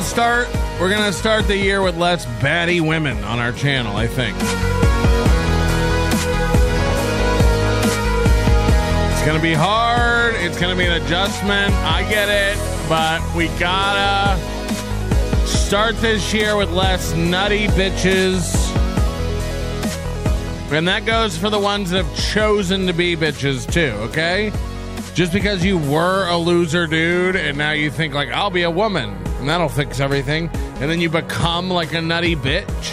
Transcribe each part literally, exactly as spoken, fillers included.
start we're gonna start the year with less baddie women on our channel, I think. It's gonna be hard, it's gonna be an adjustment, I get it, but we gotta start this year with less nutty bitches. And that goes for the ones that have chosen to be bitches too, okay? Just because you were a loser dude and now you think like, I'll be a woman and that'll fix everything, and then you become like a nutty bitch,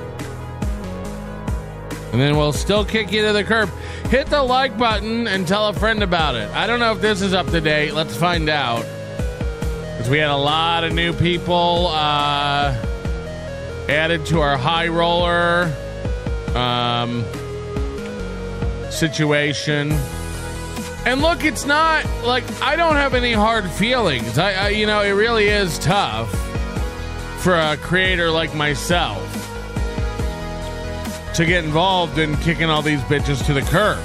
and then we'll still kick you to the curb. Hit the like button and tell a friend about it. I don't know if this is up to date. Let's find out. Because we had a lot of new people uh, added to our high roller um, situation. And look, it's not like I don't have any hard feelings. I, I, you know, it really is tough for a creator like myself to get involved in kicking all these bitches to the curb.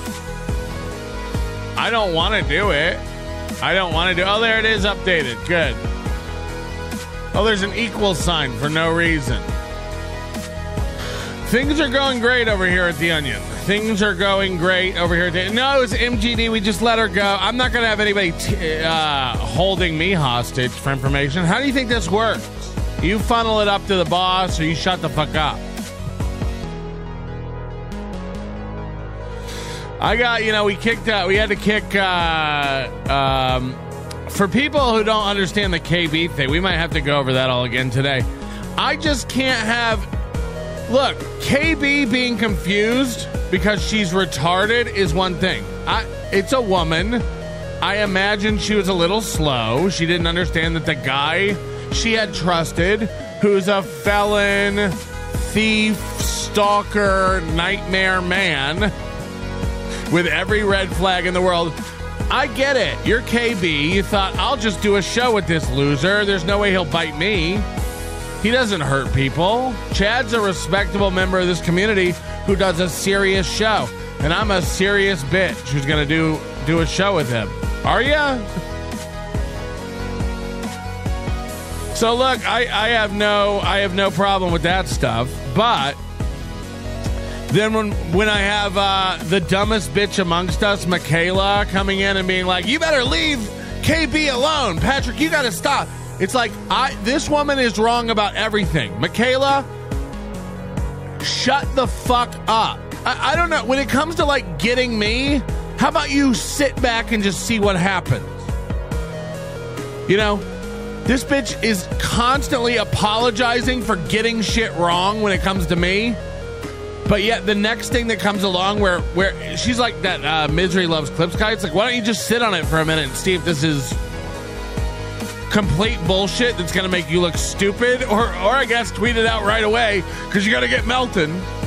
I don't want to do it. I don't want to do. Oh, there it is, updated. Good. Oh, there's an equal sign for no reason. Things are going great over here at The Onion. Things are going great over here. At the, no, it's M G D. We just let her go. I'm not going to have anybody t- uh, holding me hostage for information. How do you think this works? You funnel it up to the boss, or you shut the fuck up. I got, you know, we kicked out. We had to kick. Uh, um, for people who don't understand the K B thing, we might have to go over that all again today. I just can't have. Look, K B being confused because she's retarded is one thing. I, it's a woman. I imagine she was a little slow. She didn't understand that the guy she had trusted, who's a felon, thief, stalker, nightmare man with every red flag in the world. I get it. You're K B. You thought, I'll just do a show with this loser. There's no way he'll bite me. He doesn't hurt people. Chad's a respectable member of this community who does a serious show. And I'm a serious bitch who's going to do do a show with him. Are ya? So look, I, I have no I have no problem with that stuff. But then when when I have uh, the dumbest bitch amongst us, Michaela, coming in and being like, you better leave K B alone. Patrick, you got to stop. It's like, I this woman is wrong about everything. Michaela, shut the fuck up. I, I don't know. When it comes to, like, getting me, how about you sit back and just see what happens? You know, this bitch is constantly apologizing for getting shit wrong when it comes to me. But yet the next thing that comes along where, where she's like that uh, Misery Loves Clips guy. It's like, why don't you just sit on it for a minute and see if this is complete bullshit that's going to make you look stupid, or or I guess tweet it out right away because you got to get Melton.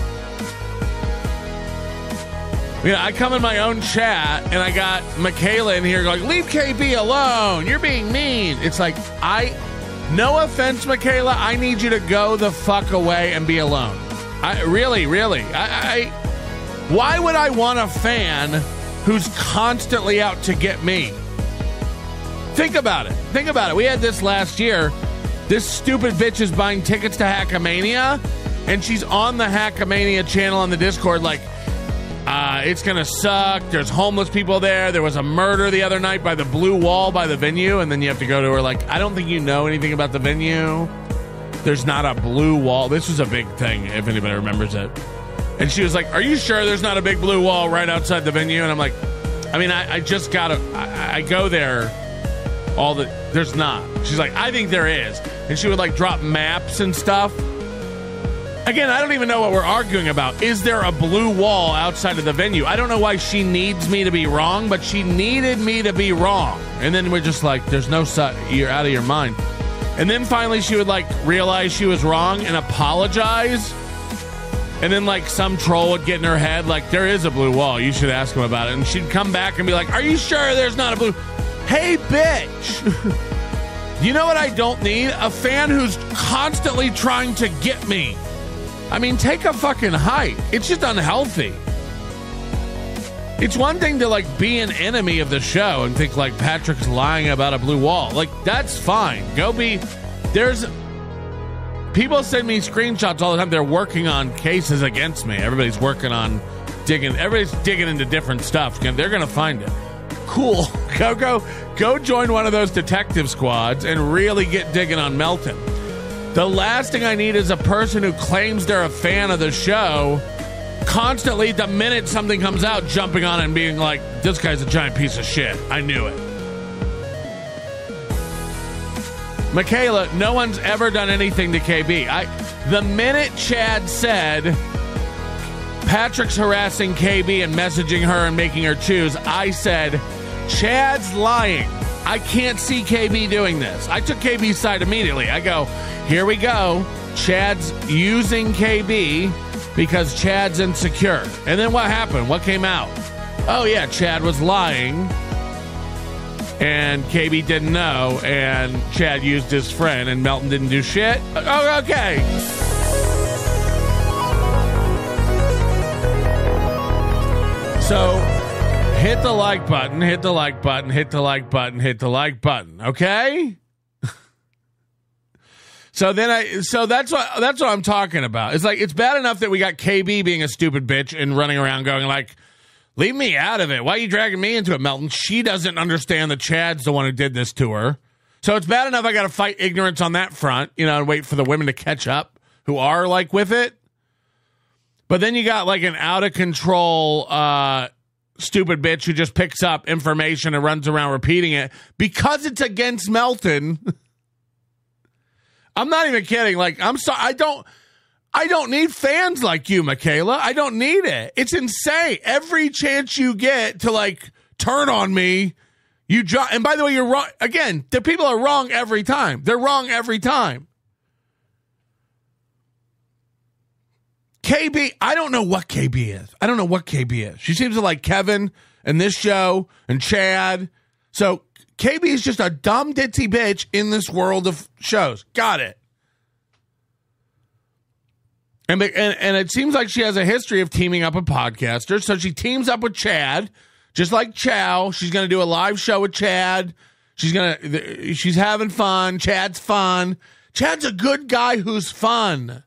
You know, I come in my own chat and I got Michaela in here going, leave K B alone. You're being mean. It's like, I, no offense, Michaela, I need you to go the fuck away and be alone. I really, really. I, I why would I want a fan who's constantly out to get me? Think about it. Think about it. We had this last year. This stupid bitch is buying tickets to Hackamania, and she's on the Hackamania channel on the Discord like, uh, it's going to suck. There's homeless people there. There was a murder the other night by the blue wall by the venue, and then you have to go to her like, I don't think you know anything about the venue. There's not a blue wall. This was a big thing, if anybody remembers it. And she was like, are you sure there's not a big blue wall right outside the venue? And I'm like, I mean, I, I just got to, I, I go there. All the there's not. She's like, I think there is. And she would like drop maps and stuff. Again, I don't even know what we're arguing about. Is there a blue wall outside of the venue? I don't know why she needs me to be wrong, but she needed me to be wrong. And then we're just like, there's no su- you're out of your mind. And then finally she would like realize she was wrong and apologize. And then like some troll would get in her head like, there is a blue wall. You should ask him about it. And she'd come back and be like, are you sure there's not a blue? Hey, bitch. You know what I don't need? A fan who's constantly trying to get me. I mean, take a fucking hike. It's just unhealthy. It's one thing to, like, be an enemy of the show and think, like, Patrick's lying about a blue wall. Like, that's fine. Go be... There's people send me screenshots all the time. They're working on cases against me. Everybody's working on digging. Everybody's digging into different stuff. They're going to find it. Cool. Go, go, go join one of those detective squads and really get digging on Melton. The last thing I need is a person who claims they're a fan of the show constantly, the minute something comes out, jumping on it and being like, this guy's a giant piece of shit. I knew it. Michaela, no one's ever done anything to K B. I, the minute Chad said Patrick's harassing K B and messaging her and making her choose, I said, Chad's lying. I can't see K B doing this. I took K B's side immediately. I go, here we go. Chad's using K B because Chad's insecure. And then what happened? What came out? Oh, yeah, Chad was lying. And K B didn't know. And Chad used his friend and Melton didn't do shit. Oh, okay. So, hit the like button, hit the like button, hit the like button, hit the like button, okay? so then I so that's what that's what I'm talking about. It's like it's bad enough that we got K B being a stupid bitch and running around going like, leave me out of it. Why are you dragging me into it, Melton? She doesn't understand that Chad's the one who did this to her. So it's bad enough I got to fight ignorance on that front, you know, and wait for the women to catch up who are like with it. But then you got like an out of control uh stupid bitch who just picks up information and runs around repeating it because it's against Melton. I'm not even kidding. Like, I'm sorry. I don't, I don't need fans like you, Michaela. I don't need it. It's insane. Every chance you get to like turn on me, you jo- and by the way, you're wrong. Again, the people are wrong every time. They're wrong every time. K B, I don't know what K B is. I don't know what K B is. She seems to like Kevin and this show and Chad. So K B is just a dumb ditzy bitch in this world of shows. Got it. And, and and it seems like she has a history of teaming up with podcasters. So she teams up with Chad, just like Chow. She's going to do a live show with Chad. She's going to, she's having fun. Chad's fun. Chad's a good guy who's fun.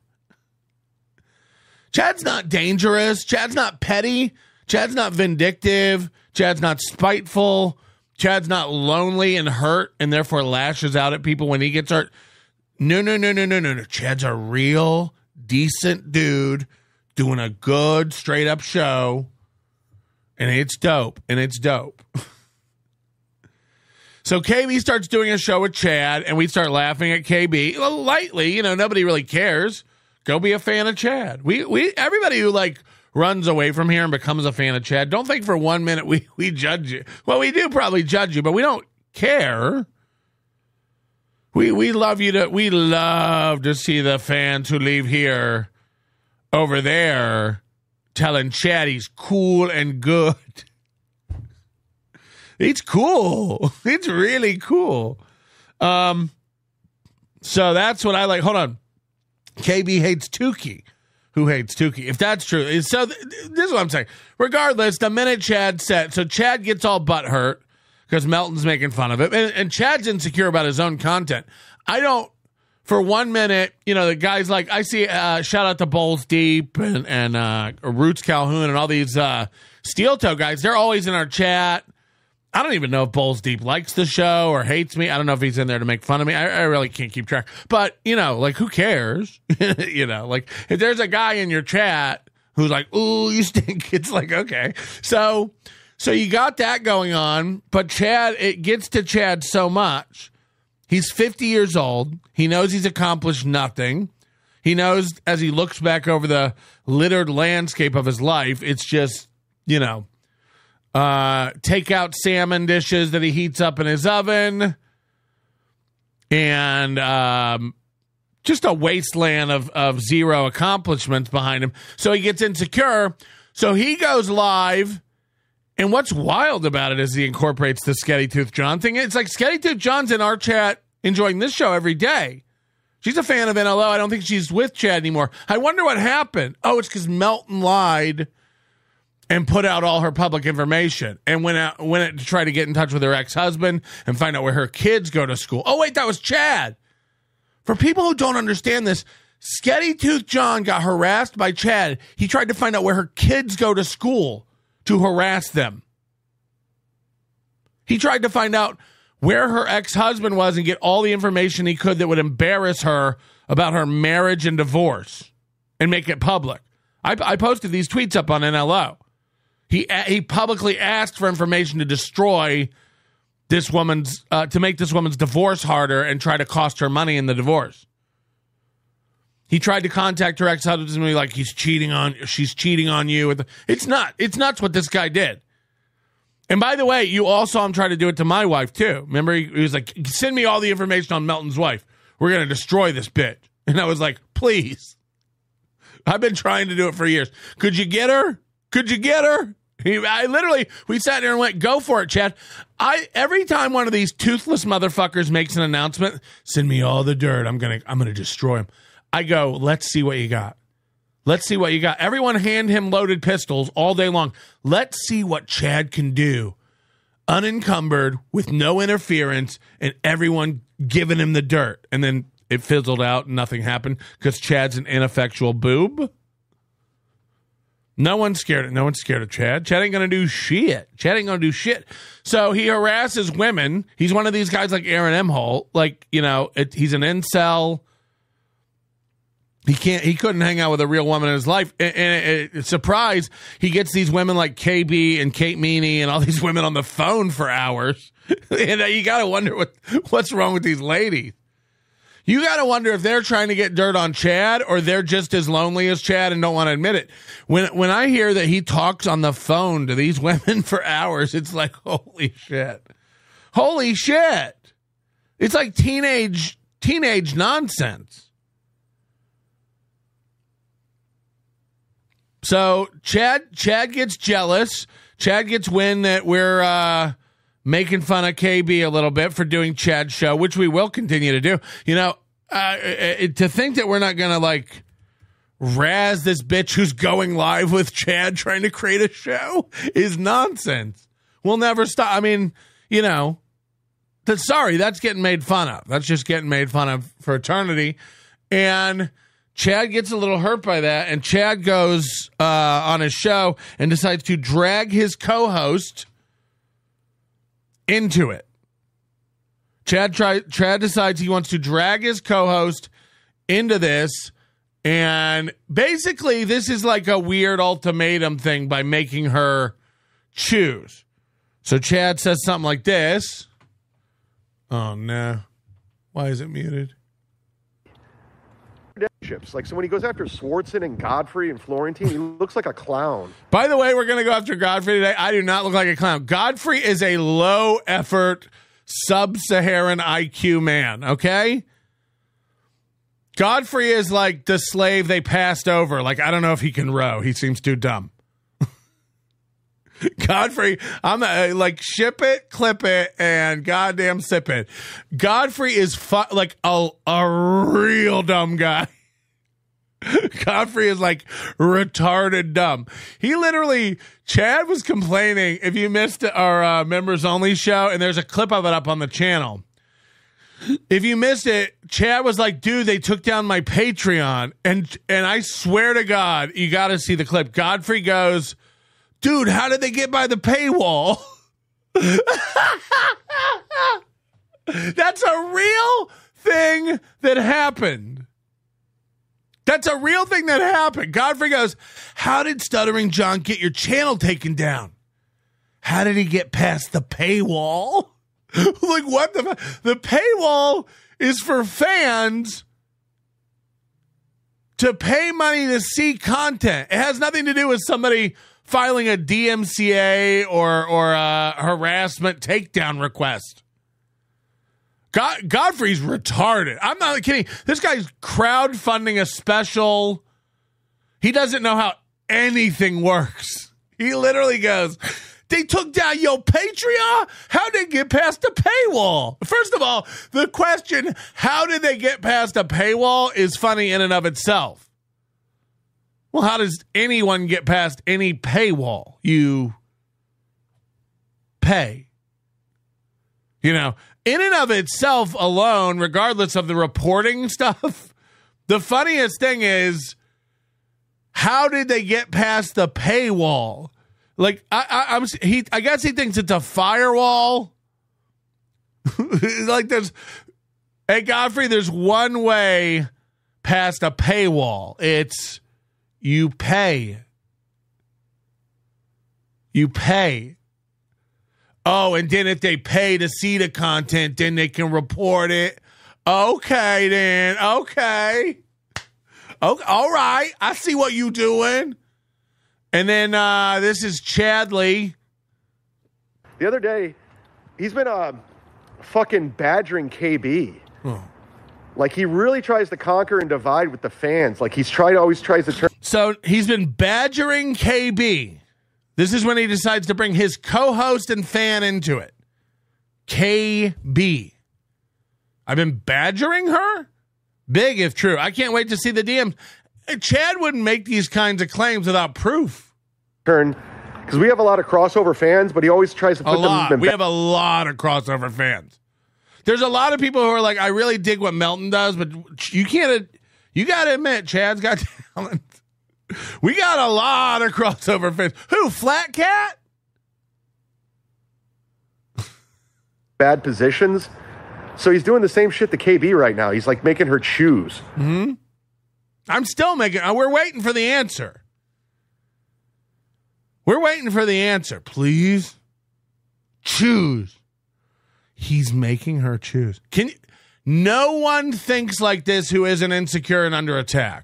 Chad's not dangerous. Chad's not petty. Chad's not vindictive. Chad's not spiteful. Chad's not lonely and hurt and therefore lashes out at people when he gets hurt. No, no, no, no, no, no, no. Chad's a real, decent dude doing a good, straight up show. And it's dope. And it's dope. So K B starts doing a show with Chad and we start laughing at K B. Well, lightly, you know, nobody really cares. Go be a fan of Chad. We we everybody who like runs away from here and becomes a fan of Chad, don't think for one minute we we judge you. Well, we do probably judge you, but we don't care. We we love you to we love to see the fans who leave here over there telling Chad he's cool and good. It's cool. It's really cool. Um so that's what I like. Hold on. K B hates Tukey. Who hates Tukey? If that's true. So th- this is what I'm saying. Regardless, the minute Chad said, so Chad gets all butthurt because Melton's making fun of it. And, and Chad's insecure about his own content. I don't, for one minute, you know, the guy's like, I see, uh, shout out to Bowls Deep and, and uh, Roots Calhoun and all these uh, Steel Toe guys. They're always in our chat. I don't even know if Bowls Deep likes the show or hates me. I don't know if he's in there to make fun of me. I, I really can't keep track. But, you know, like, who cares? you know, like, if there's a guy in your chat who's like, ooh, you stink, it's like, okay. So, so you got that going on. But Chad, it gets to Chad so much. He's fifty years old. He knows he's accomplished nothing. He knows as he looks back over the littered landscape of his life, it's just, you know, Uh, take out salmon dishes that he heats up in his oven, and um, just a wasteland of, of zero accomplishments behind him. So he gets insecure. So he goes live, and what's wild about it is he incorporates the Sketty Tooth John thing. It's like Sketty Tooth John's in our chat enjoying this show every day. She's a fan of N L O. I don't think she's with Chad anymore. I wonder what happened. Oh, it's because Melton lied and put out all her public information and went out went out to try to get in touch with her ex-husband and find out where her kids go to school. Oh, wait, that was Chad. For people who don't understand this, Sketty Tooth John got harassed by Chad. He tried to find out where her kids go to school to harass them. He tried to find out where her ex-husband was and get all the information he could that would embarrass her about her marriage and divorce and make it public. I, I posted these tweets up on N L O. He he publicly asked for information to destroy this woman's, uh, to make this woman's divorce harder and try to cost her money in the divorce. He tried to contact her ex-husband and be like, he's cheating on, she's cheating on you. It's not. It's nuts what this guy did. And by the way, you all saw him try to do it to my wife, too. Remember, he, he was like, send me all the information on Melton's wife. We're going to destroy this bitch. And I was like, please. I've been trying to do it for years. Could you get her? Could you get her? He, I literally, we sat there and went, go for it, Chad. I every time one of these toothless motherfuckers makes an announcement, send me all the dirt. I'm going to I'm gonna destroy him. I go, let's see what you got. Let's see what you got. Everyone hand him loaded pistols all day long. Let's see what Chad can do. Unencumbered, with no interference, and everyone giving him the dirt. And then it fizzled out and nothing happened because Chad's an ineffectual boob. No one's scared of, no one's scared of Chad. Chad ain't going to do shit. Chad ain't going to do shit. So he harasses women. He's one of these guys like Aaron Emholt. Like, you know, it, he's an incel. He can't. He couldn't hang out with a real woman in his life. And, and, and surprise, he gets these women like K B and Kate Meany and all these women on the phone for hours. And you got to wonder what what's wrong with these ladies. You got to wonder if they're trying to get dirt on Chad or they're just as lonely as Chad and don't want to admit it. When when I hear that he talks on the phone to these women for hours, it's like, holy shit. Holy shit. It's like teenage teenage nonsense. So Chad Chad gets jealous. Chad gets wind that we're uh, making fun of K B a little bit for doing Chad's show, which we will continue to do. You know, uh, it, to think that we're not going to, like, razz this bitch who's going live with Chad trying to create a show is nonsense. We'll never stop. I mean, you know, that's, sorry, that's getting made fun of. That's just getting made fun of for eternity. And Chad gets a little hurt by that, and Chad goes uh, on his show and decides to drag his co-host into it. Chad try, Chad decides he wants to drag his co-host into this, and basically this is like a weird ultimatum thing by making her choose. So Chad says something like this. Oh, no. Why is it muted? Like, so when he goes after Swartzen and Godfrey and Florentine, he looks like a clown. By the way, we're going to go after Godfrey today. I do not look like a clown. Godfrey is a low effort, sub-Saharan I Q man, okay? Godfrey is like the slave they passed over. Like, I don't know if he can row. He seems too dumb. Godfrey, I'm uh, like, ship it, clip it, and goddamn sip it. Godfrey is fu- like a, a real dumb guy. Godfrey is like retarded dumb. He literally, Chad was complaining, if you missed our uh, members only show, and there's a clip of it up on the channel. If you missed it, Chad was like, dude, they took down my Patreon. And, and I swear to God, you got to see the clip. Godfrey goes, dude, how did they get by the paywall? That's a real thing that happened. That's a real thing that happened. Godfrey goes, how did Stuttering John get your channel taken down? How did he get past the paywall? Like, what the fuck? The paywall is for fans to pay money to see content. It has nothing to do with somebody filing a D M C A or or a harassment takedown request. God, Godfrey's retarded. I'm not kidding. This guy's crowdfunding a special. He doesn't know how anything works. He literally goes, they took down your Patreon? How did they get past the paywall? First of all, the question, how did they get past a paywall, is funny in and of itself. Well, how does anyone get past any paywall? You pay. You know, in and of itself alone, regardless of the reporting stuff, the funniest thing is, how did they get past the paywall? Like, I, I, I'm, he, I guess he thinks it's a firewall. Like, there's, hey, Godfrey, there's one way past a paywall. It's you pay. You pay. Oh, and then if they pay to see the content, then they can report it. Okay, then. Okay. Okay. All right. I see what you doing. And then uh, this is Chad Lee. The other day, he's been uh, fucking badgering K B. Oh. Like, he really tries to conquer and divide with the fans. Like, he's tried, always tries to turn. So he's been badgering K B. This is when he decides to bring his co-host and fan into it. K B. I've been badgering her? Big if true. I can't wait to see the D Ms. Chad wouldn't make these kinds of claims without proof. Turn, because we have a lot of crossover fans, but he always tries to put a lot. them in. We have a lot of crossover fans. There's a lot of people who are like, I really dig what Melton does, but you can't. You got to admit, Chad's got talent. We got a lot of crossover fans. Who? Flat Cat? Bad positions. So he's doing the same shit to K B right now. He's like making her choose. Hmm. I'm still making. We're waiting for the answer. We're waiting for the answer. Please choose. He's making her choose. Can you, no one thinks like this who isn't insecure and under attack.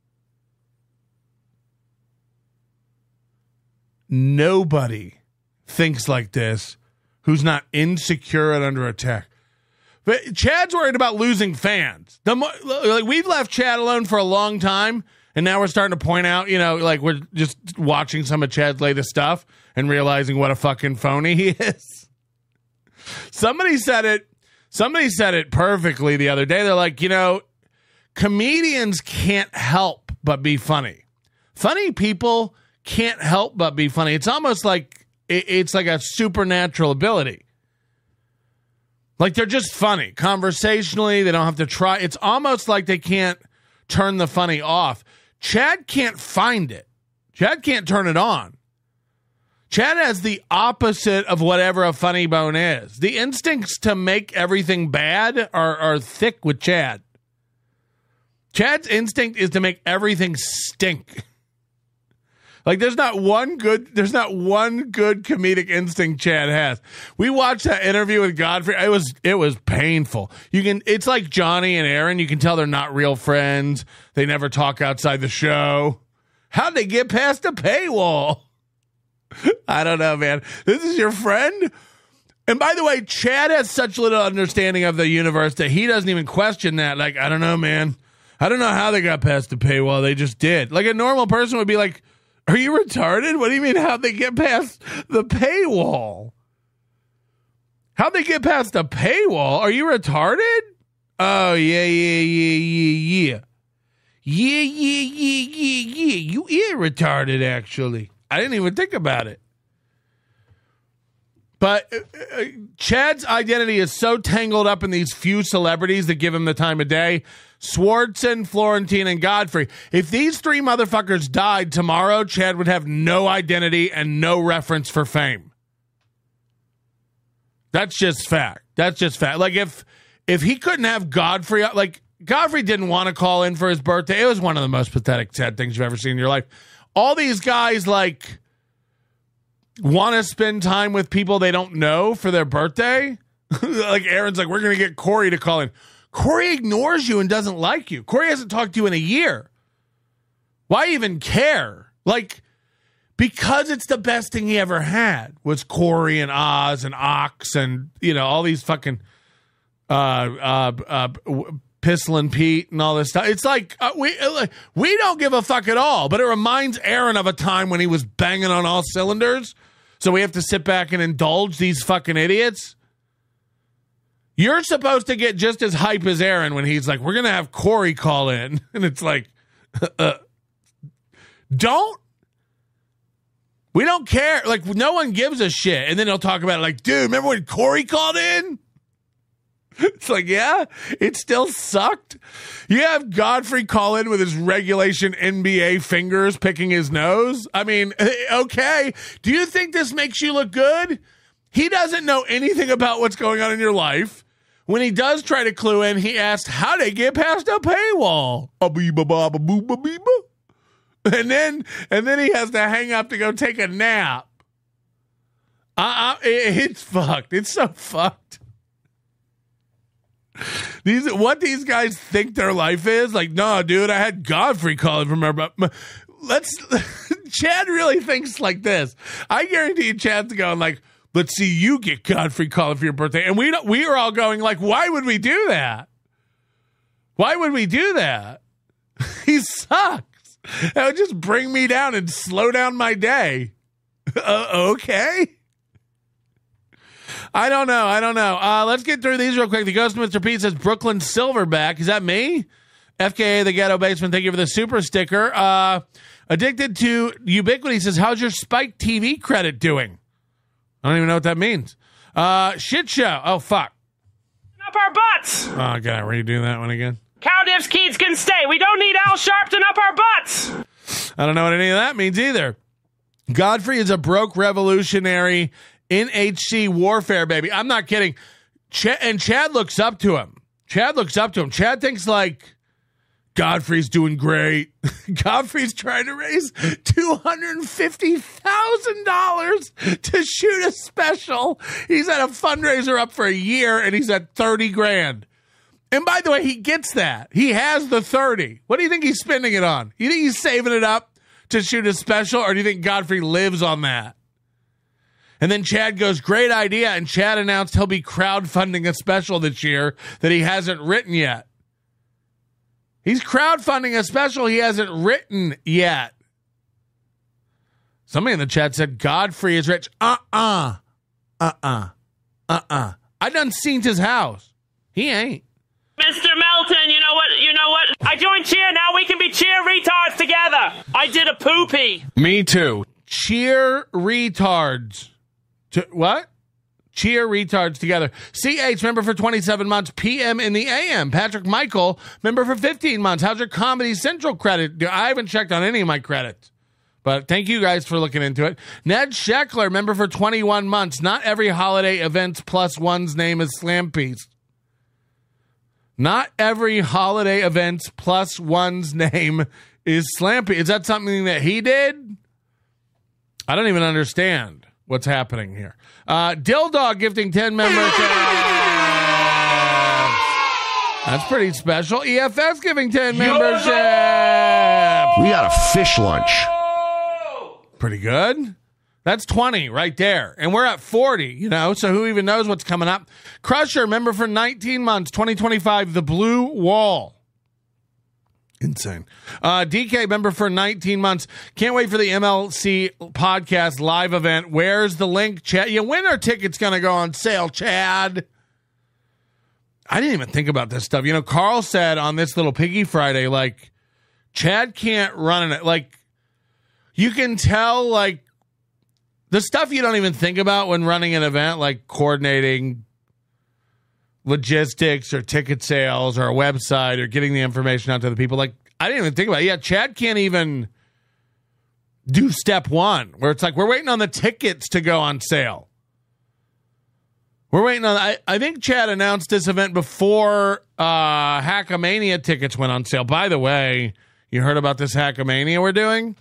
Nobody thinks like this who's not insecure and under attack. But Chad's worried about losing fans. The mo- like we've left Chad alone for a long time, and now we're starting to point out, you know, like we're just watching some of Chad's latest stuff and realizing what a fucking phony he is. Somebody said it. Somebody said it perfectly the other day. They're like, you know, comedians can't help but be funny. Funny people can't help but be funny. It's almost like it, it's like a supernatural ability. Like they're just funny. Conversationally, they don't have to try. It's almost like they can't turn the funny off. Chad can't find it. Chad can't turn it on. Chad has the opposite of whatever a funny bone is. The instincts to make everything bad are, are thick with Chad. Chad's instinct is to make everything stink. Like there's not one good, there's not one good comedic instinct Chad has. We watched that interview with Godfrey. It was, it was painful. You can, it's like Johnny and Aaron. You can tell they're not real friends. They never talk outside the show. How'd they get past the paywall? I don't know, man. This is your friend? And by the way, Chad has such little understanding of the universe that he doesn't even question that. Like, I don't know, man. I don't know how they got past the paywall. They just did. Like a normal person would be like, are you retarded? What do you mean how'd they get past the paywall? How'd they get past the paywall? Are you retarded? Oh, yeah, yeah, yeah, yeah, yeah. Yeah, yeah, yeah, yeah, yeah. You is retarded, actually. I didn't even think about it. But uh, uh, Chad's identity is so tangled up in these few celebrities that give him the time of day. Swartzen, Florentine, and Godfrey. If these three motherfuckers died tomorrow, Chad would have no identity and no reference for fame. That's just fact. That's just fact. Like if if he couldn't have Godfrey, like Godfrey didn't want to call in for his birthday. It was one of the most pathetic, sad things you've ever seen in your life. All these guys like want to spend time with people they don't know for their birthday. Like Aaron's like, we're going to get Corey to call in. Corey ignores you and doesn't like you. Corey hasn't talked to you in a year. Why even care? Like, because it's the best thing he ever had was Corey and Oz and Ox and, you know, all these fucking uh, uh, uh, Pistol and Pete and all this stuff. It's like, uh, we uh, we don't give a fuck at all, but it reminds Aaron of a time when he was banging on all cylinders. So we have to sit back and indulge these fucking idiots. You're supposed to get just as hype as Aaron when he's like, we're going to have Corey call in. And it's like, uh, don't. We don't care. Like, no one gives a shit. And then they'll talk about it like, dude, remember when Corey called in? It's like, yeah, it still sucked. You have Godfrey call in with his regulation N B A fingers picking his nose. I mean, okay. Do you think this makes you look good? He doesn't know anything about what's going on in your life. When he does try to clue in, he asks, how they get past a paywall? And then, and then he has to hang up to go take a nap. Uh, it's fucked. It's so fucked. These what these guys think their life is like. No, dude, I had Godfrey calling from our. Let's. Chad really thinks like this. I guarantee you, Chad's going like, "Let's see you get Godfrey calling for your birthday," and we don't, we are all going like, "Why would we do that? Why would we do that? He sucks. That would just bring me down and slow down my day." Uh, okay. I don't know. I don't know. Uh, let's get through these real quick. The Ghost of Mister Pete says Brooklyn Silverback. Is that me? F K A, the Ghetto Basement. Thank you for the super sticker. Uh, addicted to Ubiquity says, how's your Spike T V credit doing? I don't even know what that means. Uh, shit show. Oh, fuck. Up our butts. Oh, I gotta redo that one again. Cowdips Keats can stay. We don't need Al Sharpton up our butts. I don't know what any of that means either. Godfrey is a broke revolutionary N H C warfare, baby. I'm not kidding. Ch- and Chad looks up to him. Chad looks up to him. Chad thinks like, Godfrey's doing great. Godfrey's trying to raise two hundred fifty thousand dollars to shoot a special. He's had a fundraiser up for a year and he's at thirty grand. And by the way, he gets that. He has the thirty. What do you think he's spending it on? You think he's saving it up to shoot a special, or do you think Godfrey lives on that? And then Chad goes, great idea. And Chad announced he'll be crowdfunding a special this year that he hasn't written yet. He's crowdfunding a special he hasn't written yet. Somebody in the chat said Godfrey is rich. Uh-uh. Uh-uh. Uh-uh. I done seen his house. He ain't. Mister Melton, you know what? You know what? I joined cheer. Now we can be cheer retards together. I did a poopy. Me too. Cheer retards. To, what? Cheer retards together. C H, member for twenty-seven months. P M in the A M. Patrick Michael, member for fifteen months. How's your Comedy Central credit? I haven't checked on any of my credits, but thank you guys for looking into it. Ned Scheckler, member for twenty-one months. Not every holiday events plus one's name is Slam Piece. Not every holiday events plus one's name is Slam Piece. Is that something that he did? I don't even understand what's happening here. Uh, Dildog gifting ten memberships. That's pretty special. E F S giving ten memberships. We got a fish lunch. Pretty good. That's twenty right there. And we're at forty, you know, so who even knows what's coming up? Crusher, member for nineteen months, twenty twenty-five, The Blue Wall. Insane. Uh, D K, member for nineteen months. Can't wait for the M L C podcast live event. Where's the link, Chad? Yeah, when are tickets going to go on sale, Chad? I didn't even think about this stuff. You know, Carl said on this little Piggy Friday, like, Chad can't run it. Like, you can tell, like, the stuff you don't even think about when running an event, like coordinating logistics or ticket sales or a website or getting the information out to the people. Like, I didn't even think about it. Yeah, Chad can't even do step one, where it's like, we're waiting on the tickets to go on sale. We're waiting on, I, I think Chad announced this event before uh, Hackamania tickets went on sale. By the way, you heard about this Hackamania we're doing?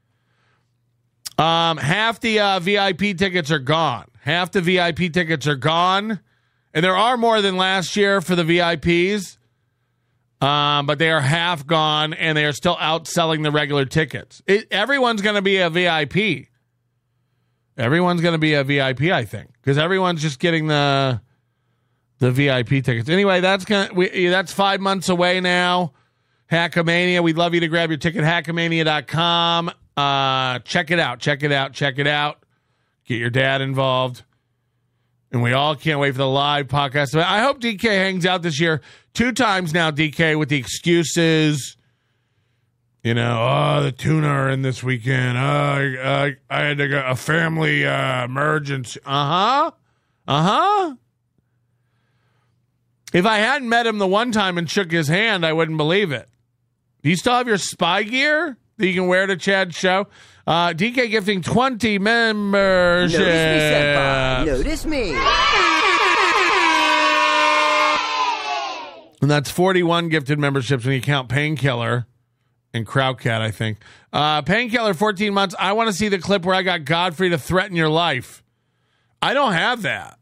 Um, half the uh, V I P tickets are gone. Half the V I P tickets are gone. And there are more than last year for the V I Ps, um, but they are half gone, and they are still outselling the regular tickets. It, everyone's going to be a V I P. Everyone's going to be a V I P, I think, because everyone's just getting the the V I P tickets. Anyway, that's gonna we, that's five months away now. Hackamania, we'd love you to grab your ticket. Hackamania dot com. Uh, check it out. Check it out. Check it out. Get your dad involved. And we all can't wait for the live podcast. I hope D K hangs out this year two times now, D K, with the excuses. You know, oh, the tuna are in this weekend. Oh, I, I, I had to go, a family uh, emergency. Uh-huh. Uh-huh. If I hadn't met him the one time and shook his hand, I wouldn't believe it. Do you still have your spy gear that you can wear to Chad's show? Uh, D K gifting twenty memberships. Notice me, senpai. Notice me. And that's forty-one gifted memberships when you count Painkiller and Crowdcat, I think. Uh, Painkiller, fourteen months. I want to see the clip where I got Godfrey to threaten your life. I don't have that.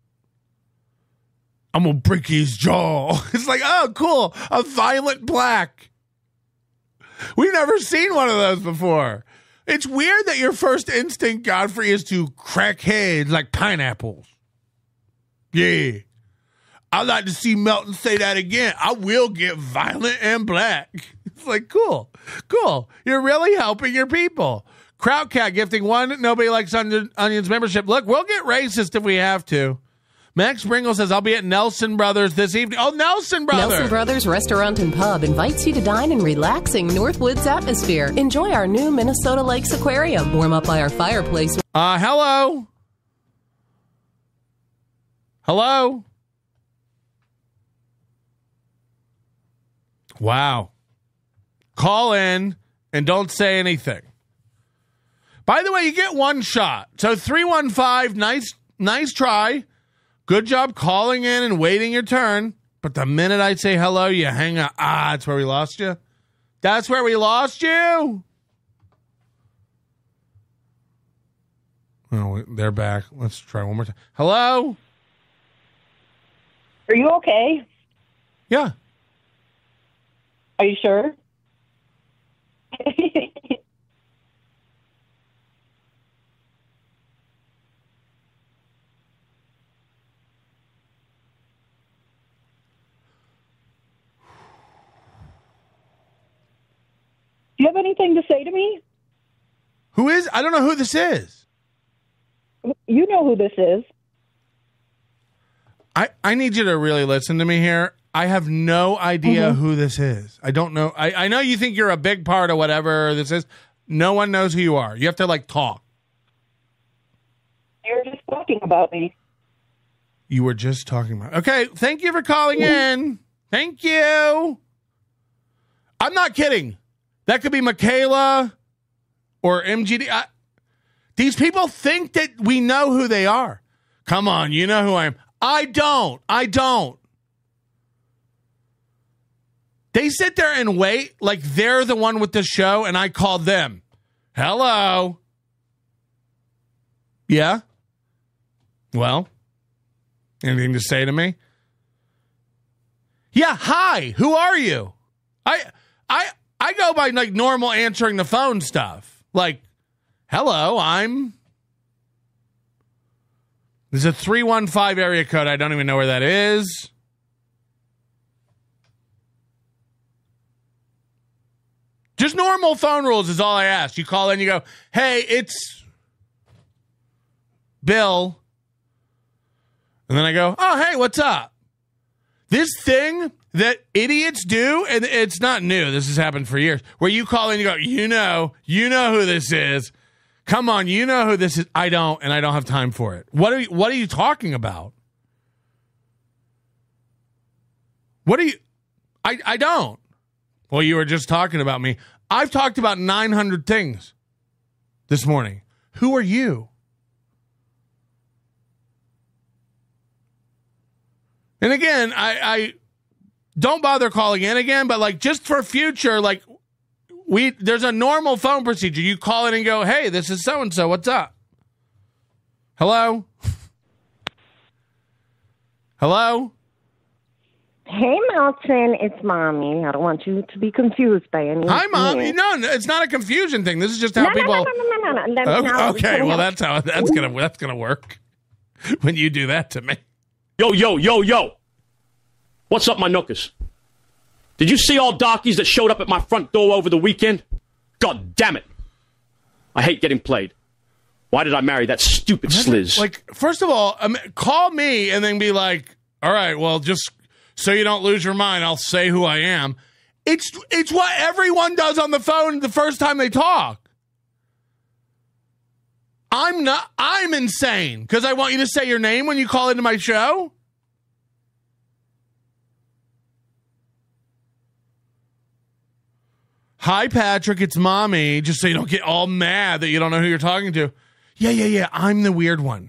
I'm going to break his jaw. It's like, oh, cool. A violent black. We've never seen one of those before. It's weird that your first instinct, Godfrey, is to crack heads like pineapples. Yeah. I'd like to see Melton say that again. I will get violent and black. It's like, cool. Cool. You're really helping your people. Crowdcat gifting one Nobody Likes Onion, Onions membership. Look, we'll get racist if we have to. Max Bringle says, I'll be at Nelson Brothers this evening. Oh, Nelson Brothers. Nelson Brothers Restaurant and Pub invites you to dine in relaxing Northwoods atmosphere. Enjoy our new Minnesota Lakes Aquarium. Warm up by our fireplace. Uh, hello? Hello? Wow. Call in and don't say anything. By the way, you get one shot. So three one five, nice, nice try. Good job calling in and waiting your turn. But the minute I say hello, you hang up. Ah, that's where we lost you. That's where we lost you. Oh, they're back. Let's try one more time. Hello? Are you okay? Yeah. Are you sure? Do you have anything to say to me? Who is? I don't know who this is. You know who this is. I, I need you to really listen to me here. I have no idea mm-hmm. who this is. I don't know. I, I know you think you're a big part of whatever this is. No one knows who you are. You have to, like, talk. You're just talking about me. You were just talking about... Okay, thank you for calling in. Thank you. I'm not kidding. That could be Michaela or M G D. I, these people think that we know who they are. Come on, you know who I am. I don't. I don't. They sit there and wait like they're the one with the show, and I called them. Hello. Yeah? Well, anything to say to me? Yeah, hi. Who are you? I I I go by like normal answering the phone stuff. Like, hello, I'm... There's a three one five area code. I don't even know where that is. Just normal phone rules is all I ask. You call in, you go, hey, it's Bill. And then I go, oh, hey, what's up? This thing that idiots do, and it's not new. This has happened for years, where you call in, you go, you know, you know who this is. Come on, you know who this is. I don't, and I don't have time for it. What are you, what are you talking about? What are you... I, I don't. Well, you were just talking about me. I've talked about nine hundred things this morning. Who are you? And again, I, I don't bother calling in again, but like just for future, like we there's a normal phone procedure. You call in and go, hey, this is so-and-so. What's up? Hello? Hello? Hey, Melton, it's Mommy. I don't want you to be confused by any. Hi, Mom. No, no, it's not a confusion thing. This is just how no, people. No, no, no, no, no, no. no. Okay, no, okay. well, that's how that's gonna that's gonna work when you do that to me. Yo, yo, yo, yo. What's up, my nookas? Did you see all darkies that showed up at my front door over the weekend? God damn it! I hate getting played. Why did I marry that stupid sliz? Like, first of all, um, call me and then be like, all right, well, just. So you don't lose your mind, I'll say who I am. It's it's what everyone does on the phone the first time they talk. I'm not. I'm insane because I want you to say your name when you call into my show. Hi, Patrick, it's Mommy, just so you don't get all mad that you don't know who you're talking to. Yeah, yeah, yeah, I'm the weird one.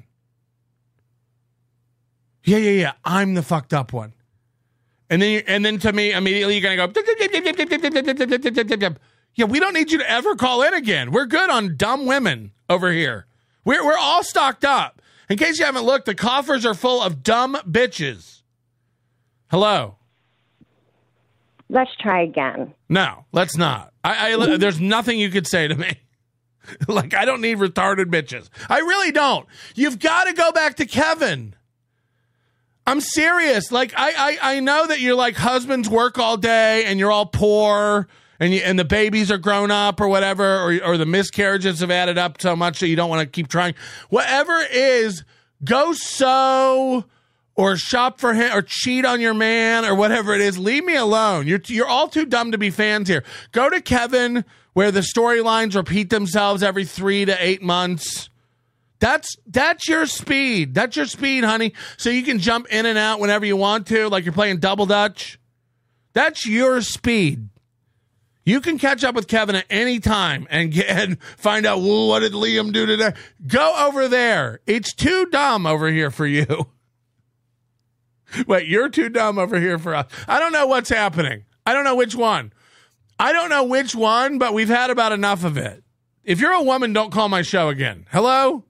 Yeah, yeah, yeah, I'm the fucked up one. And then, you, and then to me, immediately you're going to go, yeah, we don't need you to ever call in again. We're good on dumb women over here. We're, we're all stocked up. In case you haven't looked, the coffers are full of dumb bitches. Hello. Let's try again. No, let's not. I, I there's nothing you could say to me. Like, I don't need retarded bitches. I really don't. You've got to go back to Kevin. I'm serious. Like, I, I, I know that you're like husbands work all day and you're all poor and you, and the babies are grown up or whatever, or, or the miscarriages have added up so much that you don't want to keep trying. Whatever it is, go sew or shop for him or cheat on your man or whatever it is. Leave me alone. You're, you're all too dumb to be fans here. Go to Kevin, where the storylines repeat themselves every three to eight months. That's that's your speed. That's your speed, honey. So you can jump in and out whenever you want to, like you're playing double dutch. That's your speed. You can catch up with Kevin at any time and get and find out, well, what did Liam do today? Go over there. It's too dumb over here for you. Wait, you're too dumb over here for us. I don't know what's happening. I don't know which one. I don't know which one, but we've had about enough of it. If you're a woman, don't call my show again. Hello?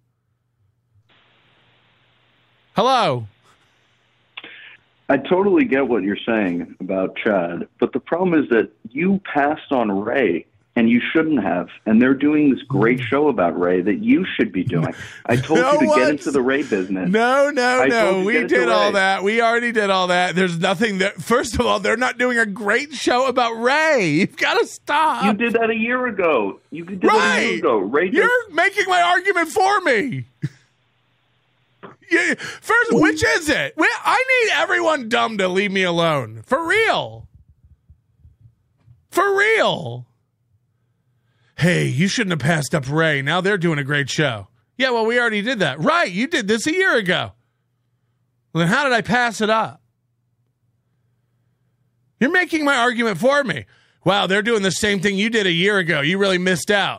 Hello? I totally get what you're saying about Chad, but the problem is that you passed on Ray, and you shouldn't have. And they're doing this great show about Ray that you should be doing. I told no, you to what? get into the Ray business. No, no, I no. We did all that. We already did all that. There's nothing that. First of all, they're not doing a great show about Ray. You've got to stop. You did that a year ago. You did right. that a year ago. Ray did- You're making my argument for me. Yeah, first, which is it? I need everyone dumb to leave me alone. For real. For real. Hey, you shouldn't have passed up Ray. Now they're doing a great show. Yeah, well, we already did that. Right, you did this a year ago. Well, then how did I pass it up? You're making my argument for me. Wow, they're doing the same thing you did a year ago. You really missed out.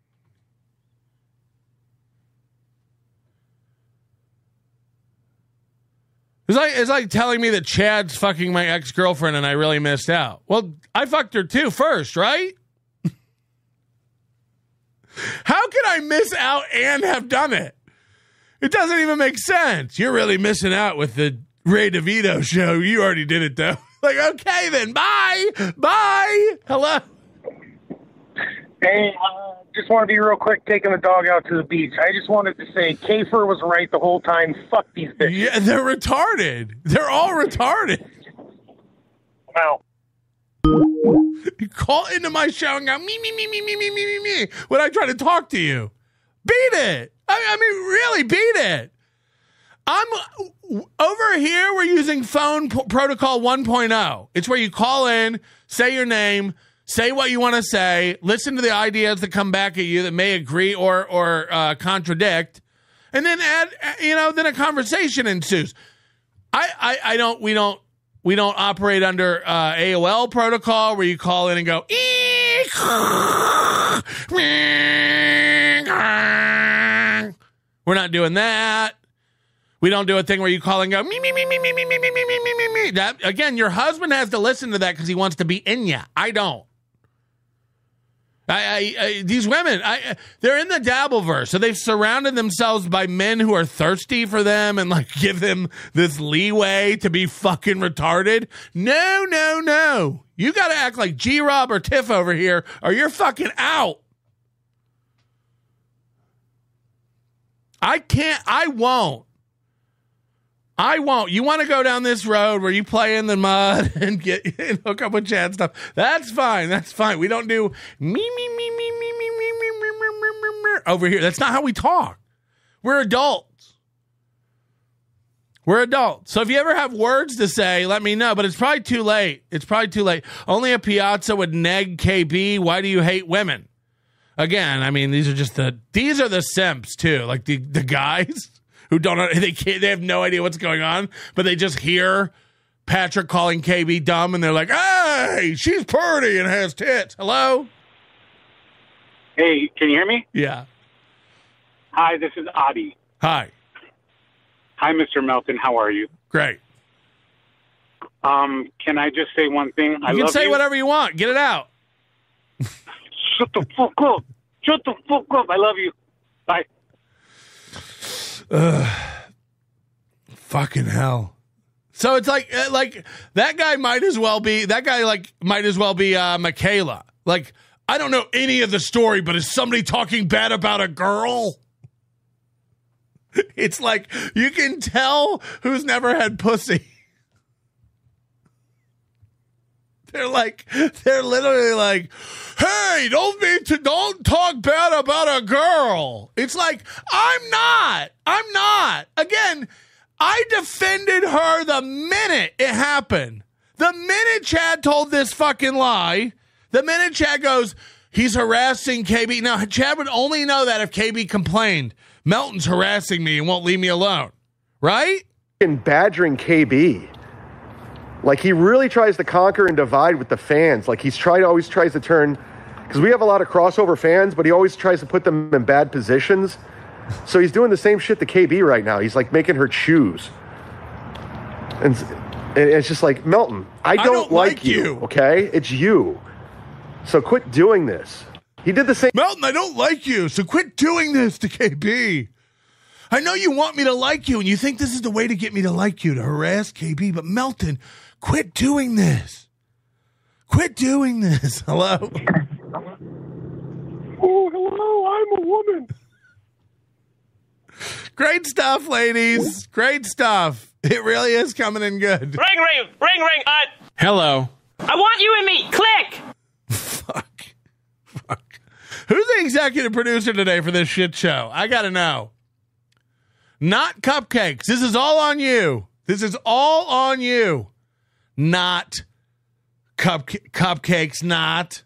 It's like, it's like telling me that Chad's fucking my ex-girlfriend and I really missed out. Well, I fucked her too first, right? How can I miss out and have done it? It doesn't even make sense. You're really missing out with the Ray DeVito show. You already did it, though. Like, okay, then. Bye. Bye. Hello. Hey, uh, just want to be real quick, taking the dog out to the beach. I just wanted to say Kafer was right the whole time. Fuck these bitches. Yeah, they're retarded. They're all retarded. Wow. You call into my show and go, me, me, me, me, me, me, me, me, me, when I try to talk to you. Beat it. I, I mean, really, beat it. I'm over here, we're using phone p- protocol one point oh. It's where you call in, say your name, say what you want to say, listen to the ideas that come back at you that may agree or or uh, contradict, and then add, you know, then a conversation ensues. I, I, I don't, we don't, we don't operate under uh, A O L protocol where you call in and go, we're not doing that. We don't do a thing where you call and go, me, me, me, me, me, me, me, me, me, me, me, me, me. That, again, your husband has to listen to that because he wants to be in ya. I don't. I, I, I these women, I, they're in the Dabbleverse, so they've surrounded themselves by men who are thirsty for them and like give them this leeway to be fucking retarded. No, no, no. You got to act like G-Rob or Tiff over here, or you're fucking out. I can't. I won't. I won't. You want to go down this road where you play in the mud and get and hook up with Chad stuff? That's fine. That's fine. We don't do me, me, me, me, me, me, me, me, me, me, me, me over here. That's not how we talk. We're adults. We're adults. So if you ever have words to say, let me know. But it's probably too late. It's probably too late. Only a Piazza would neg K B. Why do you hate women? Again, I mean, these are just the these are the simps too. Like the the guys who don't know, they can't, they have no idea what's going on, but they just hear Patrick calling K B dumb, and they're like, hey, she's pretty and has tits. Hello? Hey, can you hear me? Yeah. Hi, this is Adi. Hi. Hi, Mister Melton. How are you? Great. Um, can I just say one thing? You I can love say you. whatever you want. Get it out. Shut the fuck up. Shut the fuck up. I love you. Bye. Ugh. Fucking hell. So it's like, uh, like that guy might as well be, that guy like might as well be uh, Michaela. Like, I don't know any of the story, but is somebody talking bad about a girl? It's like, you can tell who's never had pussy. They're like, they're literally like, hey, don't be, to, don't talk bad about a girl. It's like, I'm not, I'm not. Again, I defended her the minute it happened. The minute Chad told this fucking lie, the minute Chad goes, he's harassing K B. Now, Chad would only know that if K B complained, Melton's harassing me and won't leave me alone. Right? And badgering K B. Like, he really tries to conquer and divide with the fans. Like, he's tried, always tries to turn, because we have a lot of crossover fans, but he always tries to put them in bad positions. So he's doing the same shit to K B right now. He's like making her choose. And it's just like, Melton, I don't, I don't like, like you, you, okay? It's you. So quit doing this. He did the same. Melton, I don't like you, so quit doing this to K B. I know you want me to like you, and you think this is the way to get me to like you, to harass K B, but Melton, quit doing this. Quit doing this. Hello? Oh, hello, I'm a woman. Great stuff, ladies. Great stuff. It really is coming in good. Ring, ring, ring, ring. Uh, Hello. I want you and me. Click. Fuck. Fuck. Who's the executive producer today for this shit show? I gotta know. Not Cupcakes. This is all on you. This is all on you. Not cup Cupcakes. Not.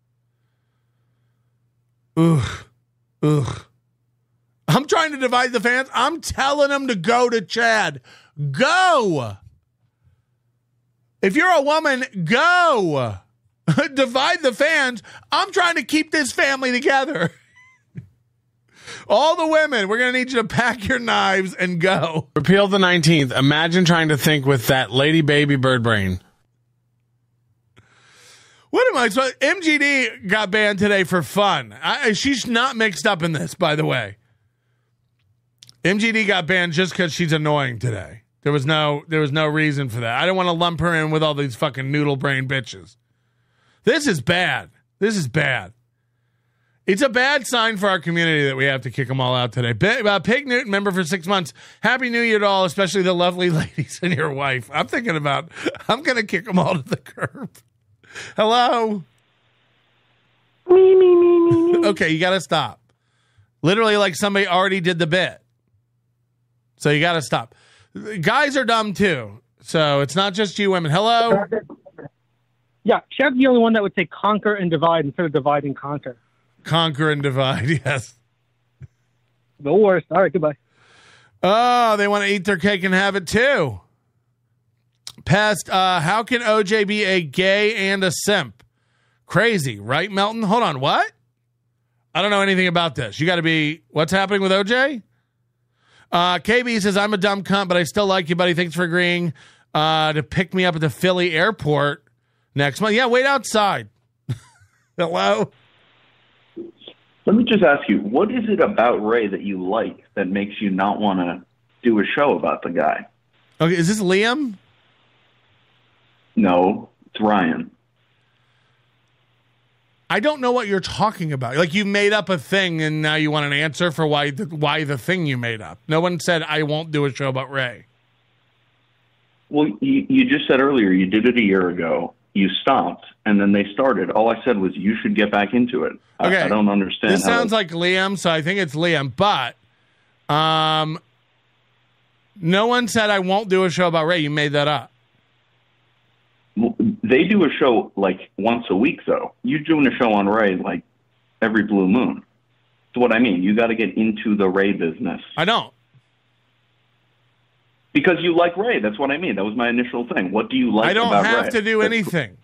Ugh. Ugh. I'm trying to divide the fans. I'm telling them to go to Chad. Go. If you're a woman, go. Divide the fans. I'm trying to keep this family together. All the women, we're going to need you to pack your knives and go. Repeal the nineteenth. Imagine trying to think with that lady baby bird brain. What am I supposed to... M G D got banned today for fun. I, she's not mixed up in this, by the way. M G D got banned just because she's annoying today. There was no there was no reason for that. I don't want to lump her in with all these fucking noodle brain bitches. This is bad. This is bad. It's a bad sign for our community that we have to kick them all out today. P- uh, Pig Newton, member for six months. Happy New Year to all, especially the lovely ladies and your wife. I'm thinking about, I'm going to kick them all to the curb. Hello? Me, me, me, me, me. Okay, you got to stop. Literally like somebody already did the bit. So you got to stop. Guys are dumb too. So it's not just you women. Hello? Yeah, Chad's the only one that would say conquer and divide instead of divide and conquer. Conquer and divide, yes. The worst. All right, goodbye. Oh, they want to eat their cake and have it too. Pest, uh, how can O J be a gay and a simp? Crazy, right, Melton? Hold on, what? I don't know anything about this. You got to be, what's happening with O J? Uh, K B says, I'm a dumb cunt, but I still like you, buddy. Thanks for agreeing uh, to pick me up at the Philly airport next month. Yeah, wait outside. Hello? Let me just ask you, what is it about Ray that you like that makes you not want to do a show about the guy? Okay, is this Liam? No, it's Ryan. I don't know what you're talking about. Like, you made up a thing and now you want an answer for why the, why the thing you made up. No one said, I won't do a show about Ray. Well, you, you just said earlier you did it a year ago. You stopped, and then they started. All I said was you should get back into it. Okay. I, I don't understand. This how sounds like Liam, so I think it's Liam. But um, no one said I won't do a show about Ray. You made that up. Well, they do a show like once a week, though. You're doing a show on Ray like every blue moon. That's what I mean. You got to get into the Ray business. I don't. Because you like Ray. That's what I mean. That was my initial thing. What do you like I don't about have Ray? to do That's- anything.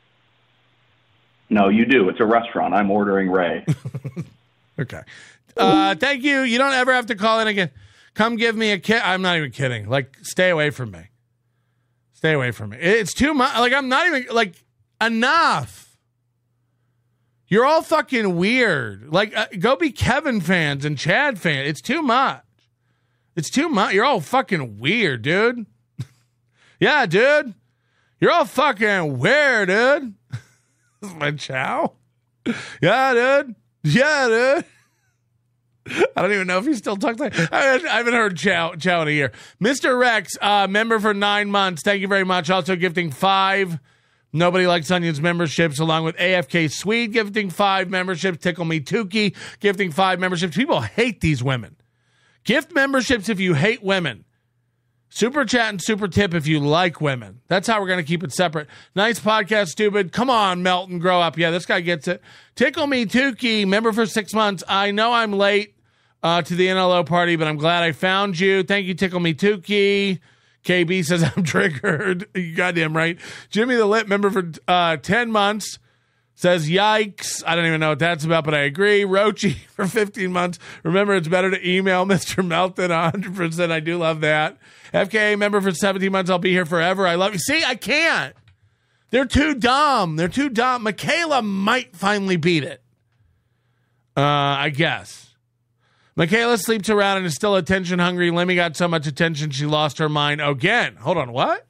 No, you do. It's a restaurant. I'm ordering Ray. Okay. Uh, thank you. You don't ever have to call in again. Come give me a kiss. I'm not even kidding. Like, stay away from me. Stay away from me. It's too much. Like, I'm not even, like, enough. You're all fucking weird. Like, uh, go be Kevin fans and Chad fans. It's too much. It's too much. You're all fucking weird, dude. Yeah, dude. You're all fucking weird, dude. This is my chow. Yeah, dude. Yeah, dude. I don't even know if he still talks like I haven't heard Chow, Chow in a year. Mister Rex, uh, member for nine months. Thank you very much. Also gifting five Nobody Likes Onions memberships, along with A F K Swede gifting five memberships. Tickle Me Tukey gifting five memberships. People hate these women. Gift memberships if you hate women. Super chat and super tip if you like women. That's how we're going to keep it separate. Nice podcast, stupid. Come on, Melton, grow up. Yeah, this guy gets it. Tickle Me Tukey, member for six months. I know I'm late uh, to the N L O party, but I'm glad I found you. Thank you, Tickle Me Tukey. K B says I'm triggered. You goddamn right. Jimmy the Lit, member for uh, ten months. Says, yikes. I don't even know what that's about, but I agree. Rochi for fifteen months. Remember, it's better to email Mister Melton. one hundred percent. I do love that. F K A member for seventeen months. I'll be here forever. I love you. See, I can't. They're too dumb. They're too dumb. Michaela might finally beat it. Uh, I guess. Michaela sleeps around and is still attention hungry. Lemmy got so much attention she lost her mind again. Hold on, what?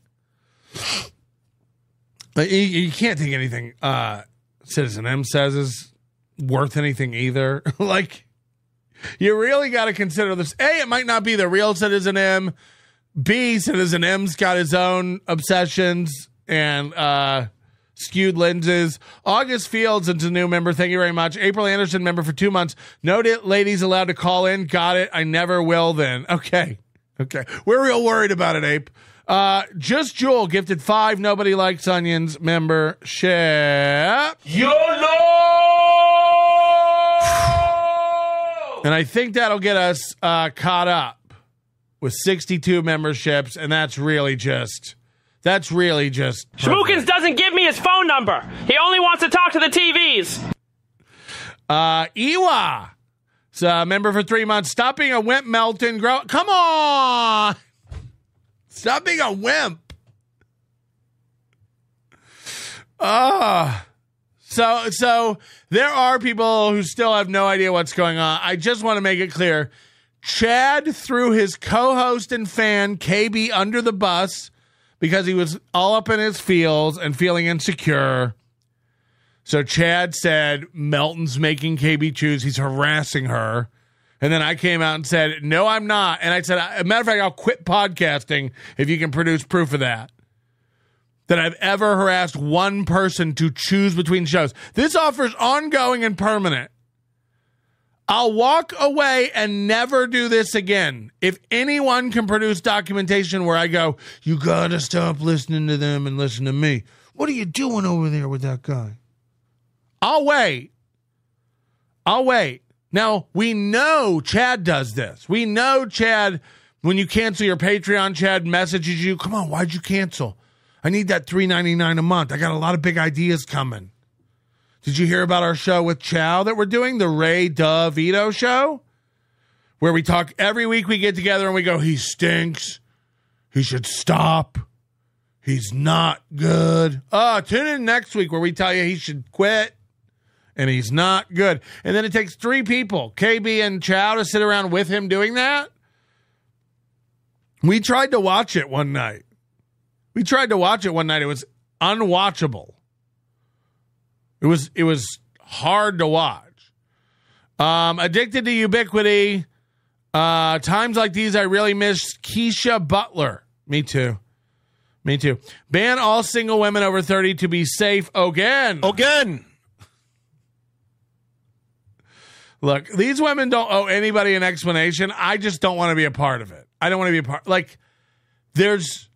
You, you can't think anything uh, Citizen M says is worth anything either. Like, you really got to consider this. A, it might not be the real Citizen M. B, Citizen M's got his own obsessions and uh, skewed lenses. August Fields is a new member. Thank you very much. April Anderson, member for two months. No ladies allowed to call in. Got it. I never will then. Okay. Okay. We're real worried about it, Ape. Uh, Just Jewel gifted five Nobody Likes Onions membership. YOLO! And I think that'll get us uh, caught up with sixty-two memberships, and that's really just, that's really just... Schmookins doesn't give me his phone number. He only wants to talk to the T Vs. Uh, Iwa, so, uh, member for three months. Stop being a wimp, Melton. Grow. Come on! Stop being a wimp. Ah. Uh, so, so there are people who still have no idea what's going on. I just want to make it clear. Chad threw his co-host and fan, K B, under the bus because he was all up in his feels and feeling insecure. So Chad said, Melton's making K B choose. He's harassing her. And then I came out and said, no, I'm not. And I said, as a matter of fact, I'll quit podcasting if you can produce proof of that. That I've ever harassed one person to choose between shows. This offer's ongoing and permanent. I'll walk away and never do this again. If anyone can produce documentation where I go, you gotta stop listening to them and listen to me. What are you doing over there with that guy? I'll wait. I'll wait. Now, we know Chad does this. We know Chad, when you cancel your Patreon, Chad messages you, come on, why'd you cancel? I need that three ninety-nine a month. I got a lot of big ideas coming. Did you hear about our show with Chow that we're doing? The Ray Duh Vito show? Where we talk every week, we get together and we go, he stinks. He should stop. He's not good. Oh, tune in next week where we tell you he should quit. And he's not good. And then it takes three people, K B and Chow, to sit around with him doing that. We tried to watch it one night. We tried to watch it one night. It was unwatchable. It was it was hard to watch. Um, addicted to ubiquity. Uh, times like these, I really miss Keisha Butler. Me too. Me too. Ban all single women over thirty to be safe again. Again. Look, these women don't owe anybody an explanation. I just don't want to be a part of it. I don't want to be a part. Like, there's...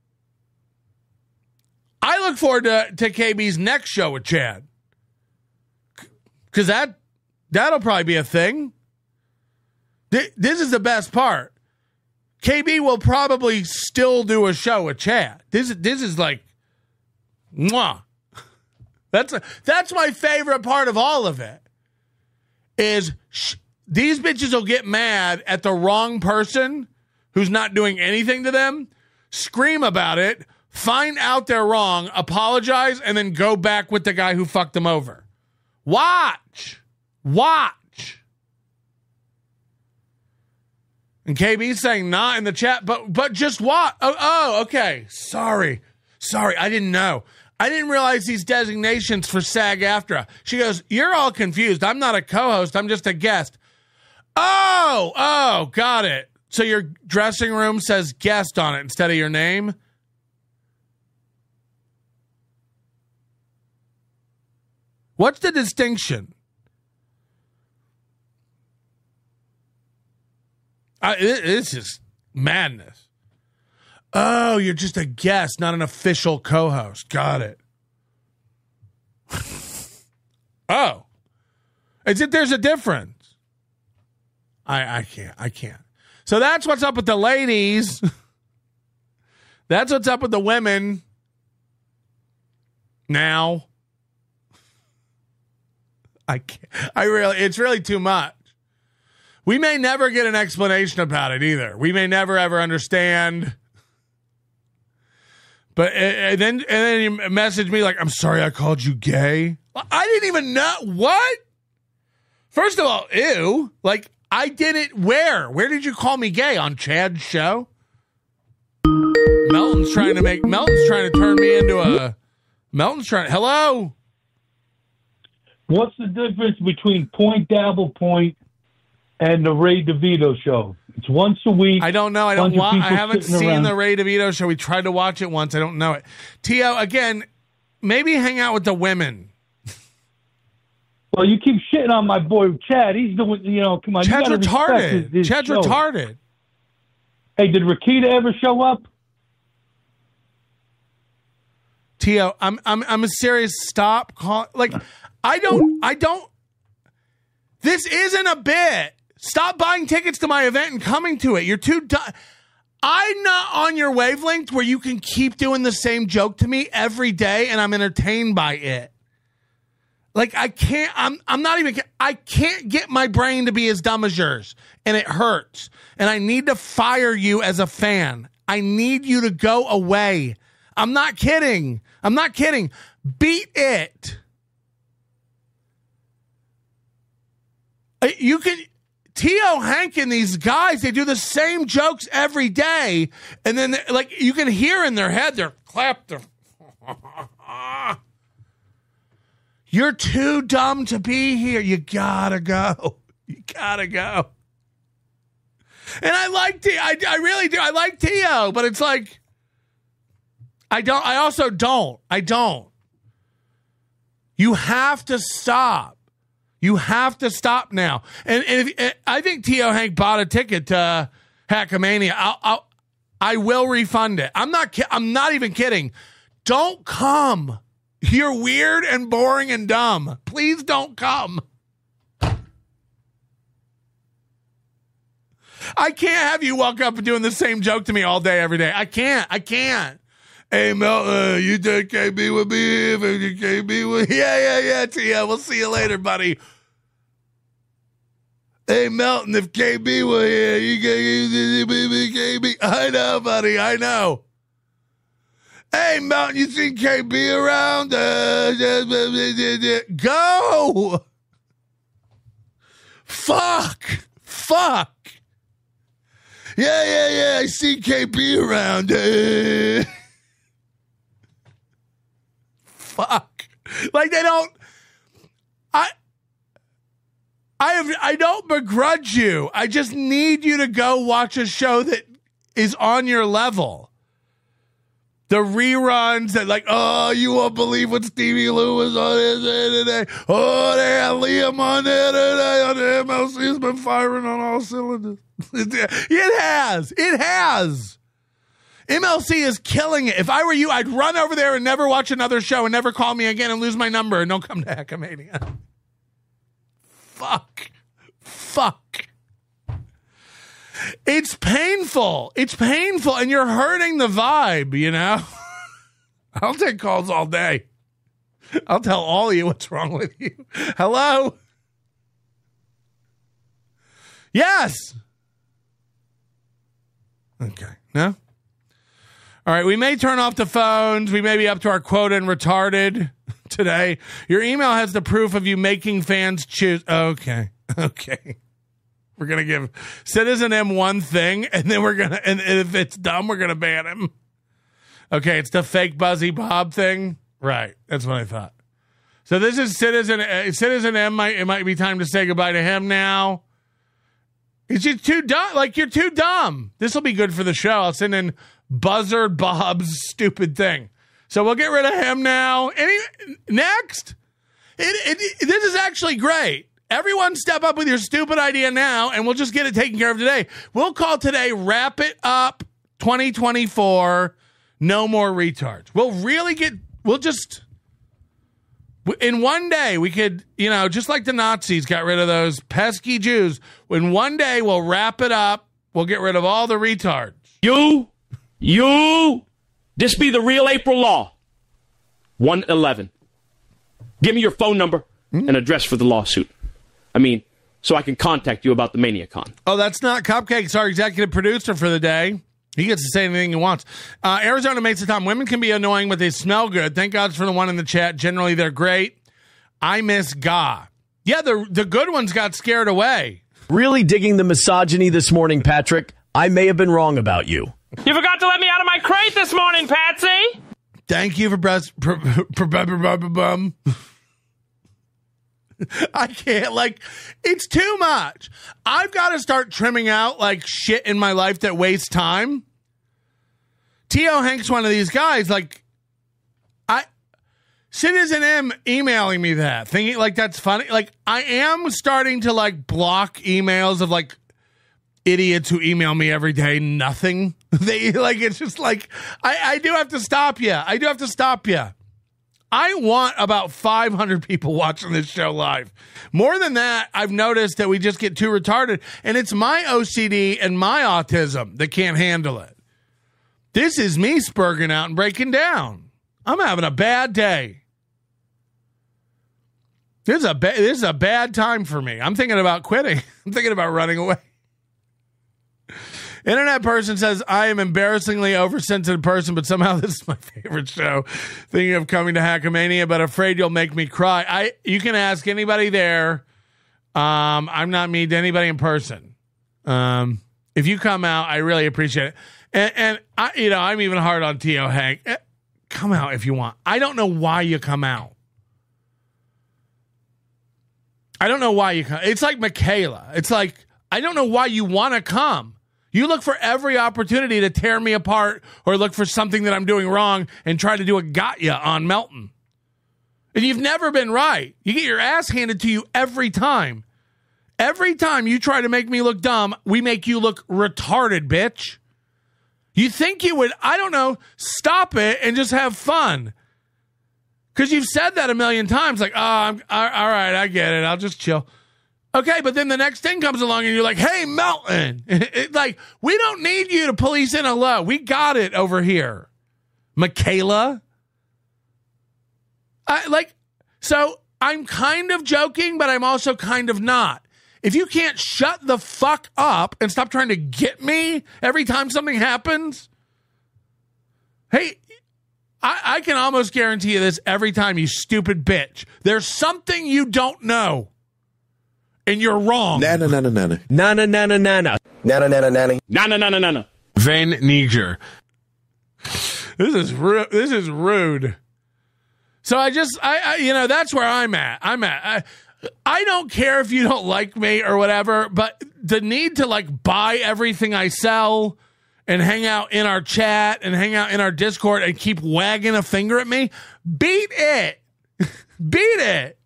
I look forward to, to K B's next show with Chad. Because that, that'll probably be a thing. Th- this is the best part. K B will probably still do a show with Chad. This is this is like, mwah. That's a, that's my favorite part of all of it. Is sh- these bitches will get mad at the wrong person who's not doing anything to them, scream about it, find out they're wrong, apologize, and then go back with the guy who fucked them over. Watch. Watch. And K B's saying not in the chat, but but just what? Oh, oh, okay. Sorry. Sorry, I didn't know. I didn't realize these designations for SAG-AFTRA. She goes, you're all confused. I'm not a co-host. I'm just a guest. Oh, oh, got it. So your dressing room says guest on it instead of your name? What's the distinction? I, this is madness. Oh, you're just a guest, not an official co-host. Got it. Oh. Is it there's a difference? I I can't. I can't. So that's what's up with the ladies. That's what's up with the women. Now. I can't. I really, it's really too much. We may never get an explanation about it either. We may never ever understand. But and then and then you message me like, I'm sorry I called you gay. I didn't even know. What? First of all, ew. Like, I didn't. Where? Where did you call me gay? On Chad's show? Melton's trying to make, Melton's trying to turn me into a, Melton's trying, hello? What's the difference between Point Dabble Point and the Ray DeVito show? It's once a week. I don't know. I don't want. I haven't seen around. the Ray DeVito show. We tried to watch it once. I don't know it. Tio, again, maybe hang out with the women. Well, you keep shitting on my boy Chad. He's doing. You know, come on. Chad's you retarded. His, his Chad's show. retarded. Hey, did Rakita ever show up? Tio, I'm I'm I'm a serious. Stop. Call, like, I don't. I don't. This isn't a bit. Stop buying tickets to my event and coming to it. You're too dumb. I'm not on your wavelength where you can keep doing the same joke to me every day and I'm entertained by it. Like, I can't, I'm I'm not even, I can't get my brain to be as dumb as yours. And it hurts. And I need to fire you as a fan. I need you to go away. I'm not kidding. I'm not kidding. Beat it. You can... Tio Hank and these guys, they do the same jokes every day. And then, like, you can hear in their head, they're clapped. They're You're too dumb to be here. You gotta go. You gotta go. And I like Tio. I, I really do. I like Tio. But it's like, I don't. I also don't. I don't. You have to stop. You have to stop now. And, and if, I think Tio Hank bought a ticket to Hackamania. I'll, I'll, I will refund it. I'm not. I'm not even kidding. Don't come. You're weird and boring and dumb. Please don't come. I can't have you walk up and doing the same joke to me all day, every day. I can't. I can't. Hey, Mel, uh, you take K B with me? If you K B with yeah, yeah, yeah, Tio. We'll see you later, buddy. Hey, Melton, if K B were here, you can be K B. I know, buddy. I know. Hey, Melton, you seen K B around? Uh, go. Fuck. Fuck. Yeah, yeah, yeah. I see K B around. Uh, fuck. Like, they don't. I. I have, I don't begrudge you. I just need you to go watch a show that is on your level. The reruns that, like, oh, you won't believe what Stevie Lou was on today. Oh, they had Liam on there today. On the M L C has been firing on all cylinders. It has. It has. M L C is killing it. If I were you, I'd run over there and never watch another show and never call me again and lose my number and don't come to Hackamania. Fuck. Fuck. It's painful. It's painful, and you're hurting the vibe, you know? I'll take calls all day. I'll tell all of you what's wrong with you. Hello? Yes. Okay. No? All right, we may turn off the phones. We may be up to our quota and retarded today. Your email has the proof of you making fans choose. Okay. Okay. We're going to give Citizen M one thing, and then we're going to, and if it's dumb, we're going to ban him. Okay, it's the fake Buzzy Bob thing. Right. That's what I thought. So this is Citizen, uh, Citizen M. Might, it might be time to say goodbye to him now. It's just too dumb. Like, you're too dumb. This will be good for the show. I'll send in Buzzard Bob's stupid thing. So we'll get rid of him now. Any next? It, it, this is actually great. Everyone step up with your stupid idea now, and we'll just get it taken care of today. We'll call today Wrap It Up twenty twenty-four. No more retards. We'll really get, we'll just, in one day, we could, you know, just like the Nazis got rid of those pesky Jews, in one day, we'll wrap it up. We'll get rid of all the retards. You, you, this be the real April Law. one eleven. Give me your phone number mm-hmm. and address for the lawsuit. I mean, so I can contact you about the ManiaCon. Oh, that's not Cupcakes, our executive producer for the day. He gets to say anything he wants. Uh, Arizona makes the time. Women can be annoying, but they smell good. Thank God for the one in the chat. Generally, they're great. I miss Ga. Yeah, the the good ones got scared away. Really digging the misogyny this morning, Patrick. I may have been wrong about you. You forgot to let me out of my crate this morning, Patsy. Thank you for breast. Pr- pr- pr- pr- bum. I can't, like, it's too much. I've got to start trimming out, like, shit in my life that wastes time. T O. Hank's one of these guys, like, I, Citizen M emailing me that, thinking, like, that's funny. Like, I am starting to, like, block emails of, like, idiots who email me every day, nothing. They, like, it's just, like, I, I do have to stop you. I do have to stop you. I want about five hundred people watching this show live. More than that, I've noticed that we just get too retarded, and it's my O C D and my autism that can't handle it. This is me spurging out and breaking down. I'm having a bad day. This is a, ba- this is a bad time for me. I'm thinking about quitting. I'm thinking about running away. Internet person says, I am embarrassingly oversensitive person, but somehow this is my favorite show. Thinking of coming to Hackamania, but afraid you'll make me cry. I You can ask anybody there. Um, I'm not mean to anybody in person. Um, if you come out, I really appreciate it. And, and I, you know, I'm even hard on T O. Hank. Eh, come out if you want. I don't know why you come out. I don't know why you come. It's like Michaela. It's like, I don't know why you want to come. You look for every opportunity to tear me apart or look for something that I'm doing wrong and try to do a gotcha on Melton. And you've never been right. You get your ass handed to you every time. Every time you try to make me look dumb, we make you look retarded, bitch. You think you would, I don't know, stop it and just have fun. Because you've said that a million times, like, oh, I'm, all right, I get it. I'll just chill. Okay, but then the next thing comes along and you're like, hey, Melton. It, like, we don't need you to police in a low. We got it over here. Michaela. I, like, so I'm kind of joking, but I'm also kind of not. If you can't shut the fuck up and stop trying to get me every time something happens. Hey, I, I can almost guarantee you this every time, you stupid bitch. There's something you don't know. And you're wrong. Nana, nana, nana. Nana, nana, nana. Nana, nana, nana. Nana, nana, nana. Van Niger. This is rude. This is rude. So I just, I, I, you know, that's where I'm at. I'm at. I, I don't care if you don't like me or whatever, but the need to, like, buy everything I sell and hang out in our chat and hang out in our Discord and keep wagging a finger at me, beat it. Beat it.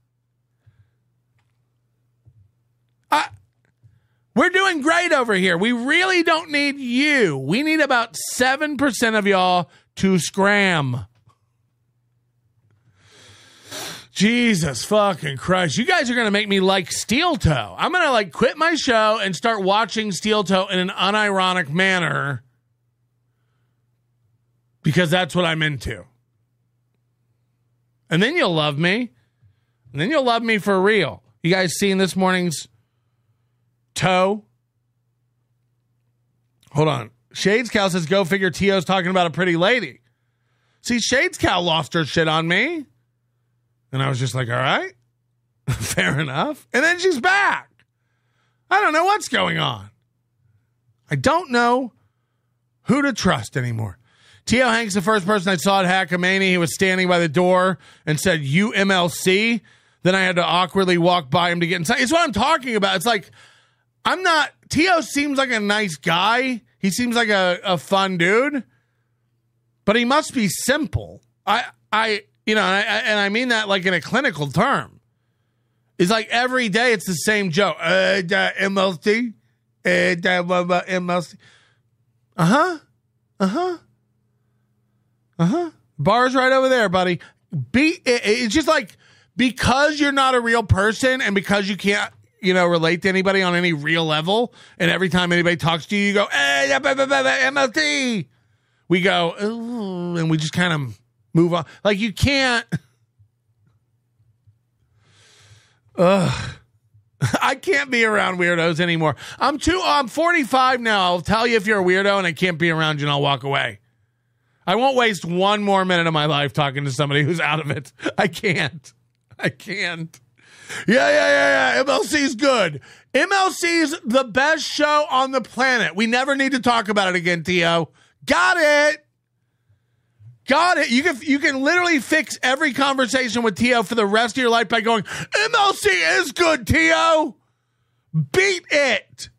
I, we're doing great over here. We really don't need you. We need about seven percent of y'all to scram. Jesus fucking Christ. You guys are going to make me like Steel Toe. I'm going to like quit my show and start watching Steel Toe in an unironic manner because that's what I'm into. And then you'll love me. And then you'll love me for real. You guys seen this morning's Toe? Hold on. Shades Cow says, go figure T O's talking about a pretty lady. See, Shades Cow lost her shit on me. And I was just like, all right, fair enough. And then she's back. I don't know what's going on. I don't know who to trust anymore. T O Hank's the first person I saw at Hackamania. He was standing by the door and said, U M L C. Then I had to awkwardly walk by him to get inside. It's what I'm talking about. It's like, I'm not, T O seems like a nice guy. He seems like a, a fun dude, but he must be simple. I, I, you know, and I, and I mean that like in a clinical term. It's like every day it's the same joke. Uh, M L C, uh, M L C. Uh-huh. Uh-huh. Uh-huh. Bar's right over there, buddy. Be, it, it's just like, because you're not a real person and because you can't, you know, relate to anybody on any real level, and every time anybody talks to you, you go, hey, M L T. We go, ooh, and we just kind of move on. Like, you can't. Ugh. I can't be around weirdos anymore. I'm too, I'm forty-five now. I'll tell you if you're a weirdo and I can't be around you and I'll walk away. I won't waste one more minute of my life talking to somebody who's out of it. I can't. I can't. Yeah, yeah, yeah, yeah. M L C's good. M L C's the best show on the planet. We never need to talk about it again, T O. Got it. Got it. You can you can literally fix every conversation with T O for the rest of your life by going, M L C is good, T O. Beat it.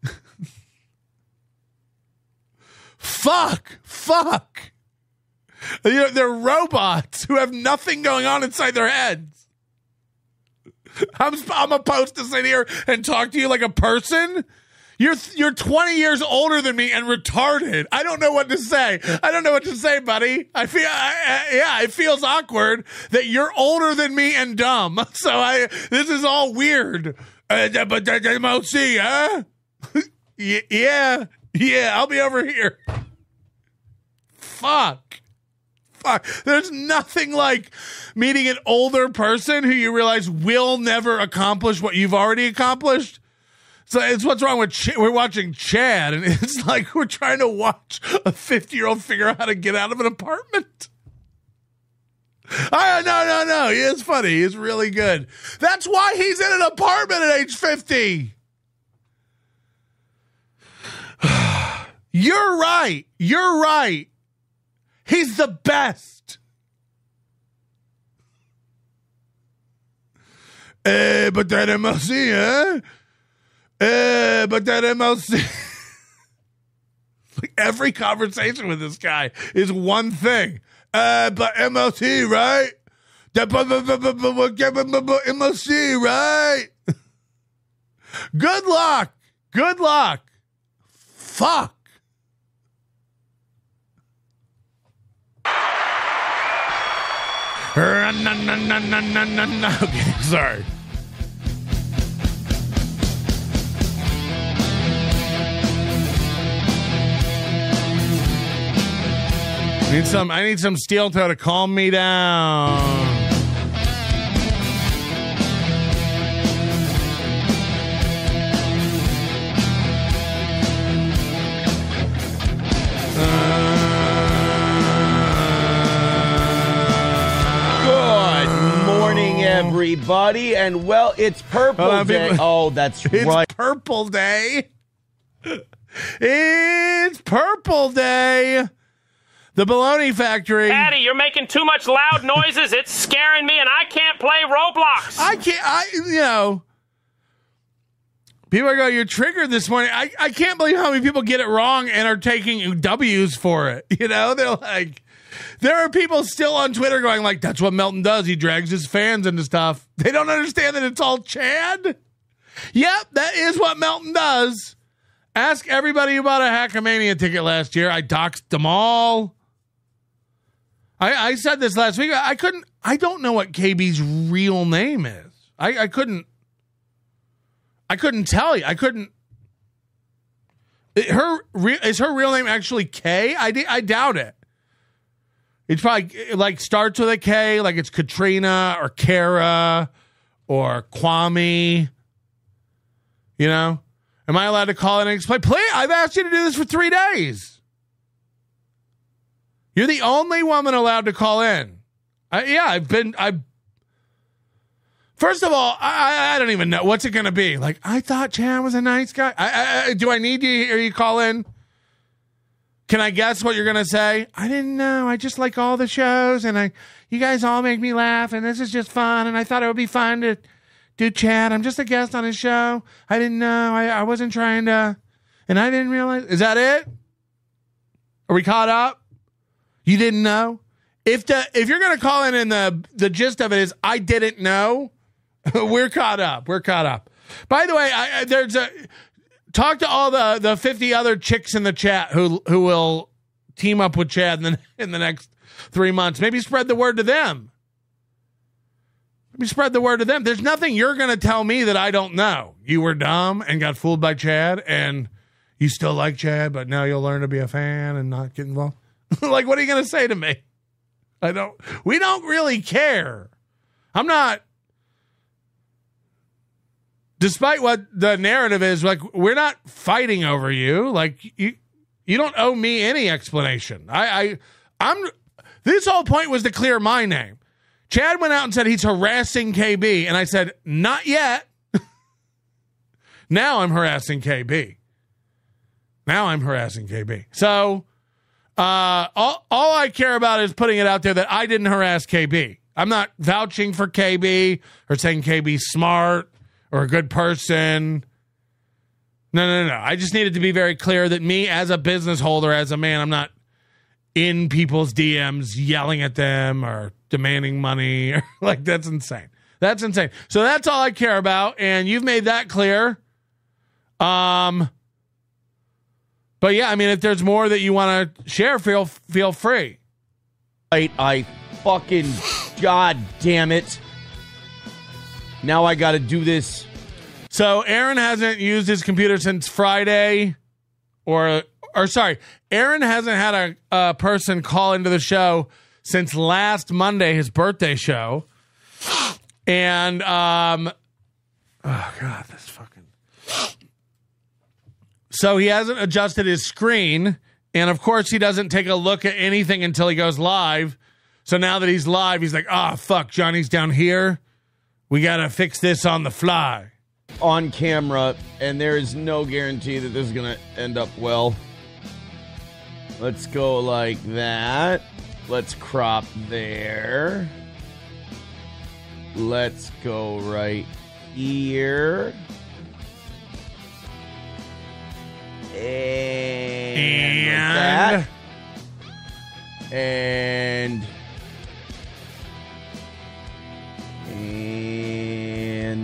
Fuck. Fuck. You know, they're robots who have nothing going on inside their heads. I'm I'm supposed to sit here and talk to you like a person? You're you're twenty years older than me and retarded. I don't know what to say. I don't know what to say, buddy. I feel I, I, yeah, it feels awkward that you're older than me and dumb. So I this is all weird. Uh, but M L C, huh? yeah, yeah. I'll be over here. Fuck. Fuck. There's nothing like meeting an older person who you realize will never accomplish what you've already accomplished. So it's what's wrong with Ch- we're watching Chad, and it's like we're trying to watch a fifty-year-old figure out how to get out of an apartment. I, no, no, no. He is funny. He's really good. That's why he's in an apartment at age fifty. You're right. You're right. He's the best. Eh, but that M L C, huh? Eh, but that M L C. Like every conversation with this guy is one thing. Uh, but M L C, right? M L C, right? Good luck. Good luck. Fuck. Okay, sorry. I need some. I need some Steel Toe to calm me down. Everybody, and well, it's Purple on, Day. people. Oh, that's it's right. It's Purple Day. It's Purple Day. The Baloney Factory. Patty, you're making too much loud noises. It's scaring me, and I can't play Roblox. I can't. I you know. People are going, you're triggered this morning. I, I can't believe how many people get it wrong and are taking W's for it. You know, they're like. There are people still on Twitter going like, that's what Melton does. He drags his fans into stuff. They don't understand that it's all Chad. Yep, that is what Melton does. Ask everybody who bought a Hackamania ticket last year. I doxed them all. I, I said this last week. I couldn't, I don't know what K B's real name is. I, I couldn't. I couldn't tell you. I couldn't. Her is her real name actually K? I I doubt it. It's probably like starts with a K, like it's Katrina or Kara or Kwame. You know, am I allowed to call in and explain? Please, I've asked you to do this for three days. You're the only woman allowed to call in. I, yeah, I've been. I. First of all, I, I don't even know what's it going to be. Like, I thought Chad was a nice guy. I, I, do I need to hear you call in? Can I guess what you're going to say? I didn't know. I just like all the shows, and I, you guys all make me laugh, and this is just fun. And I thought it would be fun to do Chad. I'm just a guest on his show. I didn't know. I, I wasn't trying to, and I didn't realize. Is that it? Are we caught up? You didn't know? If the if you're going to call in, and the the gist of it is I didn't know, we're caught up. We're caught up. By the way, I, I, there's a. Talk to all the, the fifty other chicks in the chat who who will team up with Chad in the, in the next three months. Maybe spread the word to them. Maybe spread the word to them. There's nothing you're going to tell me that I don't know. You were dumb and got fooled by Chad, and you still like Chad, but now you'll learn to be a fan and not get involved. Like, what are you going to say to me? I don't. We don't really care. I'm not. Despite what the narrative is, like, we're not fighting over you. Like, you you don't owe me any explanation. I, I I'm this whole point was to clear my name. Chad went out and said he's harassing K B, and I said, not yet. Now I'm harassing K B. Now I'm harassing K B. So uh, all all I care about is putting it out there that I didn't harass K B. I'm not vouching for K B or saying K B's smart or a good person. No, no, no. I just needed to be very clear that me as a business holder, as a man, I'm not in people's D Ms yelling at them or demanding money. Like, that's insane. That's insane. So that's all I care about, and you've made that clear. Um, but yeah, I mean, if there's more that you want to share, feel feel free. I, I fucking, God damn it. Now I got to do this. So Aaron hasn't used his computer since Friday, or or sorry, Aaron hasn't had a, a person call into the show since last Monday, his birthday show. And um, oh god, this fucking. So he hasn't adjusted his screen, and of course he doesn't take a look at anything until he goes live. So now that he's live, he's like, "Ah, oh, fuck, Johnny's down here. We got to fix this on the fly." On camera, and there is no guarantee that this is going to end up well. Let's go like that. Let's crop there. Let's go right here. And, and... Like that. And... And...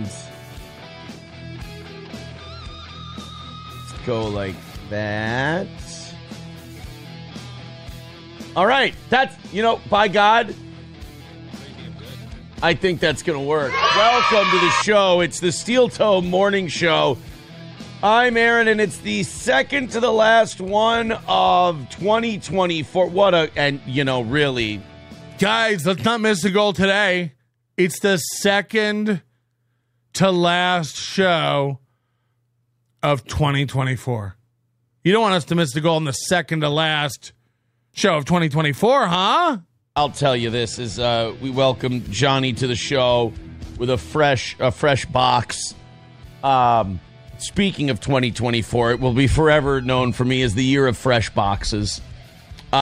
Let's go like that. All right. That's, you know, by God, I think that's going to work. Welcome to the show. It's the Steel Toe Morning Show. I'm Aaron, and it's the second to the last one of twenty twenty-four. What a, and, you know, really. Guys, let's not miss the goal today. It's the second to last show of twenty twenty-four. You don't want us to miss the goal in the second to last show of twenty twenty-four, huh? I'll tell you this is uh, we welcome Johnny to the show with a fresh a fresh box. Um, speaking of twenty twenty-four, it will be forever known for me as the year of fresh boxes. Uh,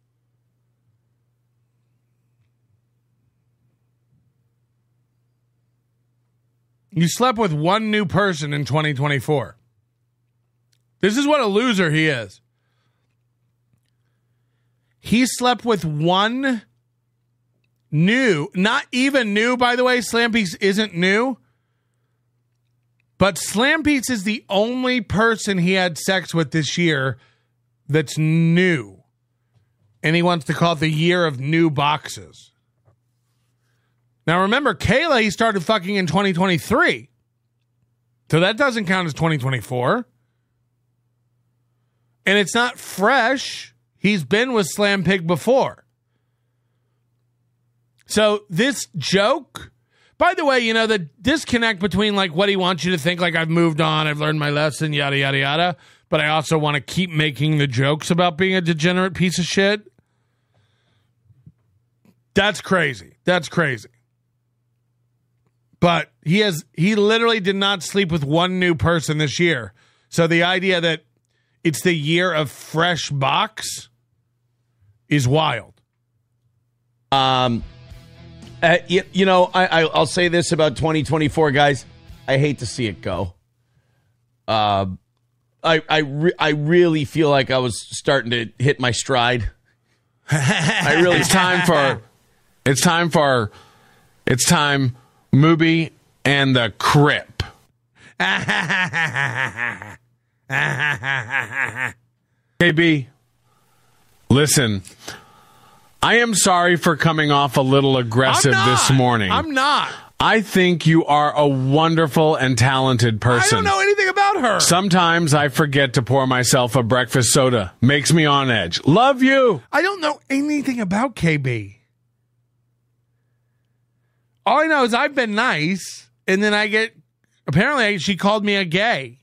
you slept with one new person in twenty twenty-four. This is what a loser he is. He slept with one new, not even new, by the way. Slampies isn't new. But Slampies is the only person he had sex with this year that's new. And he wants to call it the year of new boxes. Now remember, Kayla, he started fucking in twenty twenty-three. So that doesn't count as twenty twenty-four. And it's not fresh. He's been with Slam Pig before. So this joke, by the way, you know, the disconnect between like what he wants you to think, like I've moved on, I've learned my lesson, yada, yada, yada. But I also want to keep making the jokes about being a degenerate piece of shit. That's crazy. That's crazy. But he has, he literally did not sleep with one new person this year. So the idea that it's the year of fresh box is wild. Um, uh, you, you know, I, I, I'll say this about twenty twenty-four, guys. I hate to see it go. Uh, I I re- I really feel like I was starting to hit my stride. I really. It's time for. It's time for. It's time. Mubi and the Crip. K B, listen. I am sorry for coming off a little aggressive this morning. I'm not. I think you are a wonderful and talented person. I don't know anything about her. Sometimes I forget to pour myself a breakfast soda. Makes me on edge. Love you. I don't know anything about K B. All I know is I've been nice, and then I get... Apparently, she called me a gay.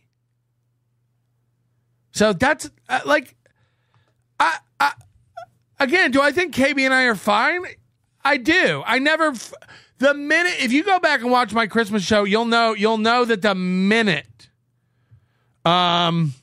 So that's, uh, like... I, I Again, do I think K B and I are fine? I do. I never... F- the minute... If you go back and watch my Christmas show, you'll know you'll know that the minute... Um...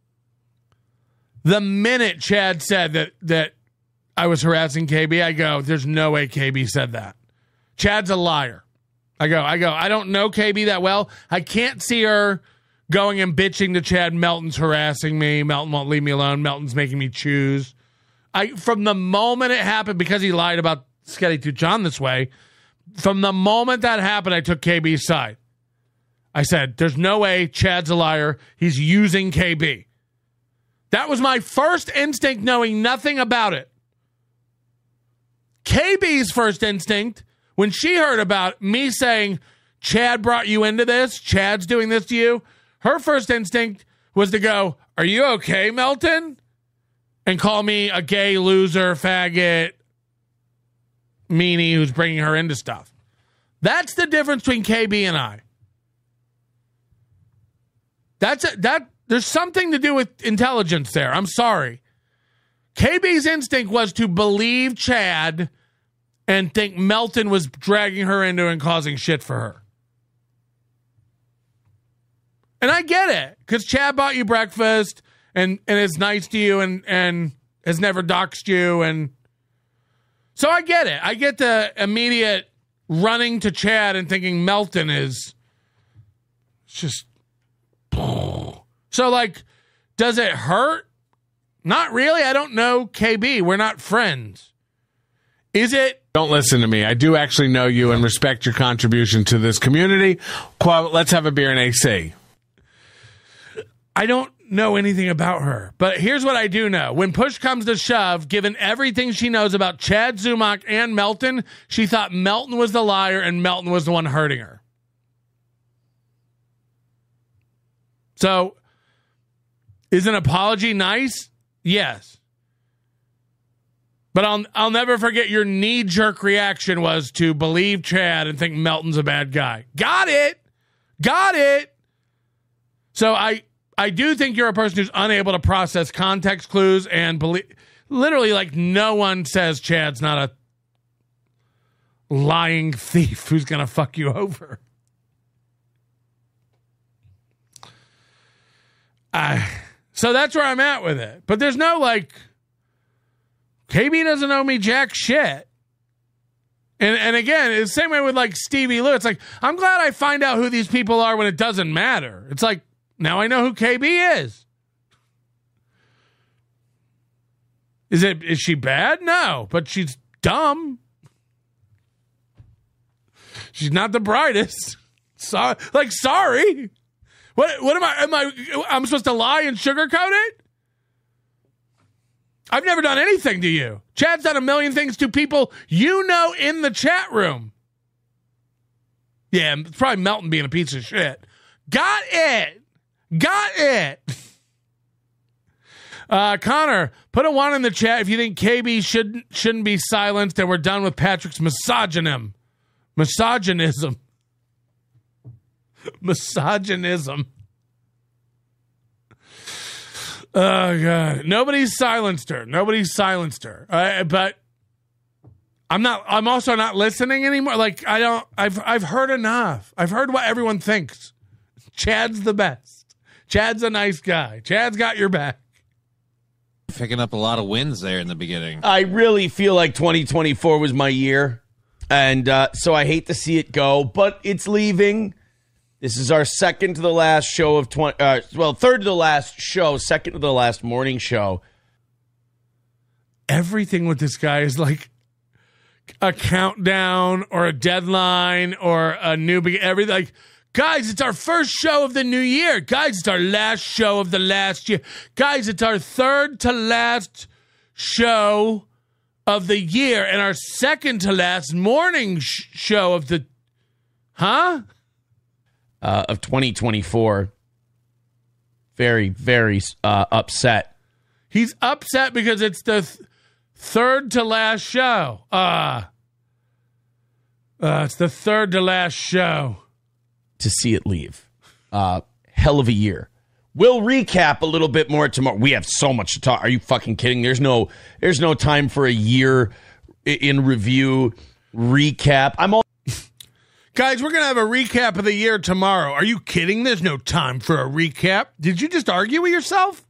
The minute Chad said that, that I was harassing K B, I go, there's no way K B said that. Chad's a liar. I go, I go, I don't know K B that well. I can't see her going and bitching to Chad. Melton's harassing me. Melton won't leave me alone. Melton's making me choose. I from the moment it happened, because he lied about Sketty to John this way, from the moment that happened, I took K B's side. I said, there's no way Chad's a liar. He's using K B. That was my first instinct, knowing nothing about it. K B's first instinct, when she heard about me saying, Chad brought you into this, Chad's doing this to you, her first instinct was to go, are you okay, Melton? And call me a gay loser, faggot, meanie who's bringing her into stuff. That's the difference between K B and I. That's a, that. There's something to do with intelligence there. I'm sorry. K B's instinct was to believe Chad and think Melton was dragging her into and causing shit for her. And I get it, because Chad bought you breakfast and, and is nice to you and, and has never doxed you. And so I get it. I get the immediate running to Chad and thinking Melton is just... So, like, does it hurt? Not really. I don't know K B. We're not friends. Is it? Don't listen to me. I do actually know you and respect your contribution to this community. Quote, let's have a beer and A C. I don't know anything about her, but here's what I do know. When push comes to shove, given everything she knows about Chad Zumock and Melton, she thought Melton was the liar and Melton was the one hurting her. So, is an apology nice? Yes. But I'll I'll never forget your knee-jerk reaction was to believe Chad and think Melton's a bad guy. Got it. Got it. So I I do think you're a person who's unable to process context clues and believe. Literally, like, no one says Chad's not a lying thief who's going to fuck you over. I, so that's where I'm at with it. But there's no, like, K B doesn't owe me jack shit. And and again, it's the same way with, like, Stevie Lou. It's like, I'm glad I find out who these people are when it doesn't matter. It's like, now I know who K B is. Is it? Is she bad? No, but she's dumb. She's not the brightest. So, like, sorry. What? What am I? Am I? I'm supposed to lie and sugarcoat it? I've never done anything to you. Chad's done a million things to people you know in the chat room. Yeah, it's probably Melton being a piece of shit. Got it. Got it. Uh, Connor, put a one in the chat if you think K B shouldn't shouldn't be silenced and we're done with Patrick's misogynism. Misogynism. Misogynism. Oh, God. Nobody's silenced her. Nobody's silenced her. Uh, but I'm not, I'm also not listening anymore. Like, I don't, I've, I've heard enough. I've heard what everyone thinks. Chad's the best. Chad's a nice guy. Chad's got your back. Picking up a lot of wins there in the beginning. I really feel like twenty twenty-four was my year. And uh, so I hate to see it go, but it's leaving. This is our second to the last show of twenty. Uh, well, third to the last show, second to the last morning show. Everything with this guy is like a countdown or a deadline or a new be- everything. Like, guys, it's our first show of the new year. Guys, it's our last show of the last year. Guys, it's our third to last show of the year and our second to last morning sh- show of the, huh? Uh, of twenty twenty-four. Very, very uh, upset. He's upset because it's the th- third to last show. Uh, uh, it's the third to last show. To see it leave. Uh, hell of a year. We'll recap a little bit more tomorrow. We have so much to talk. Are you fucking kidding? There's no there's no time for a year in review recap. I'm all Guys, we're going to have a recap of the year tomorrow. Are you kidding? There's no time for a recap. Did you just argue with yourself?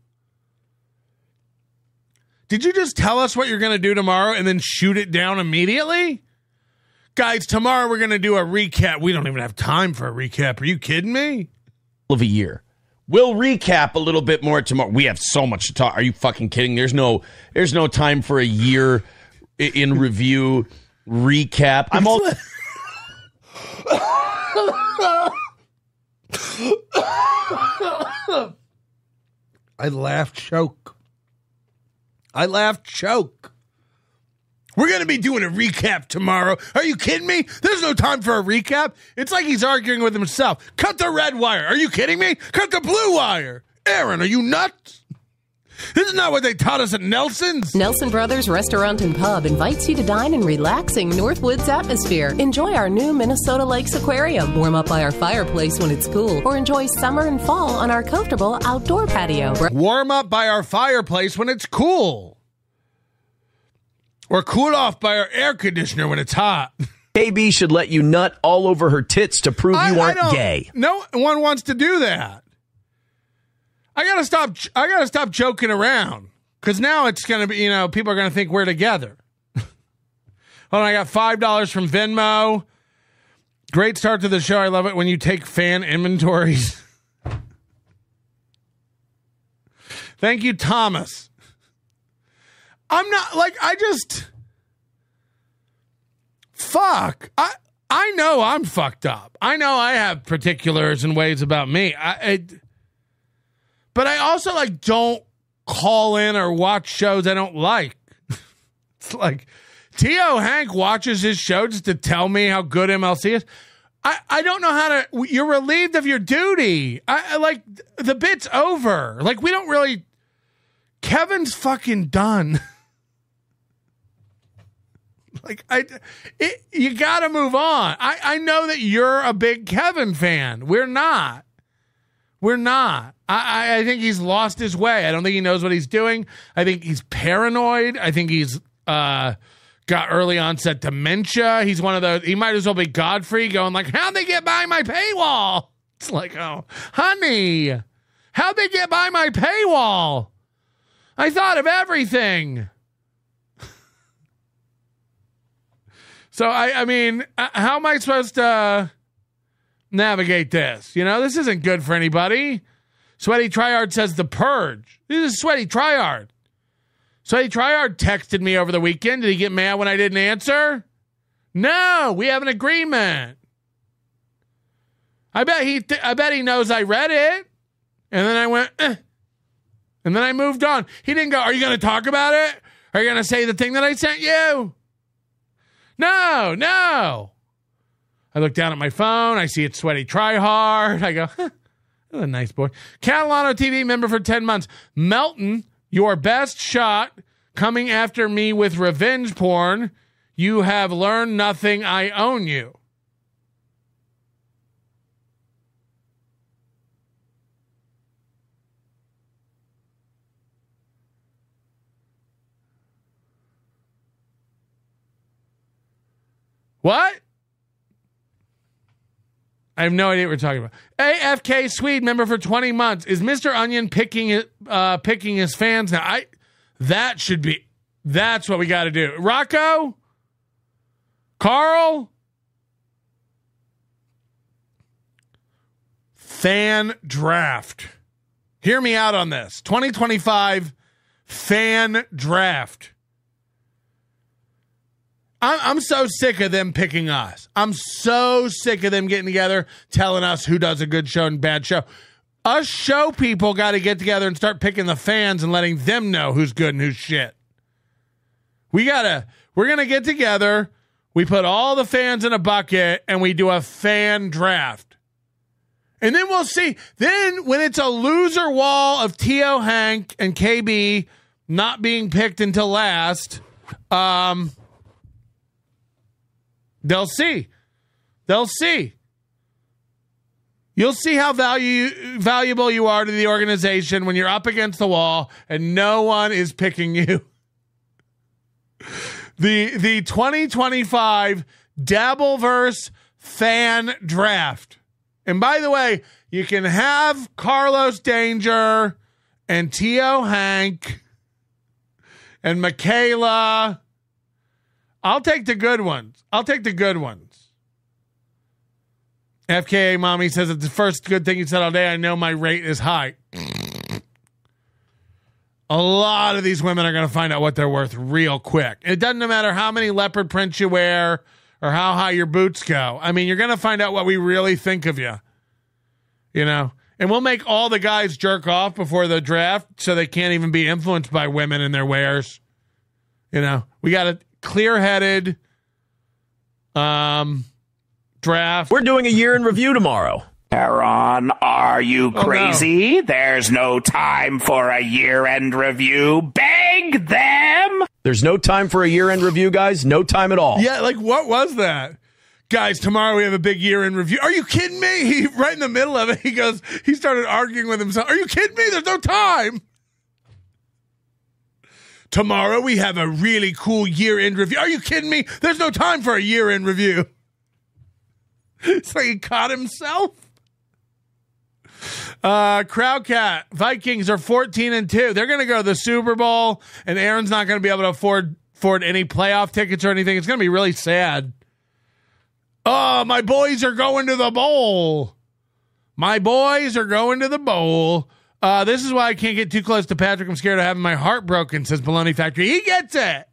Did you just tell us what you're going to do tomorrow and then shoot it down immediately? Guys, tomorrow we're going to do a recap. We don't even have time for a recap. Are you kidding me? Of a year. We'll recap a little bit more tomorrow. We have so much to talk. Are you fucking kidding? There's no there's no time for a year in review recap. I'm all I laughed choke. I laughed choke. We're going to be doing a recap tomorrow. Are you kidding me? There's no time for a recap. It's like he's arguing with himself. Cut the red wire. Are you kidding me? Cut the blue wire. Aaron, are you nuts? This is not what they taught us at Nelson's. Nelson Brothers Restaurant and Pub invites you to dine in relaxing Northwoods atmosphere. Enjoy our new Minnesota Lakes Aquarium. Warm up by our fireplace when it's cool. Or enjoy summer and fall on our comfortable outdoor patio. Warm up by our fireplace when it's cool. Or cool off by our air conditioner when it's hot. K B should let you nut all over her tits to prove I, you aren't I gay. No one wants to do that. I gotta stop. I gotta stop joking around because now it's gonna be. You know, people are gonna think we're together. Hold on, I got five dollars from Venmo. Great start to the show. I love it when you take fan inventories. Thank you, Thomas. I'm not like I just fuck. I I know I'm fucked up. I know I have particulars and ways about me. I. It, But I also, like, don't call in or watch shows I don't like. It's like, T O. Hank watches his show just to tell me how good M L C is. I, I don't know how to... You're relieved of your duty. I, I like, the bit's over. Like, we don't really... Kevin's fucking done. Like, I... It, you gotta move on. I, I know that you're a big Kevin fan. We're not. We're not. I, I think he's lost his way. I don't think he knows what he's doing. I think he's paranoid. I think he's uh, got early onset dementia. He's one of those. He might as well be Godfrey going like, how'd they get by my paywall? It's like, oh, honey, how'd they get by my paywall? I thought of everything. So, I, I mean, how am I supposed to navigate this? You know, this isn't good for anybody. Sweaty Tryhard says The Purge. This is Sweaty Tryhard. Sweaty Tryhard texted me over the weekend. Did he get mad when I didn't answer? No, we have an agreement. I bet he. Th- I bet he knows I read it, and then I went, eh. And then I moved on. He didn't go, are you going to talk about it? Are you going to say the thing that I sent you? No, no. I look down at my phone. I see it's Sweaty Try Hard. I go, huh, that's a nice boy. Catalano T V member for ten months. Melton, your best shot coming after me with revenge porn. You have learned nothing. I own you. What? I have no idea what we're talking about. A F K Swede member for twenty months. Is Mister Onion picking uh, picking his fans now? I that should be that's what we got to do. Rocco, Carl, fan draft. Hear me out on this. twenty twenty-five fan draft. I'm so sick of them picking us. I'm so sick of them getting together, telling us who does a good show and bad show. Us show people got to get together and start picking the fans and letting them know who's good and who's shit. We got to, we're going to get together. We put all the fans in a bucket and we do a fan draft. And then we'll see. Then when it's a loser wall of T O Hank and K B not being picked until last, um... They'll see. They'll see. You'll see how value, valuable you are to the organization when you're up against the wall and no one is picking you. The the twenty twenty-five Dabbleverse fan draft. And by the way, you can have Carlos Danger and T O Hank and Michaela. I'll take the good ones. I'll take the good ones. F K A Mommy says it's the first good thing you said all day. I know my rate is high. A lot of these women are going to find out what they're worth real quick. It doesn't matter how many leopard prints you wear or how high your boots go. I mean, you're going to find out what we really think of you. You know? And we'll make all the guys jerk off before the draft so they can't even be influenced by women in their wares. You know? We got to... clear-headed um, draft. We're doing a year in review tomorrow. Aaron, are you crazy? Oh, no. There's no time for a year-end review. Beg them! There's no time for a year-end review, guys. No time at all. Yeah, like, what was that? Guys, tomorrow we have a big year-end review. Are you kidding me? He, right in the middle of it, he goes, he started arguing with himself. Are you kidding me? There's no time. Tomorrow we have a really cool year-end review. Are you kidding me? There's no time for a year-end review. It's like he caught himself. Uh, Crowdcat, Vikings are fourteen and two. They're going to go to the Super Bowl, and Aaron's not going to be able to afford, afford any playoff tickets or anything. It's going to be really sad. Oh, my boys are going to the bowl. My boys are going to the bowl. Uh, this is why I can't get too close to Patrick. I'm scared of having my heart broken, says Baloney Factory. He gets it.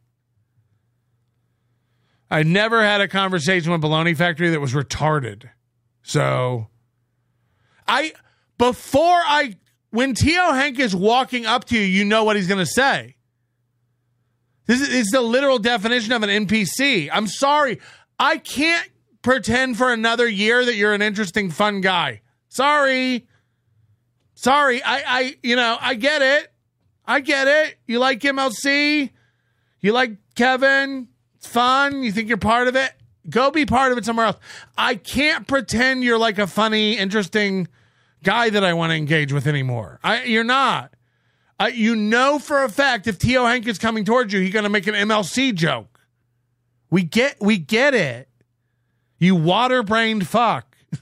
I never had a conversation with Baloney Factory that was retarded. So, I, before I, when T O Hank is walking up to you, you know what he's going to say. This is, is the literal definition of an N P C. I'm sorry. I can't pretend for another year that you're an interesting, fun guy. Sorry. Sorry, I, I, you know, I get it. I get it. You like M L C? You like Kevin? It's fun. You think you're part of it? Go be part of it somewhere else. I can't pretend you're like a funny, interesting guy that I want to engage with anymore. I, you're not. I, you know for a fact if T O Hank is coming towards you, he's going to make an M L C joke. We get, we get it. You water-brained fuck.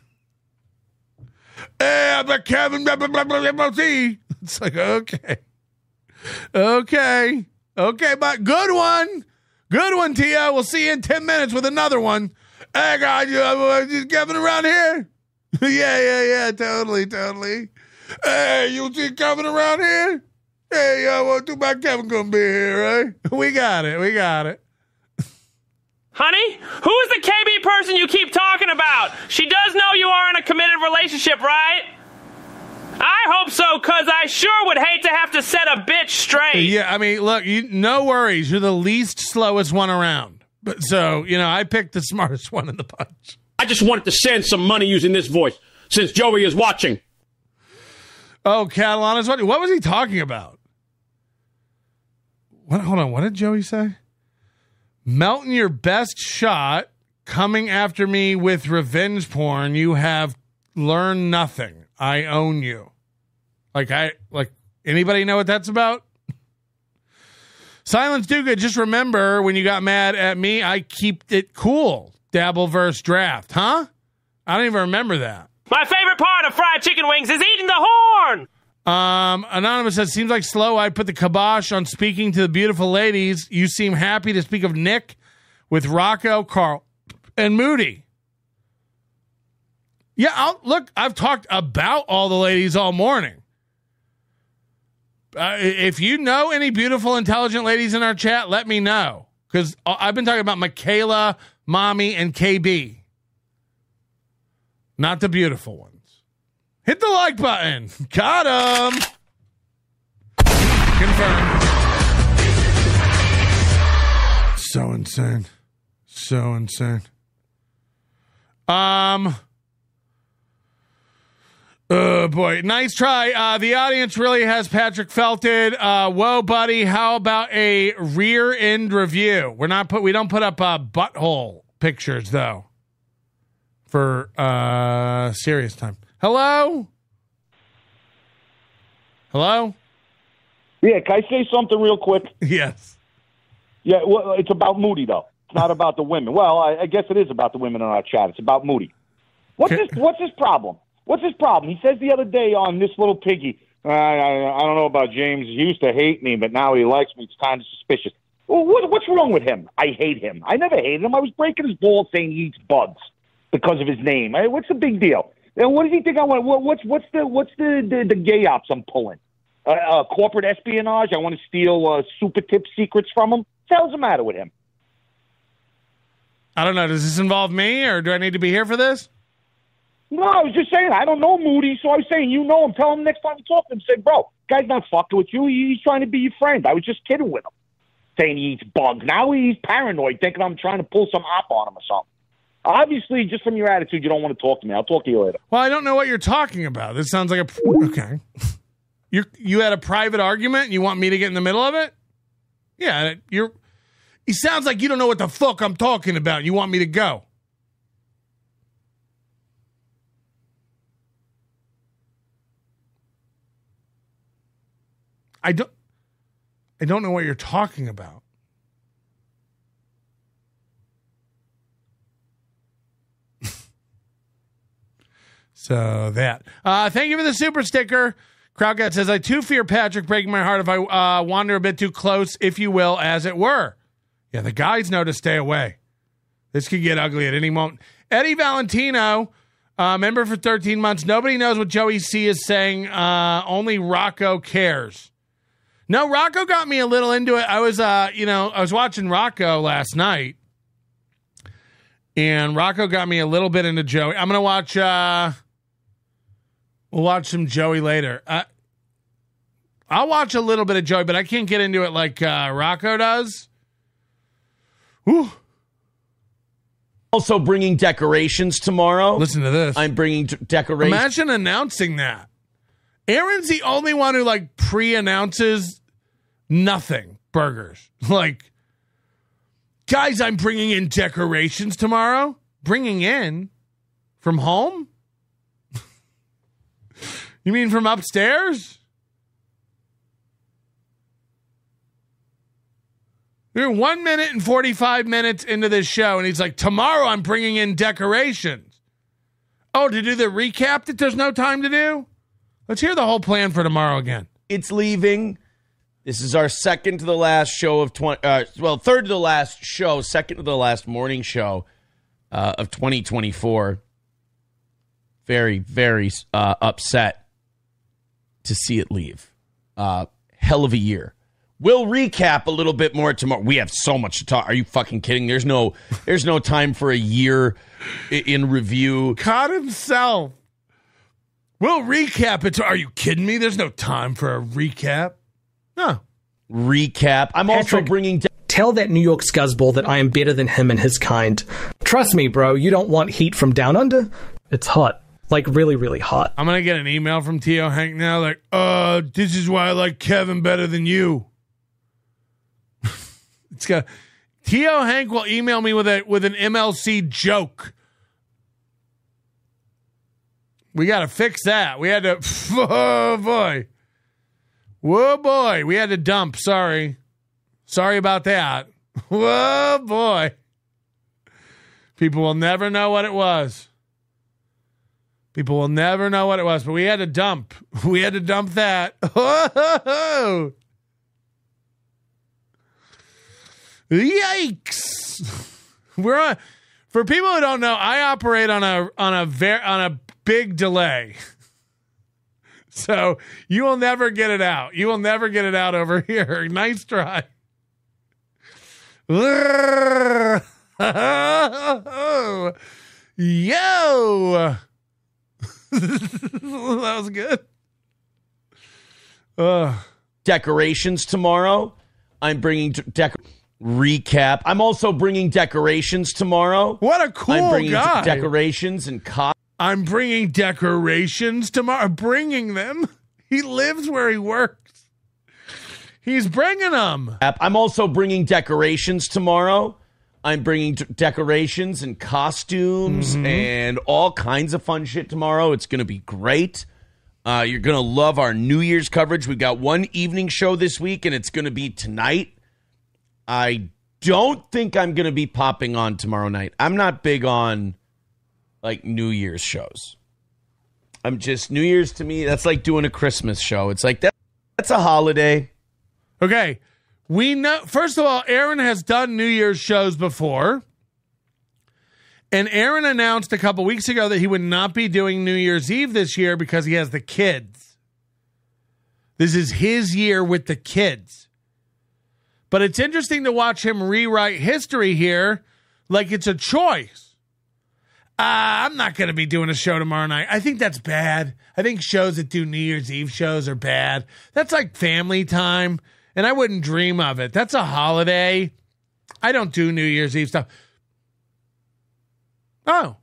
Hey, I'm a Kevin, blah, blah, blah, blah, M L C. It's like, okay. Okay. Okay, but good one. Good one, T O. We'll see you in ten minutes with another one. Hey, guys, you uh, Kevin around here? yeah, yeah, yeah, totally, totally. Hey, you see Kevin around here? Hey, uh, well, too bad Kevin gonna be here, right? We got it, we got it. Honey, who is the K B person you keep talking about? She does know you are in a committed relationship, right? I hope so, because I sure would hate to have to set a bitch straight. Yeah, I mean, look, you, no worries. You're the least slowest one around. But so, you know, I picked the smartest one in the bunch. I just wanted to send some money using this voice, since Joey is watching. Oh, Catalana's what? What was he talking about? What? Hold on. What did Joey say? Melton, your best shot, coming after me with revenge porn. You have learned nothing. I own you. Like I like. Anybody know what that's about? Silence do good. Just remember when you got mad at me, I keep it cool. Dabble versus draft, huh? I don't even remember that. My favorite part of fried chicken wings is eating the horn. Um, Anonymous says, seems like slow. I put the kibosh on speaking to the beautiful ladies. You seem happy to speak of Nick with Rocco, Carl, and Moody. Yeah, I'll, look, I've talked about all the ladies all morning. Uh, if you know any beautiful, intelligent ladies in our chat, let me know. Because I've been talking about Michaela, Mommy, and K B. Not the beautiful ones. Hit the like button. Got him. Confirmed. So insane. So insane. Um... Oh, boy. Nice try. Uh, the audience really has Patrick felted. Uh, whoa, buddy. How about a rear end review? We're not put, we don't put up uh, butthole pictures, though, for uh, serious time. Hello? Hello? Yeah, can I say something real quick? Yes. Yeah, well, it's about Moody, though. It's not about the women. Well, I, I guess it is about the women in our chat. It's about Moody. What's his, what's his problem? What's his problem? He says the other day on This Little Piggy, I, I, I don't know about James. He used to hate me, but now he likes me. It's kind of suspicious. Well, what, what's wrong with him? I hate him. I never hated him. I was breaking his balls saying he eats bugs because of his name. I, what's the big deal? And what does he think I want? What, what's what's the what's the the, the gay ops I'm pulling? Uh, uh, corporate espionage? I want to steal uh, super tip secrets from him? What the hell's the matter with him? I don't know. Does this involve me, or do I need to be here for this? No, I was just saying, I don't know Moody, so I was saying, you know him. Tell him next time you talk to him, say, bro, guy's not fucking with you. He's trying to be your friend. I was just kidding with him, saying he eats bugs. Now he's paranoid, thinking I'm trying to pull some op on him or something. Obviously, just from your attitude, you don't want to talk to me. I'll talk to you later. Well, I don't know what you're talking about. This sounds like a... Okay. You you had a private argument and you want me to get in the middle of it? Yeah, you're... It sounds like you don't know what the fuck I'm talking about. You want me to go. I don't I don't know what you're talking about. So that. Uh, thank you for the super sticker. Crowdcat says, I too fear Patrick breaking my heart if I uh, wander a bit too close, if you will, as it were. Yeah, the guys know to stay away. This could get ugly at any moment. Eddie Valentino, uh, member for thirteen months. Nobody knows what Joey C is saying. Uh, only Rocco cares. No, Rocco got me a little into it. I was, uh, you know, I was watching Rocco last night, and Rocco got me a little bit into Joey. I'm gonna watch. Uh, we'll watch some Joey later. Uh, I'll watch a little bit of Joey, but I can't get into it like uh, Rocco does. Whew. Also bringing decorations tomorrow. Listen to this. I'm bringing d- decorations. Imagine announcing that. Aaron's the only one who, like, pre-announces nothing burgers. Like, guys, I'm bringing in decorations tomorrow. Bringing in? From home? You mean from upstairs? We're one minute and forty-five minutes into this show, and he's like, tomorrow I'm bringing in decorations. Oh, to do the recap that there's no time to do? Let's hear the whole plan for tomorrow again. It's leaving. This is our second to the last show of twenty. Uh, well, third to the last show, second to the last morning show uh, of twenty twenty-four. Very, very uh, upset to see it leave. Uh, hell of a year. We'll recap a little bit more tomorrow. We have so much to talk. Are you fucking kidding? There's no, there's no time for a year in review. Caught himself. We'll recap it. Are you kidding me? There's no time for a recap. No. Recap. I'm also Patrick, bringing... De- Tell that New York scuzzball that I am better than him and his kind. Trust me, bro, you don't want heat from down under. It's hot. Like, really, really hot. I'm going to get an email from T O Hank now, like, uh, this is why I like Kevin better than you. It's got T O Hank will email me with a with an M L C joke. We got to fix that. We had to, oh boy. Whoa, boy. We had to dump. Sorry. Sorry about that. Whoa, boy. People will never know what it was. People will never know what it was, but we had to dump. We had to dump that. Whoa. Yikes. We're on, for people who don't know, I operate on a on a ver, on a big delay. So you will never get it out. You will never get it out over here. Nice try. Yo. That was good. Uh. Decorations tomorrow. I'm bringing dec- recap. I'm also bringing decorations tomorrow. What a cool I'm bringing guy. Decorations and co- I'm bringing decorations tomorrow. Bringing them. He lives where he works. He's bringing them. I'm also bringing decorations tomorrow. I'm bringing d- decorations and costumes mm-hmm. and all kinds of fun shit tomorrow. It's going to be great. Uh, you're going to love our New Year's coverage. We've got one evening show this week, and it's going to be tonight. I don't think I'm going to be popping on tomorrow night. I'm not big on, like, New Year's shows. I'm just, New Year's to me, that's like doing a Christmas show. It's like, that, that's a holiday. Okay. We know, first of all, Aaron has done New Year's shows before. And Aaron announced a couple weeks ago that he would not be doing New Year's Eve this year because he has the kids. This is his year with the kids. But it's interesting to watch him rewrite history here like it's a choice. Uh, I'm not going to be doing a show tomorrow night. I think that's bad. I think shows that do New Year's Eve shows are bad. That's like family time, and I wouldn't dream of it. That's a holiday. I don't do New Year's Eve stuff. Oh.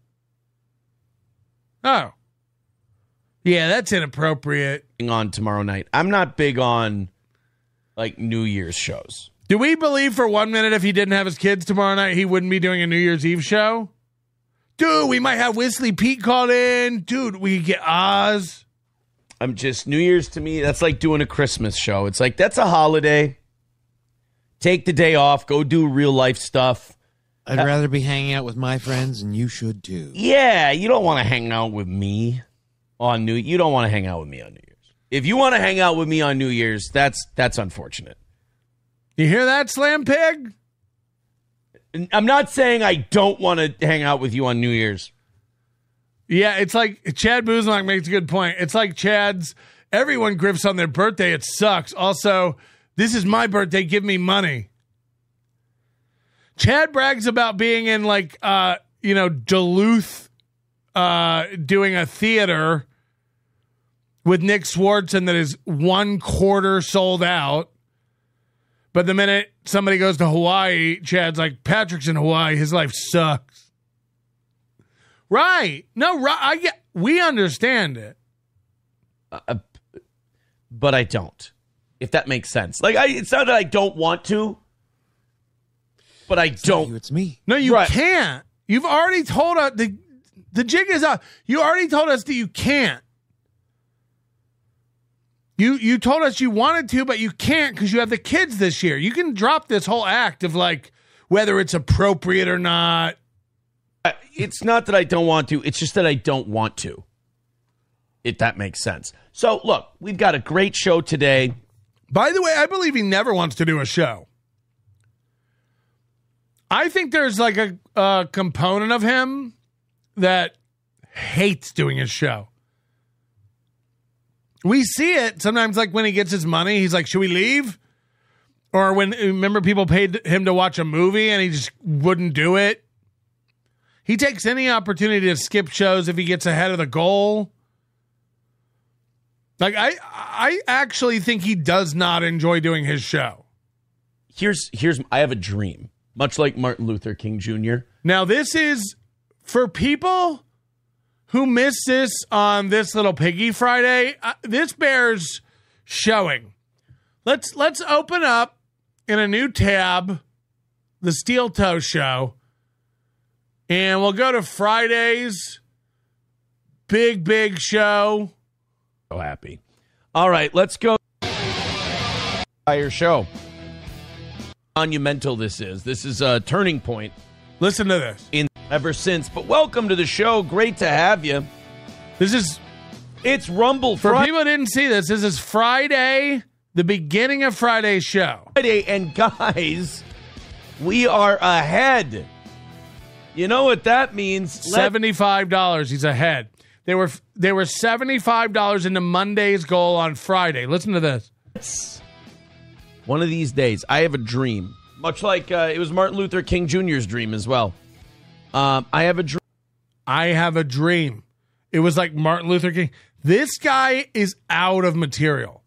Oh. Yeah, that's inappropriate. On tomorrow night. I'm not big on, like, New Year's shows. Do we believe for one minute if he didn't have his kids tomorrow night, he wouldn't be doing a New Year's Eve show? Dude, we might have Whistly Pete called in. Dude, we could get Oz. I'm just, New Year's to me, that's like doing a Christmas show. It's like, that's a holiday. Take the day off. Go do real life stuff. I'd uh, rather be hanging out with my friends, and you should too. Yeah, you don't want to hang out with me on New. You don't want to hang out with me on New Year's. If you want to hang out with me on New Year's, that's that's unfortunate. You hear that, Slam Pig? I'm not saying I don't want to hang out with you on New Year's. Yeah, it's like Chad Buznak makes a good point. It's like Chad's. Everyone grifts on their birthday. It sucks. Also, this is my birthday. Give me money. Chad brags about being in, like, uh, you know, Duluth, uh, doing a theater with Nick Swartzen that is one quarter sold out. But the minute somebody goes to Hawaii, Chad's like, Patrick's in Hawaii. His life sucks. Right. No, right. I get, we understand it. Uh, but I don't, if that makes sense. Like, I, it's not that I don't want to. But I it's don't. You, it's me. No, you right. can't. You've already told us. The, the jig is up. You already told us that you can't. You you told us you wanted to, but you can't because you have the kids this year. You can drop this whole act of, like, whether it's appropriate or not. It's not that I don't want to. It's just that I don't want to. If that makes sense. So, look, we've got a great show today. By the way, I believe he never wants to do a show. I think there's like a, a component of him that hates doing his show. We see it sometimes, like when he gets his money, he's like, should we leave? Or when, remember, people paid him to watch a movie and he just wouldn't do it. He takes any opportunity to skip shows if he gets ahead of the goal. Like, I, I actually think he does not enjoy doing his show. here's here's I have a dream, much like Martin Luther King Junior Now, this is for people who missed this on this little Piggy Friday. Uh, this bears showing. Let's let's open up in a new tab, the Steel Toe Show, and we'll go to Friday's big big show. So happy. All right, let's go. Your show. Monumental this is. This is a turning point. Listen to this. In ever since. But welcome to the show. Great to have you. This is it's Rumble for Friday. people who didn't see this. This is Friday, the beginning of Friday's show. Friday, and guys, we are ahead. You know what that means? seventy-five dollars. He's ahead. They were they were seventy-five dollars into Monday's goal on Friday. Listen to this. One of these days, I have a dream. Much like uh, it was Martin Luther King Junior's dream as well. Um, I have a dream. I have a dream. It was like Martin Luther King. This guy is out of material.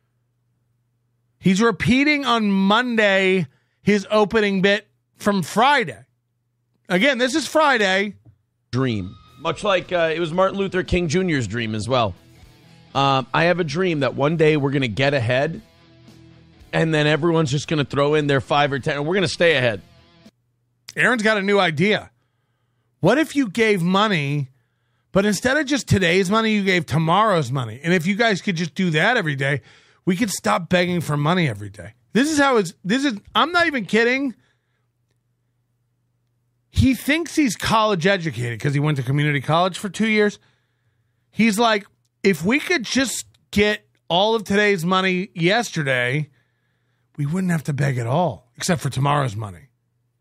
He's repeating on Monday his opening bit from Friday. Again, this is Friday. Dream. Much like uh, it was Martin Luther King Junior's dream as well. Um, I have a dream that one day we're going to get ahead, and then everyone's just going to throw in their five or ten, and we're going to stay ahead. Aaron's got a new idea. What if you gave money, but instead of just today's money, you gave tomorrow's money? And if you guys could just do that every day, we could stop begging for money every day. This is how it's, this is, I'm not even kidding. He thinks he's college educated because he went to community college for two years. He's like, if we could just get all of today's money yesterday, we wouldn't have to beg at all, except for tomorrow's money.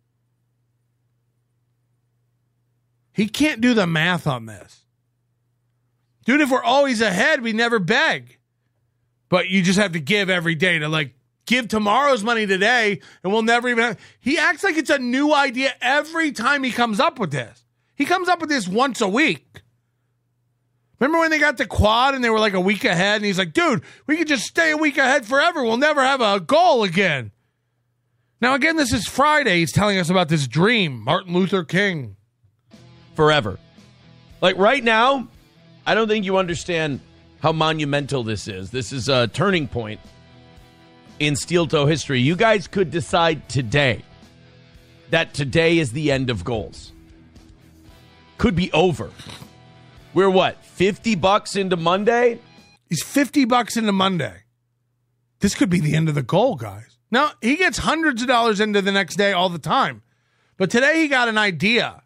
He can't do the math on this. Dude, if we're always ahead, we never beg. But you just have to give every day to, like, give tomorrow's money today, and we'll never even have... He acts like it's a new idea every time he comes up with this. He comes up with this once a week. Remember when they got the quad and they were like a week ahead, and he's like, dude, we could just stay a week ahead forever. We'll never have a goal again. Now, again, this is Friday. He's telling us about this dream, Martin Luther King. Forever. Like right now, I don't think you understand how monumental this is. This is a turning point in Steel Toe history. You guys could decide today that today is the end of goals. Could be over. We're what, fifty bucks into Monday? He's fifty bucks into Monday. This could be the end of the goal, guys. Now, he gets hundreds of dollars into the next day all the time. But today he got an idea.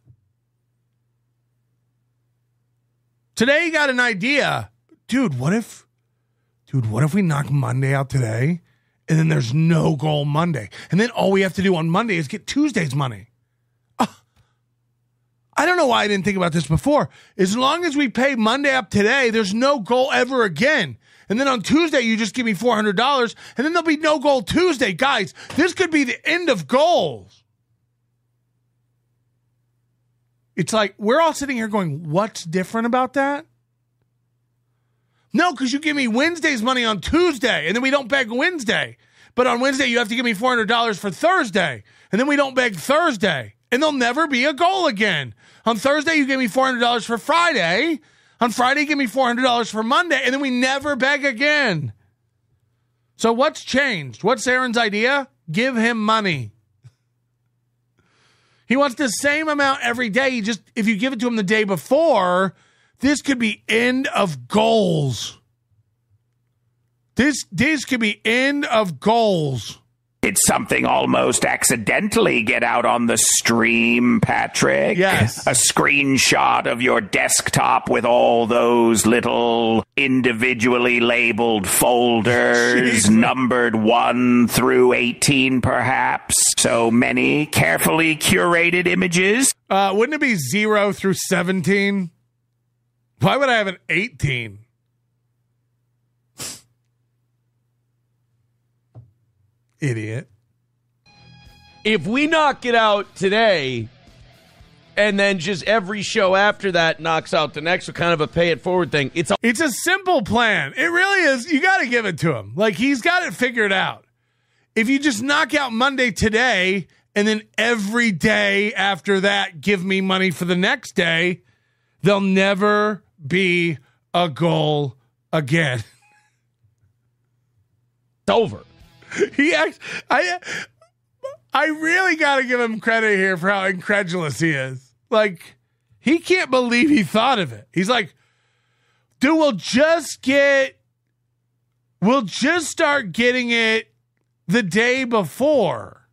Today he got an idea. Dude, what if, dude, what if we knock Monday out today and then there's no goal Monday? And then all we have to do on Monday is get Tuesday's money. Uh, I don't know why I didn't think about this before. As long as we pay Monday up today, there's no goal ever again. And then on Tuesday, you just give me four hundred dollars, and then there'll be no goal Tuesday. Guys, this could be the end of goals. It's like, we're all sitting here going, what's different about that? No, because you give me Wednesday's money on Tuesday, and then we don't beg Wednesday. But on Wednesday, you have to give me four hundred dollars for Thursday, and then we don't beg Thursday. And there'll never be a goal again. On Thursday, you give me four hundred dollars for Friday. On Friday, give me four hundred dollars for Monday, and then we never beg again. So what's changed? What's Aaron's idea? Give him money. He wants the same amount every day. He just, if you give it to him the day before, this could be end of goals. This, this could be end of goals. Did something almost accidentally get out on the stream, Patrick? Yes. A screenshot of your desktop with all those little individually labeled folders, numbered one through eighteen, perhaps. So many carefully curated images. Uh, wouldn't it be zero through seventeen? Why would I have an eighteen? Idiot. If we knock it out today, and then just every show after that knocks out the next, so kind of a pay it forward thing. It's a, it's a simple plan. It really is. You got to give it to him. Like, he's got it figured out. if you just knock out Monday today and then every day after that give me money for the next day, there'll never be a goal again. It's over. He act, I I really got to give him credit here for how incredulous he is. Like, he can't believe he thought of it. He's like, dude, we'll just get, we'll just start getting it the day before.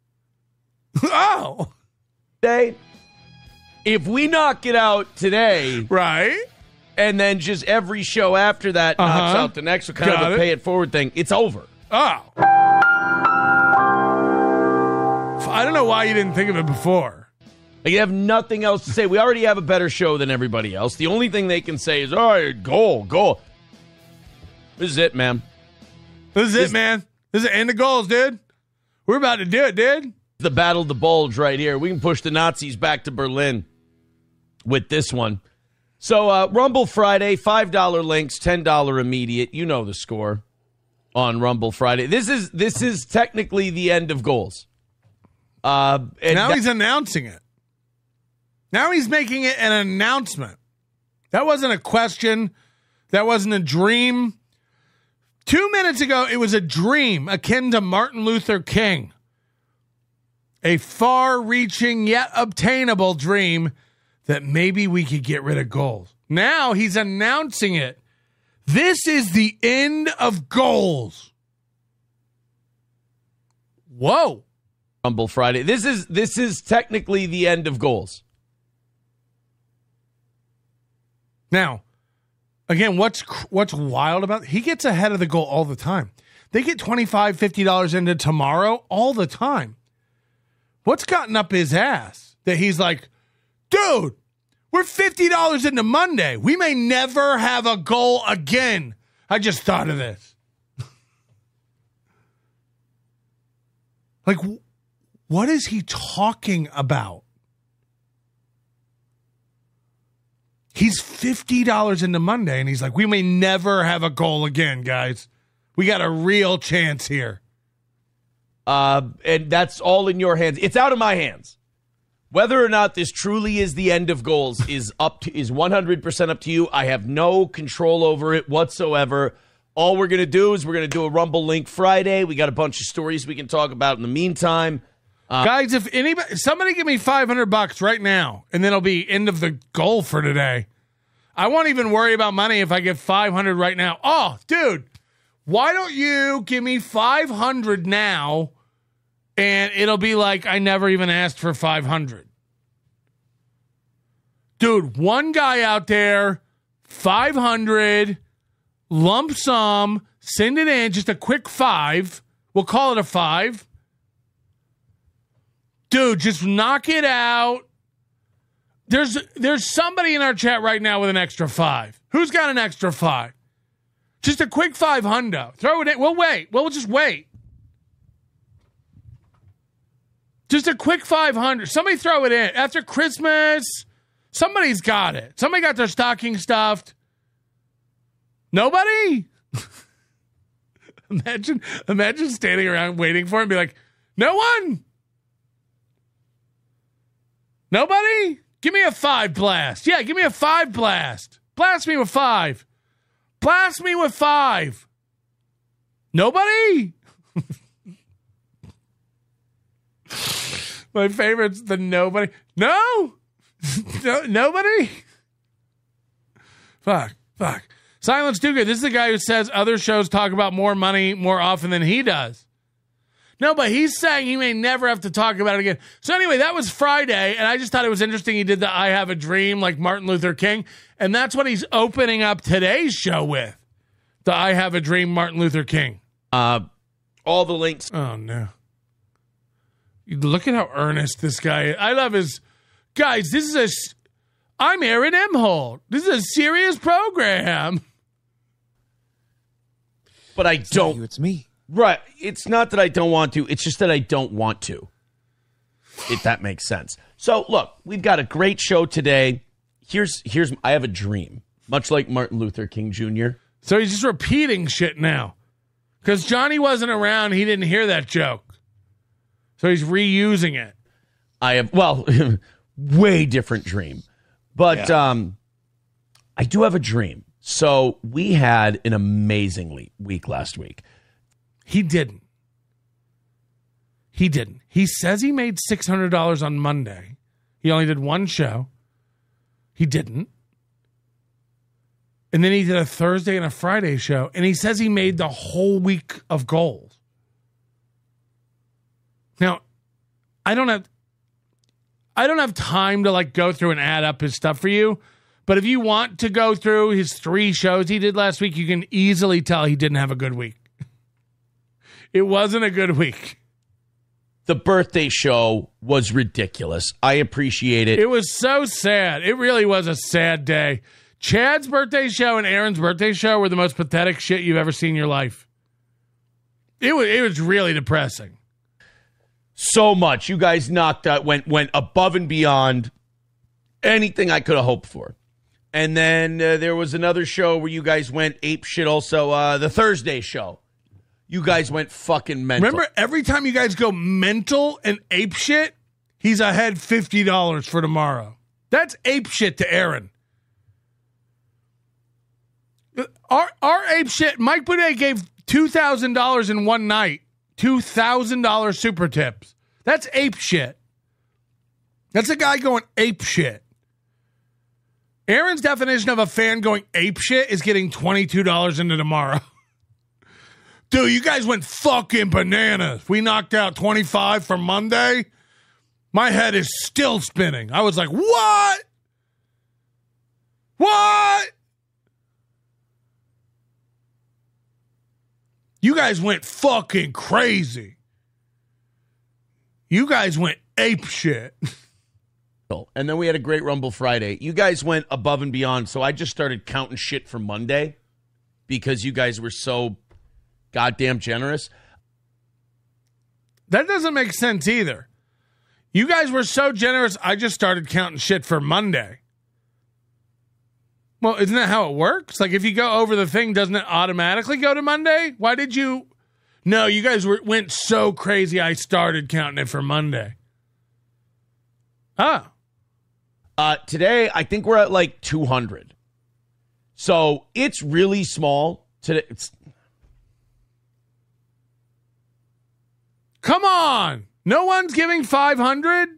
Oh. Day. If we knock it out today. Right. And then just every show after that knocks Uh-huh. out the next one, kind Got of a it. pay it forward thing, it's over. Oh. I don't know why you didn't think of it before. You have nothing else to say. We already have a better show than everybody else. The only thing they can say is, all right, goal, goal. This is it, man. This is This- it, man. This is the end of goals, dude. We're about to do it, dude. The Battle of the Bulge right here. We can push the Nazis back to Berlin with this one. So, uh, Rumble Friday, five dollar links, ten dollars immediate. You know the score on Rumble Friday. This is this is technically the end of goals. Uh, and now that- he's announcing it. Now he's making it an announcement. That wasn't a question. That wasn't a dream. Two minutes ago, it was a dream akin to Martin Luther King. A far-reaching yet obtainable dream that maybe we could get rid of goals. Now he's announcing it. This is the end of goals. Whoa. Rumble Friday. This is this is technically the end of goals. Now, again, what's what's wild about it? He gets ahead of the goal all the time. They get twenty-five dollars, fifty dollars into tomorrow all the time. What's gotten up his ass that he's like, dude, we're fifty dollars into Monday. We may never have a goal again. I just thought of this. Like, what is he talking about? He's fifty dollars into Monday, and he's like, we may never have a goal again, guys. We got a real chance here. Uh, and that's all in your hands. It's out of my hands. Whether or not this truly is the end of goals is up to is one hundred percent up to you. I have no control over it whatsoever. All we're going to do is we're going to do a Rumble Link Friday. We got a bunch of stories we can talk about in the meantime. Uh, Guys, if anybody, somebody give me five hundred bucks right now, and then it'll be end of the goal for today. I won't even worry about money if I get five hundred right now. Oh, dude, why don't you give me five hundred now, and it'll be like I never even asked for five hundred. Dude, one guy out there, five hundred, lump sum, send it in, just a quick five. We'll call it a five. Dude, just knock it out. There's there's somebody in our chat right now with an extra five. Who's got an extra five? Just a quick five hundo. Throw it in. We'll wait. We'll just wait. Just a quick five hundred. Somebody throw it in. After Christmas, somebody's got it. Somebody got their stocking stuffed. Nobody? imagine, imagine standing around waiting for it and be like, no one? Nobody? Give me a five blast. Yeah, give me a five blast. Blast me with five. Blast me with five. Nobody? My favorite's the nobody. No? no nobody? Fuck. Fuck. Silence Too Good. This is the guy who says other shows talk about more money more often than he does. No, but he's saying he may never have to talk about it again. So anyway, that was Friday, and I just thought it was interesting he did the I Have a Dream like Martin Luther King, and that's what he's opening up today's show with, the I Have a Dream Martin Luther King. Uh, all the links. Oh, no. Look at how earnest this guy is. I love his... Guys, this is a... I'm Aaron Emholt. This is a serious program. But I don't... It's me. Right. It's not that I don't want to. It's just that I don't want to. If that makes sense. So, look, we've got a great show today. Here's, here's, I have a dream. Much like Martin Luther King Junior So he's just repeating shit now. Because Johnny wasn't around. He didn't hear that joke. So he's reusing it. I have, well, way different dream. But Yeah. um, I do have a dream. So we had an amazingly week last week. He didn't. He didn't. He says he made six hundred dollars on Monday. He only did one show. He didn't. And then he did a Thursday and a Friday show. And he says he made the whole week of goals. Now, I don't have I don't have time to like go through and add up his stuff for you. But if you want to go through his three shows he did last week, you can easily tell he didn't have a good week. It wasn't a good week. The birthday show was ridiculous. I appreciate it. It was so sad. It really was a sad day. Chad's birthday show and Aaron's birthday show were the most pathetic shit you've ever seen in your life. It was it was really depressing. So much. You guys knocked out, went went above and beyond anything I could have hoped for. And then uh, there was another show where you guys went ape shit also, uh, the Thursday show. You guys went fucking mental. Remember, every time you guys go mental and ape shit, he's ahead fifty dollars for tomorrow. That's ape shit to Aaron. Our, our ape shit, Mike Boudet gave two thousand dollars in one night. two thousand dollars super tips. That's ape shit. That's a guy going ape shit. Aaron's definition of a fan going ape shit is getting twenty-two dollars into tomorrow. Dude, you guys went fucking bananas. We knocked out twenty-five for Monday. My head is still spinning. I was like, what? What? You guys went fucking crazy. You guys went ape shit. And then we had a great Rumble Friday. You guys went above and beyond, so I just started counting shit for Monday because you guys were so goddamn generous. That doesn't make sense either. You guys were so generous, I just started counting shit for Monday. Well, isn't that how it works? Like, if you go over the thing, doesn't it automatically go to Monday? Why did you... No, you guys were, went so crazy, I started counting it for Monday. Ah. Uh, today, I think we're at like two hundred. So it's really small. Today, it's... Come on! No one's giving five hundred?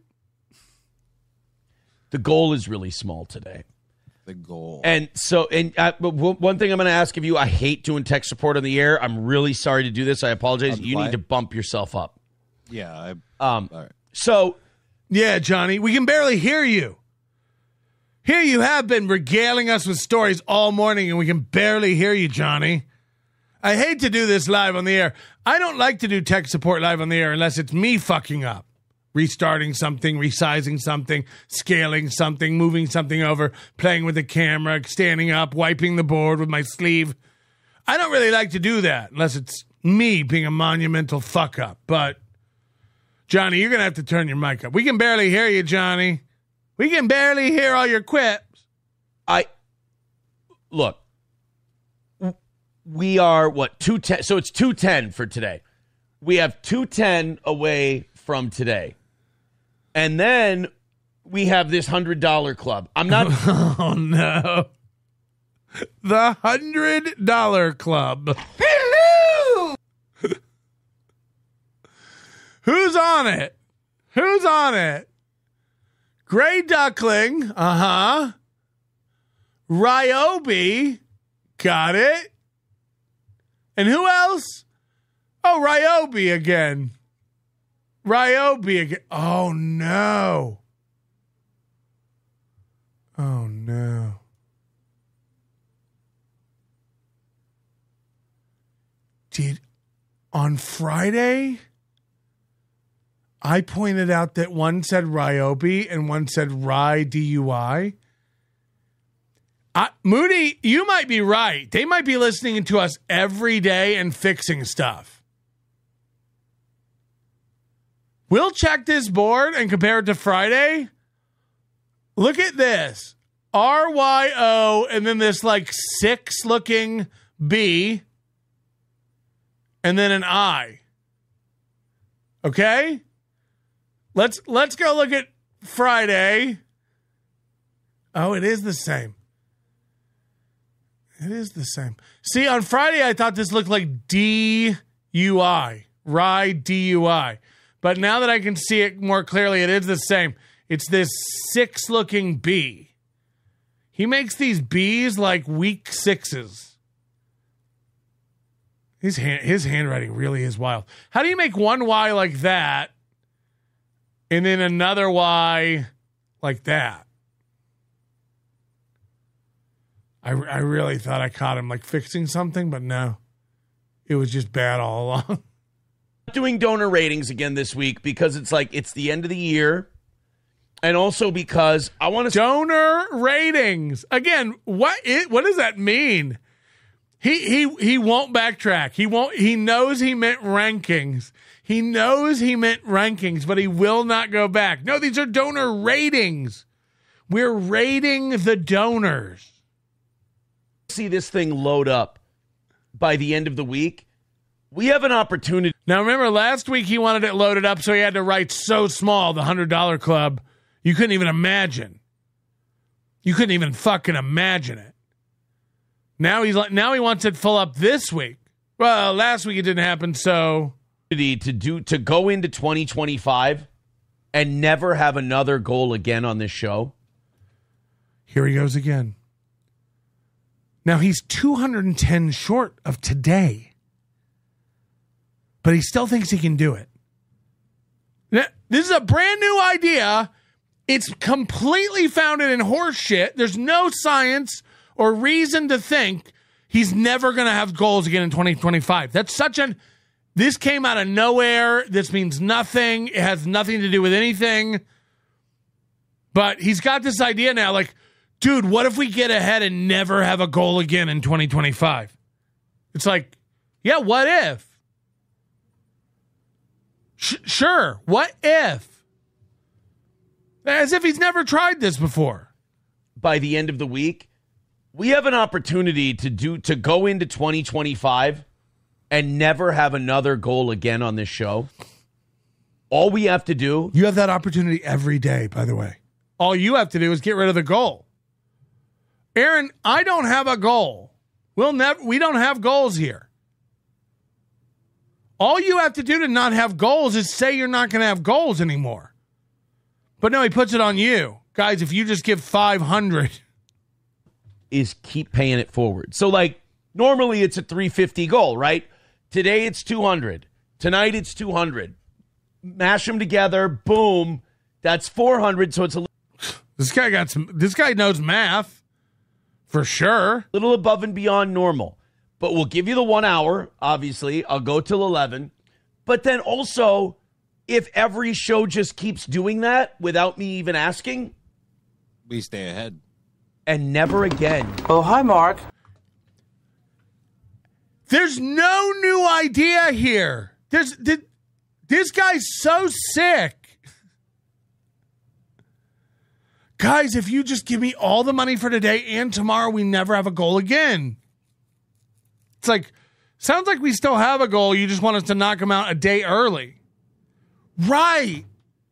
The goal is really small today. The goal. And so, and uh, but w- one thing I'm going to ask of you, I hate doing tech support on the air. I'm really sorry to do this. I apologize. Um, you why? need to bump yourself up. Yeah. I, Um. all right. So, Yeah, Johnny, we can barely hear you. Here you have been regaling us with stories all morning, and we can barely hear you, Johnny. I hate to do this live on the air. I don't like to do tech support live on the air unless it's me fucking up. Restarting something, resizing something, scaling something, moving something over, playing with the camera, standing up, wiping the board with my sleeve. I don't really like to do that unless it's me being a monumental fuck up. But, Johnny, you're going to have to turn your mic up. We can barely hear you, Johnny. We can barely hear all your quips. I look. We are what two ten. So it's two ten for today. We have two ten away from today, and then we have this hundred dollar club. I'm not. Oh no, the hundred dollar club. Hello. Who's on it? Who's on it? Gray Duckling, uh-huh. Ryobi, got it. And who else? Oh, Ryobi again. Ryobi again. Oh, no. Oh, no. Did, on Friday... I pointed out that one said Ryobi and one said Rye D U I. I, Moody, you might be right. They might be listening to us every day and fixing stuff. We'll check this board and compare it to Friday. Look at this. R Y O and then this like six looking B. and then an I. Okay? Let's let's go look at Friday. Oh, it is the same. It is the same. See, on Friday, I thought this looked like D U I. Rye D U I. But now that I can see it more clearly, it is the same. It's this six-looking B. He makes these B's like weak sixes. His hand, his handwriting really is wild. How do you make one Y like that and then another Y like that? I, I really thought I caught him like fixing something, but no. It was just bad all along. Doing donor ratings again this week because it's like it's the end of the year. And also because I want to... Donor ratings. Again, what it, what does that mean? He he he won't backtrack. He won't. He knows he meant rankings. He knows he meant rankings, but he will not go back. No, these are donor ratings. We're rating the donors. See this thing load up by the end of the week. We have an opportunity. Now, remember last week he wanted it loaded up, so he had to write so small, the one hundred dollars club. You couldn't even imagine. You couldn't even fucking imagine it. Now he's like, now he wants it full up this week. Well, last week it didn't happen, so to do to go into twenty twenty-five and never have another goal again on this show. Here he goes again. Now he's two hundred ten short of today, but he still thinks he can do it. Now, this is a brand new idea. It's completely founded in horse shit. There's no science or reason to think he's never going to have goals again in twenty twenty-five. That's such an... This came out of nowhere. This means nothing. It has nothing to do with anything. But he's got this idea now, like, dude, what if we get ahead and never have a goal again in twenty twenty-five? It's like, yeah, what if? Sh- sure, what if? As if he's never tried this before. By the end of the week, we have an opportunity to do to go into twenty twenty-five and never have another goal again on this show. All we have to do... You have that opportunity every day, by the way. All you have to do is get rid of the goal. Aaron, I don't have a goal. We'll never. We don't have goals here. All you have to do to not have goals is say you're not going to have goals anymore. But no, he puts it on you. Guys, if you just give five hundred... is keep paying it forward. So, like, normally it's a three fifty goal, right? Today it's two hundred. Tonight it's two hundred. Mash them together, boom. That's four hundred, so it's a... This guy got some... This guy knows math, for sure. Little above and beyond normal. But we'll give you the one hour, obviously. I'll go till eleven. But then also... If every show just keeps doing that without me even asking, we stay ahead. And never again. Oh, hi, Mark. There's no new idea here. There's th- this guy's so sick. Guys, if you just give me all the money for today and tomorrow, we never have a goal again. It's like, sounds like we still have a goal. You just want us to knock him out a day early. Right.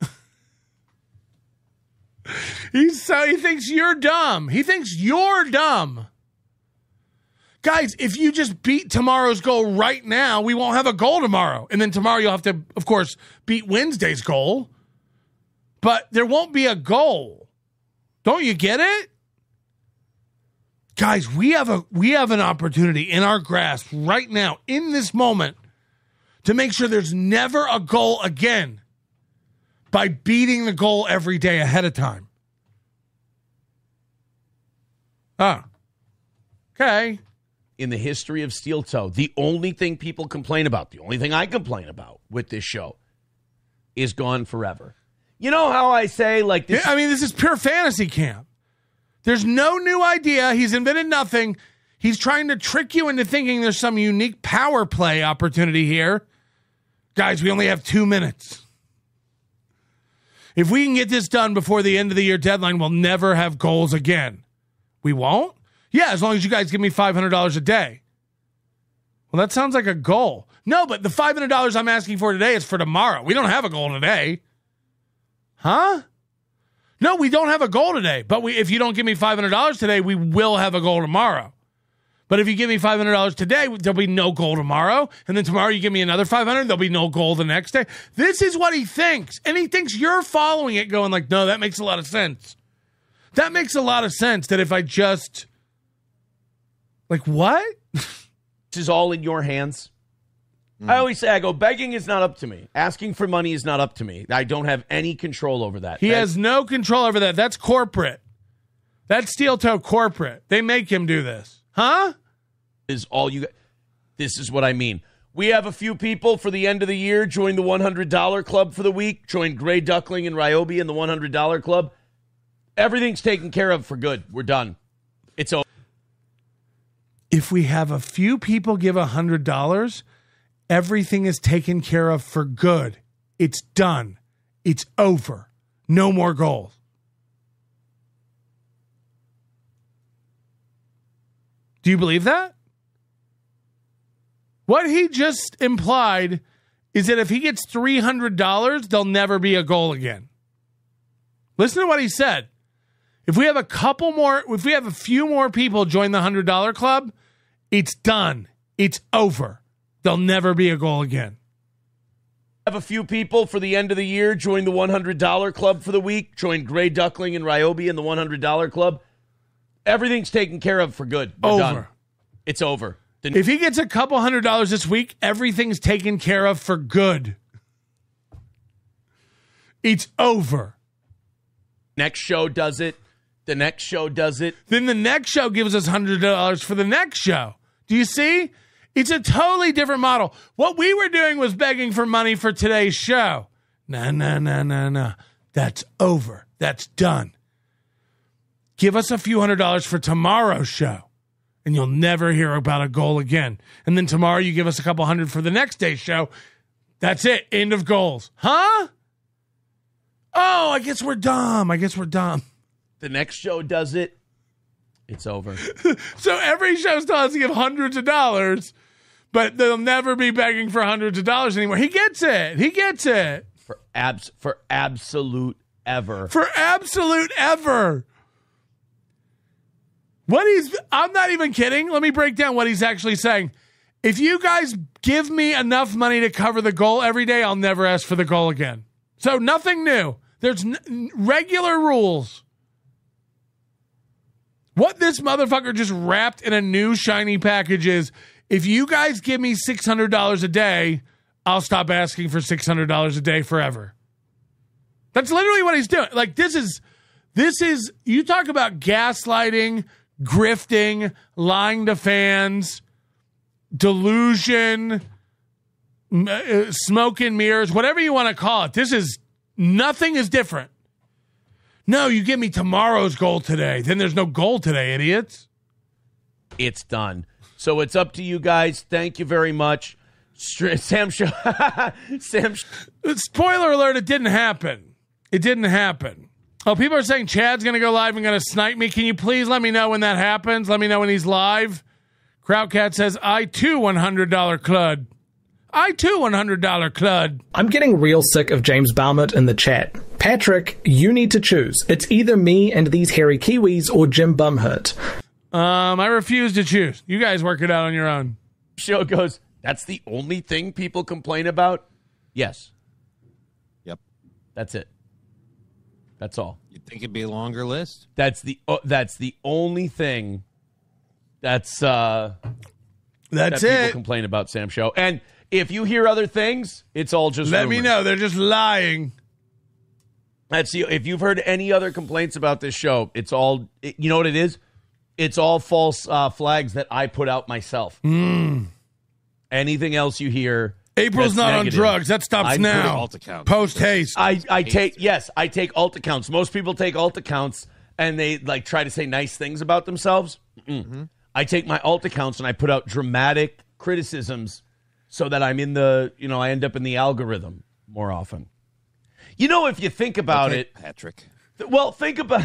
He's so he thinks you're dumb. He thinks you're dumb. Guys, if you just beat tomorrow's goal right now, we won't have a goal tomorrow. And then tomorrow you'll have to, of course, beat Wednesday's goal. But there won't be a goal. Don't you get it? Guys, we have a we have an opportunity in our grasp right now, in this moment, to make sure there's never a goal again by beating the goal every day ahead of time. Oh. Okay. In the history of Steel Toe, the only thing people complain about, the only thing I complain about with this show is gone forever. You know how I say, like, this? I mean, this is pure fantasy camp. There's no new idea. He's invented nothing. He's trying to trick you into thinking there's some unique power play opportunity here. Guys, we only have two minutes. If we can get this done before the end of the year deadline, we'll never have goals again. We won't? Yeah, as long as you guys give me five hundred dollars a day. Well, that sounds like a goal. No, but the five hundred dollars I'm asking for today is for tomorrow. We don't have a goal today. Huh? No, we don't have a goal today. But we, if you don't give me five hundred dollars today, we will have a goal tomorrow. But if you give me five hundred dollars today, there'll be no goal tomorrow. And then tomorrow you give me another five hundred dollars, there'll be no goal the next day. This is what he thinks. And he thinks you're following it going like, no, that makes a lot of sense. That makes a lot of sense that if I just... Like, what? This is all in your hands. Mm. I always say, I go, begging is not up to me. Asking for money is not up to me. I don't have any control over that. He that, has no control over that. That's corporate. That's steel toe corporate. They make him do this. Huh? Is all you. This is what I mean. We have a few people for the end of the year join the one hundred dollars club for the week. Join Gray Duckling and Ryobi in the one hundred dollars club. Everything's taken care of for good. We're done. It's over. If we have a few people give one hundred dollars, everything is taken care of for good. It's done. It's over. No more goals. Do you believe that? What he just implied is that if he gets three hundred dollars, there'll never be a goal again. Listen to what he said. If we have a couple more, if we have a few more people join the one hundred dollars club, it's done. It's over. There'll never be a goal again. Have a few people for the end of the year join the one hundred dollars club for the week. Join Gray Duckling and Ryobi in the one hundred dollars club. Everything's taken care of for good. We're over. Done. It's over. The- if he gets a couple hundred dollars this week, everything's taken care of for good. It's over. Next show does it. The next show does it. Then the next show gives us one hundred dollars for the next show. Do you see? It's a totally different model. What we were doing was begging for money for today's show. No, no, no, no, no. That's over. That's done. Give us a few hundred dollars for tomorrow's show, and you'll never hear about a goal again. And then tomorrow you give us a couple hundred for the next day's show. That's it. End of goals. Huh? Oh, I guess we're dumb. I guess we're dumb. The next show does it. It's over. So every show still has to give hundreds of dollars, but they'll never be begging for hundreds of dollars anymore. He gets it. He gets it. For abs for absolute ever. For absolute ever. What he's I'm not even kidding. Let me break down what he's actually saying. If you guys give me enough money to cover the goal every day, I'll never ask for the goal again. So nothing new. There's n- regular rules. What this motherfucker just wrapped in a new shiny package is, if you guys give me six hundred dollars a day, I'll stop asking for six hundred dollars a day forever. That's literally what he's doing. Like, this is, this is, you talk about gaslighting, grifting, lying to fans, delusion, uh, smoke and mirrors, whatever you want to call it. This is, nothing is different. No, you give me tomorrow's goal today. Then there's no goal today, idiots. It's done. So it's up to you guys. Thank you very much. Sam Show. Sam. Spoiler alert, it didn't happen. It didn't happen. Oh, people are saying Chad's going to go live and going to snipe me. Can you please let me know when that happens? Let me know when he's live. Crowdcat says, I too one hundred dollars clud. I too one hundred dollars clud. I'm getting real sick of James Balmert in the chat. Patrick, you need to choose. It's either me and these hairy Kiwis or Jim Bumhurt. Um, I refuse to choose. You guys work it out on your own. Show goes, that's the only thing people complain about? Yes. Yep. That's it. That's all. You'd think it'd be a longer list? That's the uh, that's the only thing that's uh That's that it. people complain about Sam Show. And if you hear other things, it's all just Let rumors. me know. They're just lying. That's the, if you've heard any other complaints about this show, it's all, it, you know what it is? It's all false uh, flags that I put out myself. Mm. Anything else you hear, April's not negative, on drugs. That stops I now. Post haste. I, I take, yes, I take alt accounts. Most people take alt accounts and they like try to say nice things about themselves. Mm-hmm. I take my alt accounts and I put out dramatic criticisms so that I'm in the, you know, I end up in the algorithm more often. You know, if you think about okay, it, Patrick. Th- well, think about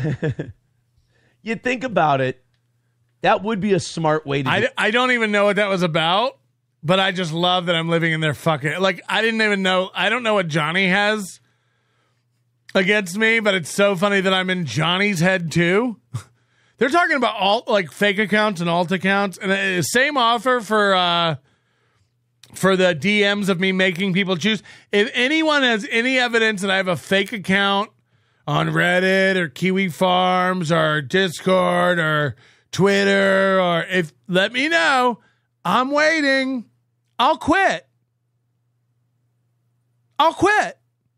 you think about it. That would be a smart way to. I, do- I don't even know what that was about. but I just love that I'm living in their fucking, like, I didn't even know, I don't know what Johnny has against me, but it's so funny that I'm in Johnny's head too. They're talking about alt, like fake accounts and alt accounts, and the same offer for uh, for the D Ms of me making people choose. If anyone has any evidence that I have a fake account on Reddit or Kiwi Farms or Discord or Twitter, or if let me know. I'm waiting. I'll quit. I'll quit.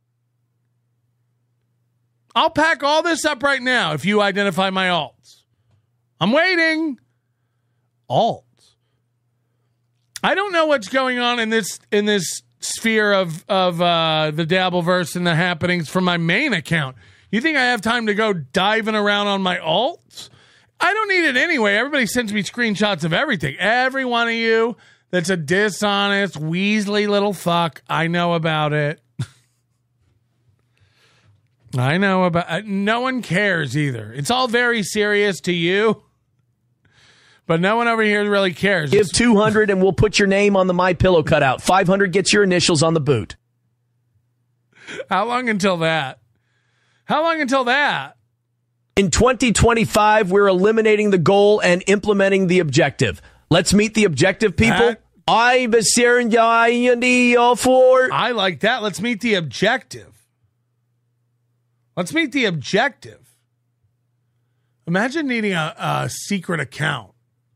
I'll pack all this up right now if you identify my alts. I'm waiting. Alts. I don't know what's going on in this in this sphere of of uh, the Dabbleverse and the happenings from my main account. You think I have time to go diving around on my alts? I don't need it anyway. Everybody sends me screenshots of everything. Every one of you that's a dishonest, Weasley little fuck, I know about it. I know about it. No one cares either. It's all very serious to you, but no one over here really cares. Give two hundred and we'll put your name on the MyPillow cutout. five hundred gets your initials on the boot. How long until that? How long until that? In twenty twenty-five, we're eliminating the goal and implementing the objective. Let's meet the objective, people. I I like that. Let's meet the objective. Let's meet the objective. Imagine needing a, a secret account.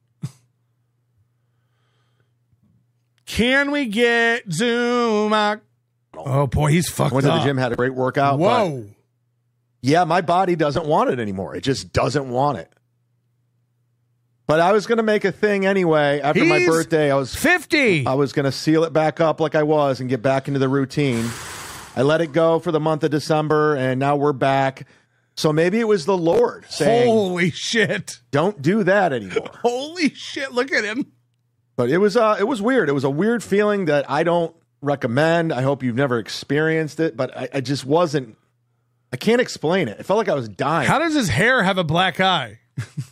Can we get Zoom? Oh, boy, he's fucked up. Went to the gym, had a great workout. Whoa. But yeah, my body doesn't want it anymore. It just doesn't want it. But I was going to make a thing anyway. After He's my birthday, I was fifty. I was going to seal it back up like I was and get back into the routine. I let it go for the month of December, and now we're back. So maybe it was the Lord saying, holy shit. Don't do that anymore. Holy shit, look at him. But it was uh, it was weird. It was a weird feeling that I don't recommend. I hope you've never experienced it, but I, I just wasn't. I can't explain it. It felt like I was dying. How does his hair have a black eye?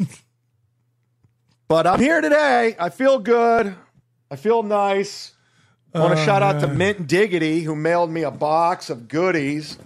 But I'm here today. I feel good. I feel nice. I want to uh, shout out to Mint Diggity, who mailed me a box of goodies.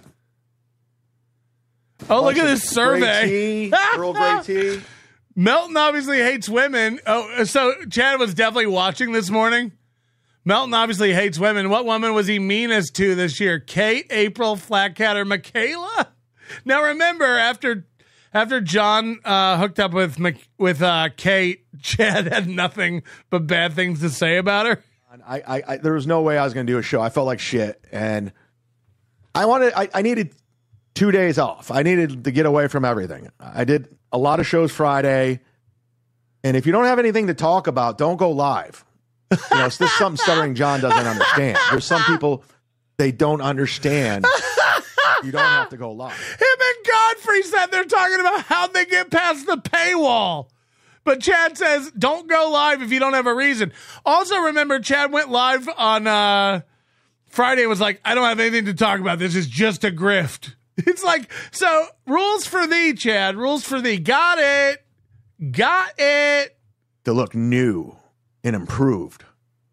Oh, look at this survey. Tea, Earl Grey tea. Melton obviously hates women. Oh, so Chad was definitely watching this morning. Melton obviously hates women. What woman was he meanest to this year? Kate, April, Flatcat, or Michaela? Now remember, after after John uh, hooked up with with uh, Kate, Chad had nothing but bad things to say about her. I, I, I there was no way I was going to do a show. I felt like shit, and I wanted. I, I needed two days off. I needed to get away from everything. I did a lot of shows Friday, and if you don't have anything to talk about, don't go live. You know, it's just something Stuttering John doesn't understand. There's some people, they don't understand. You don't have to go live. Him and Godfrey said they're talking about how they get past the paywall. But Chad says, don't go live if you don't have a reason. Also, remember, Chad went live on uh, Friday and was like, I don't have anything to talk about. This is just a grift. It's like, so rules for thee, Chad. Rules for thee. Got it. Got it. To look new and improved.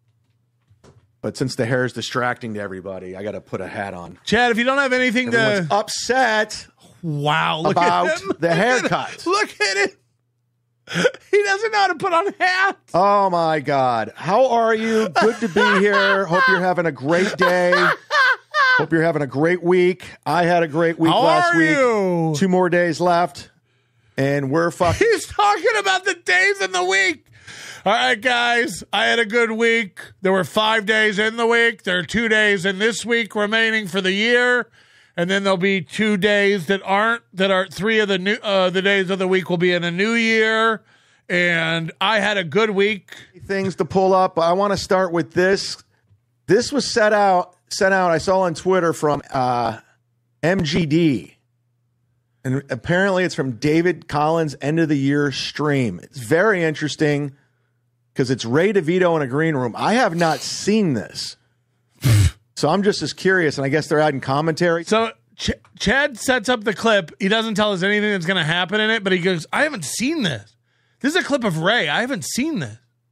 But since the hair is distracting to everybody, I got to put a hat on. Chad, if you don't have anything Everyone's to... upset wow, look about at him. the Look haircut. At look at it. He doesn't know how to put on hats. Oh, my God. How are you? Good to be here. Hope you're having a great day. Hope you're having a great week. I had a great week how last are week. You? Two more days left. And we're fucking... He's talking about the days in the week. All right, guys, I had a good week. There were five days in the week. There are two days in this week remaining for the year. And then there'll be two days that aren't, that are three of the new, uh, the days of the week will be in a new year. And I had a good week. Things to pull up. I want to start with this. This was set out, sent out, I saw on Twitter from uh, M G D. And apparently it's from David Collins' end of the year stream. It's very interesting. Because it's Ray DeVito in a green room. I have not seen this. So I'm just as curious, and I guess they're adding commentary. So Ch- Chad sets up the clip. He doesn't tell us anything that's going to happen in it, but he goes, I haven't seen this. This is a clip of Ray. I haven't seen this.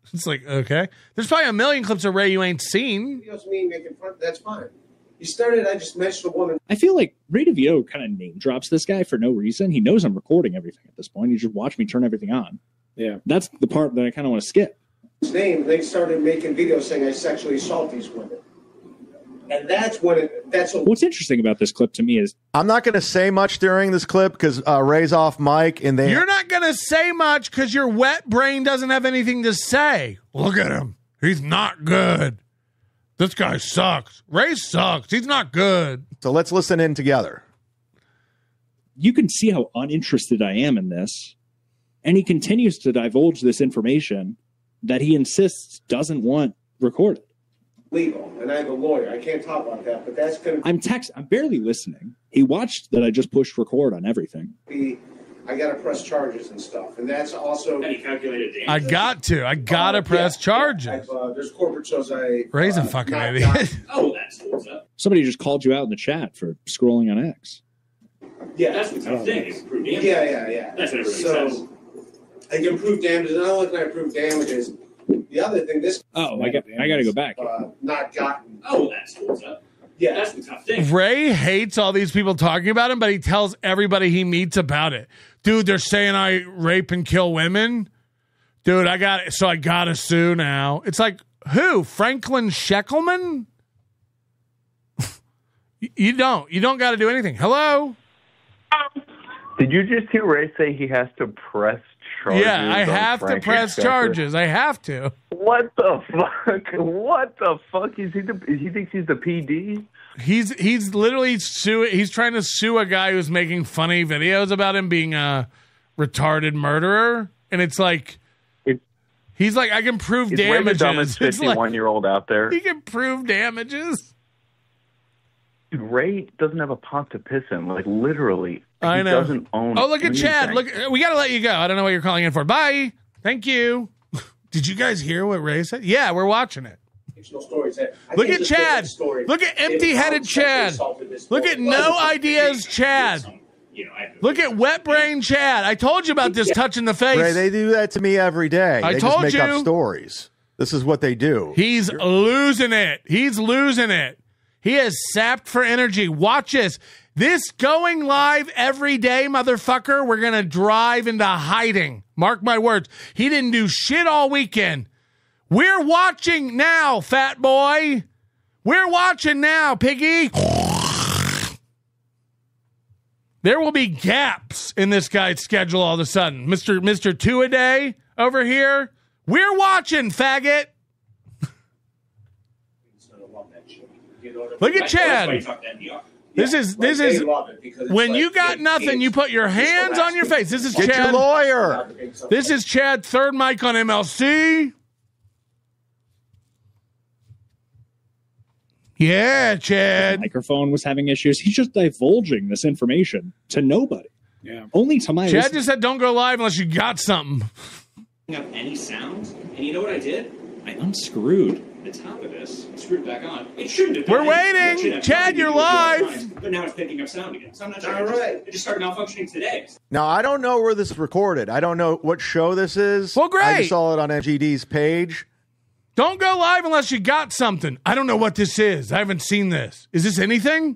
It's like, okay. There's probably a million clips of Ray you ain't seen. Videos me making fun. That's fine. You started. I just mentioned a woman. I feel like Ray DeVito kind of name drops this guy for no reason. He knows I'm recording everything at this point. He just watch me turn everything on. Yeah, that's the part that I kind of want to skip. His name. They started making videos saying I sexually assault these women, and that's when it. That's a, what's interesting about this clip to me is I'm not going to say much during this clip because uh, Ray's off mic, and they. You're not going to say much because your wet brain doesn't have anything to say. Look at him. He's not good. This guy sucks. Ray sucks. He's not good. So let's listen in together. You can see how uninterested I am in this. And he continues to divulge this information that he insists doesn't want recorded. Legal, and I have a lawyer. I can't talk about that, but that's going to I'm text. I'm barely listening. He watched that I just pushed record on everything. be. I got to press charges and stuff, and that's also. Any calculated damages? I got to. I got to Uh, press yeah, charges. yeah. I've, uh, there's corporate shows I. Ray's a uh, fucking not idiot. got- Oh, that's what's up. Somebody just called you out in the chat for scrolling on X. Yeah, That's the tough thing. Is prove damages. Yeah, yeah, yeah. That's what everybody so, says. I can prove damages. Not only can I prove damages, the other thing, this. Oh, I got. I got to go back. Uh, not gotten. Oh, that's what's up. Yeah, that's the tough thing. Ray hates all these people talking about him, but he tells everybody he meets about it. Dude, they're saying I rape and kill women. Dude, I got it. So I got to sue now. It's like, who? Franklin Sheckelman? You don't. You don't got to do anything. Hello? Did you just hear Ray say he has to press charges? Yeah, I on have to Frank press Exeter? charges. I have to. What the fuck? What the fuck? Is he the? He thinks he's the P D? He's he's literally sue. He's trying to sue a guy who's making funny videos about him being a retarded murderer, and it's like he's like, I can prove Is Ray the damages. dumbest It's like, fifty-one-year-old out there? he can prove damages. Dude, Ray doesn't have a pot to piss in. Like literally, I he know. doesn't own. Oh, look at anything. Chad. Look, we got to let you go. I don't know what you're calling in for. Bye. Thank you. Did you guys hear what Ray said? Yeah, we're watching it. Fictional stories. I Look can't at just take Chad. a story. Look at If empty-headed I'm sexually Chad. assaulted this Look boy- at no ideas Chad. Look at wet brain Chad. I told you about this touch in the face. Ray, they do that to me every day. I they told just make you. up stories. This is what they do. He's losing it. He's losing it. He is sapped for energy. Watch this. This going live every day, motherfucker, we're going to drive into hiding. Mark my words. He didn't do shit all weekend. We're watching now, fat boy. We're watching now, piggy. There will be gaps in this guy's schedule all of a sudden. Mister Mister Two a day over here. We're watching, faggot. Look at Chad. This is this is when you got nothing, you put your hands on your face. This is Get Chad. your lawyer. This is Chad, third mic on M L C. Yeah, Chad. The microphone was having issues. He's just divulging this information to nobody. Yeah. Only to my Chad listeners. just said, "Don't go live unless you got something." Up any sounds, and you know what I did? I unscrewed the top of this, and screwed it back on. It shouldn't have. We're done anything. waiting. That should have Chad, nothing you're to do with live. electronics, But now it's picking up sound again. So I'm not sure. All right. It just started malfunctioning today. Now, I don't know where this is recorded. I don't know what show this is. Well, great. I just saw it on M G D's page. Don't go live unless you got something. I don't know what this is. I haven't seen this. Is this anything?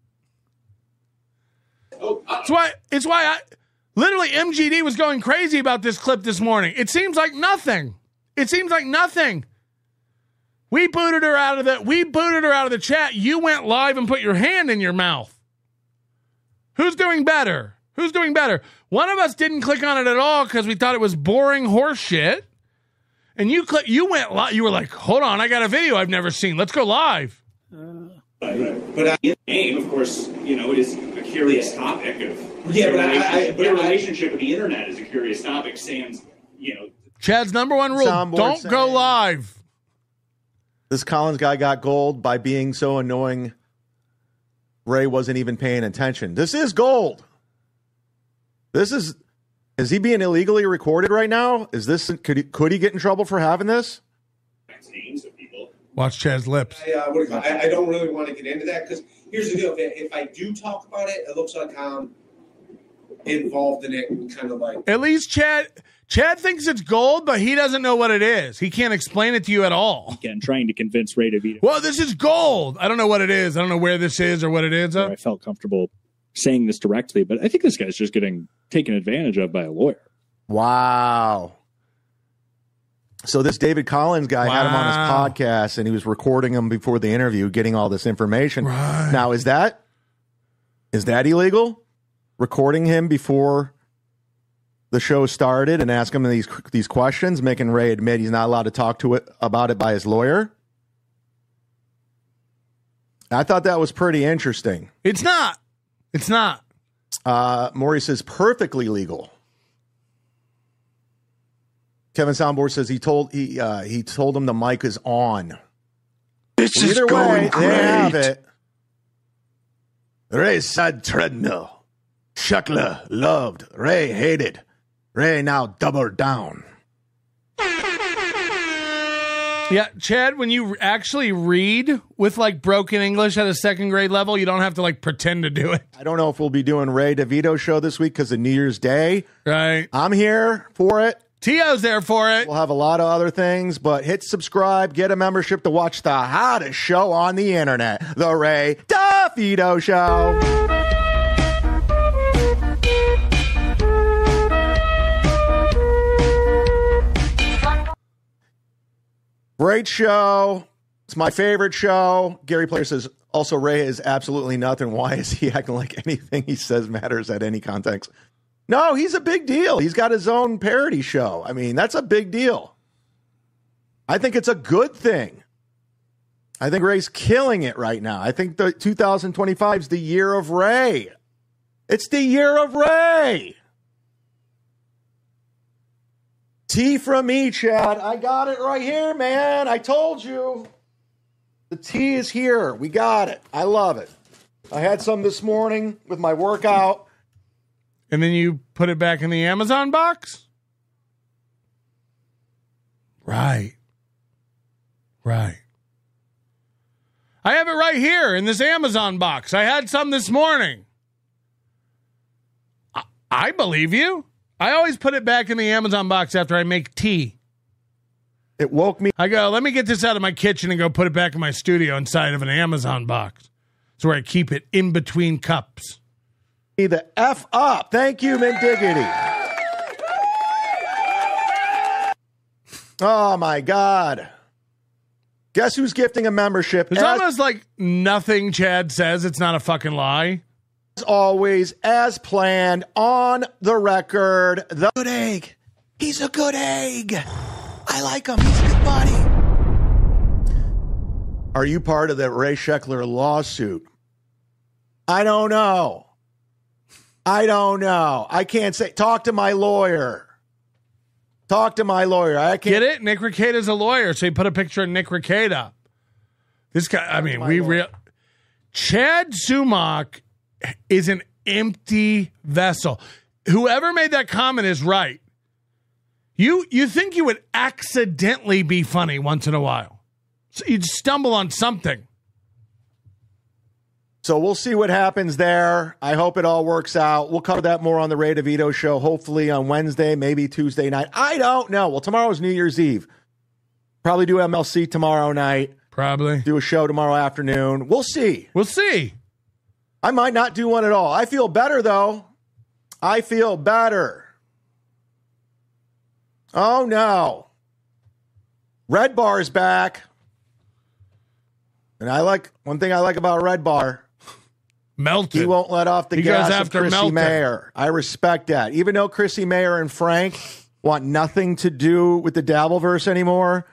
Oh, uh, It's why. It's why I literally M G D was going crazy about this clip this morning. It seems like nothing. It seems like nothing. We booted her out of the. We booted her out of the chat. You went live and put your hand in your mouth. Who's doing better? Who's doing better? One of us didn't click on it at all because we thought it was boring horse shit. And you click. You went live. You were like, "Hold on, I got a video I've never seen. Let's go live." But I, game, of course, you know, it is a curious topic of Yeah, a but I- relationship, I- but a but I- relationship with the internet is a curious topic. Sans, you know, Chad's number one rule: Soundboard don't go saying- live. This Collins guy got gold by being so annoying. Ray wasn't even paying attention. This is gold. This is. Is he being illegally recorded right now? Is this could he, could he get in trouble for having this? names of people. Watch Chad's lips. I, uh, what do you call it? I, I don't really want to get into that because here's the deal: if, if I do talk about it, it looks like I'm involved in it and kind of like. At least Chad Chad thinks it's gold, but he doesn't know what it is. He can't explain it to you at all. Again, trying to convince Ray DeVito. Well, this is gold. I don't know what it is. I don't know where this is or what it is. I felt comfortable saying this directly, but I think this guy's just getting taken advantage of by a lawyer. Wow. So this David Collins guy wow. had him on his podcast, and he was recording him before the interview, getting all this information. Right. Now, is that is that illegal? Recording him before the show started and asking him these these questions, making Ray admit he's not allowed to talk to it about it by his lawyer? I thought that was pretty interesting. It's not. It's not. Uh, Maury says perfectly legal. Kevin Soundboard says he told he uh, he told him the mic is on. This Either is going way, great. They have it. Ray said treadmill. Sheckler loved. Ray hated. Ray now double down. Yeah, Chad, when you actually read with like broken English at a second grade level, you don't have to like pretend to do it. I don't know if we'll be doing Ray DeVito show this week because of New Year's Day. Right. I'm here for it. Tio's there for it. We'll have a lot of other things, but hit subscribe, get a membership to watch the hottest show on the internet, The Ray DeVito Show. Great show. It's my favorite show. Gary Player says, also, Ray is absolutely nothing. Why is he acting like anything he says matters at any context? No, he's a big deal. He's got his own parody show. I mean, that's a big deal. I think it's a good thing. I think Ray's killing it right now. I think the two thousand twenty-five is the year of Ray. It's the year of Ray. Tea from me, Chad. I got it right here, man. I told you. The tea is here. We got it. I love it. I had some this morning with my workout. And then you put it back in the Amazon box? Right. Right. I have it right here in this Amazon box. I had some this morning. I, I believe you. I always put it back in the Amazon box after I make tea. It woke me. I go, let me get this out of my kitchen and go put it back in my studio inside of an Amazon box. It's where I keep it in between cups. The F up. Thank you, Mint Diggity. Oh, my God. Guess who's gifting a membership? It's as, almost like nothing Chad says. It's not a fucking lie. As always, as planned, on the record, the good egg. He's a good egg. I like him. He's a good buddy. Are you part of the Ray Sheckler lawsuit? I don't know. I don't know. I can't say. Talk to my lawyer. Talk to my lawyer. I can't get it. Nick Rekieta's a lawyer, so he put a picture of Nick Rekieta. This guy. I mean, we real. Chad Zumock is an empty vessel. Whoever made that comment is right. You you think you would accidentally be funny once in a while? So you'd stumble on something. So we'll see what happens there. I hope it all works out. We'll cover that more on the Ray DeVito show, hopefully on Wednesday, maybe Tuesday night. I don't know. Well, tomorrow's New Year's Eve. Probably do M L C tomorrow night. Probably. Do a show tomorrow afternoon. We'll see. We'll see. I might not do one at all. I feel better, though. I feel better. Oh, no. Red Bar's back. And I like, one thing I like about Red Bar, Melted. He won't let off the he gas goes of after Chrissy Melted. Mayer. I respect that. Even though Chrissy Mayer and Frank want nothing to do with the Dabbleverse anymore,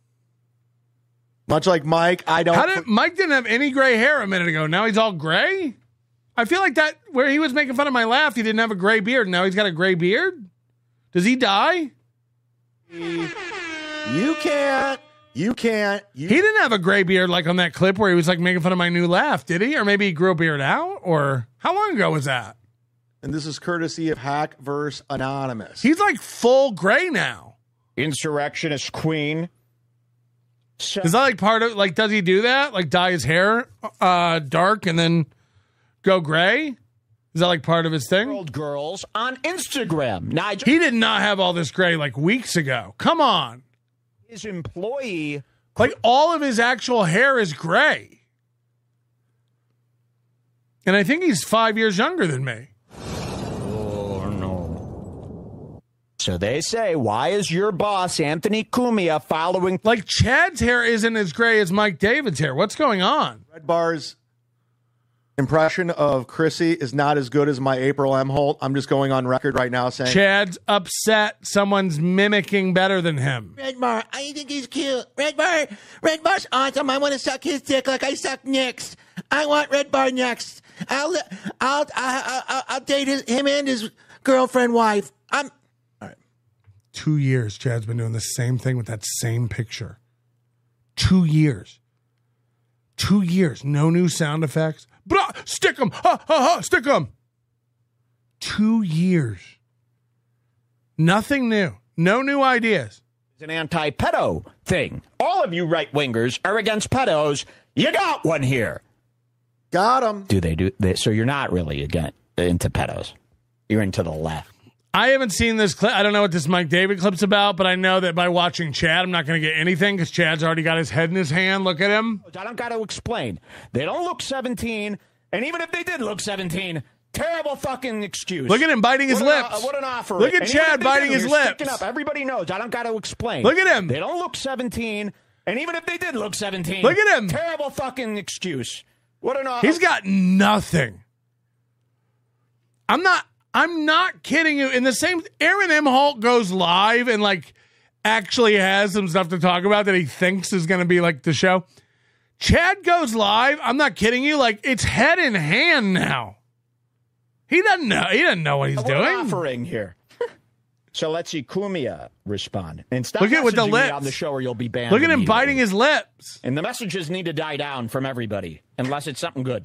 much like Mike, I don't. How did Mike didn't have any gray hair a minute ago? Now he's all gray. I feel like that where he was making fun of my laugh, he didn't have a gray beard. Now he's got a gray beard. Does he die? You can't. You can't. You he didn't have a gray beard like on that clip where he was like making fun of my new laugh, did he? Or maybe he grew a beard out? Or how long ago was that? And this is courtesy of Hackverse Anonymous. He's like full gray now. Insurrectionist queen. So- is that like part of, like, does he do that? Like dye his hair uh, dark and then go gray? Is that like part of his thing? Old girls on Instagram. Nigel, he did not have all this gray like weeks ago. Come on. His employee. Like all of his actual hair is gray. And I think he's five years younger than me. Oh, no. So they say, why is your boss, Anthony Cumia, following... Like Chad's hair isn't as gray as Mike David's hair. What's going on? Red Bar's impression of Chrissy is not as good as my April M. Holt. I'm just going on record right now saying... Chad's upset someone's mimicking better than him. Red Bar, I think he's cute. Red Bar, Red Bar's awesome. I want to suck his dick like I suck Nick's. I want Red Bar next. I'll I'll I'll, I'll, I'll date his, him and his girlfriend wife. I'm all right. Two years Chad's been doing the same thing with that same picture. Two years. Two years. No new sound effects. Blah, stick them. Ha, ha, ha, stick them. Two years. Nothing new. No new ideas. It's an anti-pedo thing. All of you right-wingers are against pedos. You got one here. Got him. Do they do they, so you're not really against, into pedos. You're into the left. I haven't seen this clip. I don't know what this Mike David clip's about, but I know that by watching Chad, I'm not going to get anything because Chad's already got his head in his hand. Look at him. I don't got to explain. They don't look seventeen, and even if they did look seventeen, terrible fucking excuse. Look at him biting his what lips. An, uh, what an offer. Look at and Chad biting did, his lips. Up. Everybody knows. I don't got to explain. Look at him. They don't look seventeen, and even if they did look seventeen, look at him. Terrible fucking excuse. What an offer. He's got nothing. I'm not. I'm not kidding you. In the same, Aaron M. Holt goes live and like actually has some stuff to talk about that he thinks is going to be like the show. Chad goes live. I'm not kidding you. Like it's head in hand now. He doesn't know. He doesn't know what he's what doing. An offering here. So let's see Cumia respond. And stop look at with the messaging lips me on the show or you'll be banned. Look at him biting his lips. And the messages need to die down from everybody unless it's something good.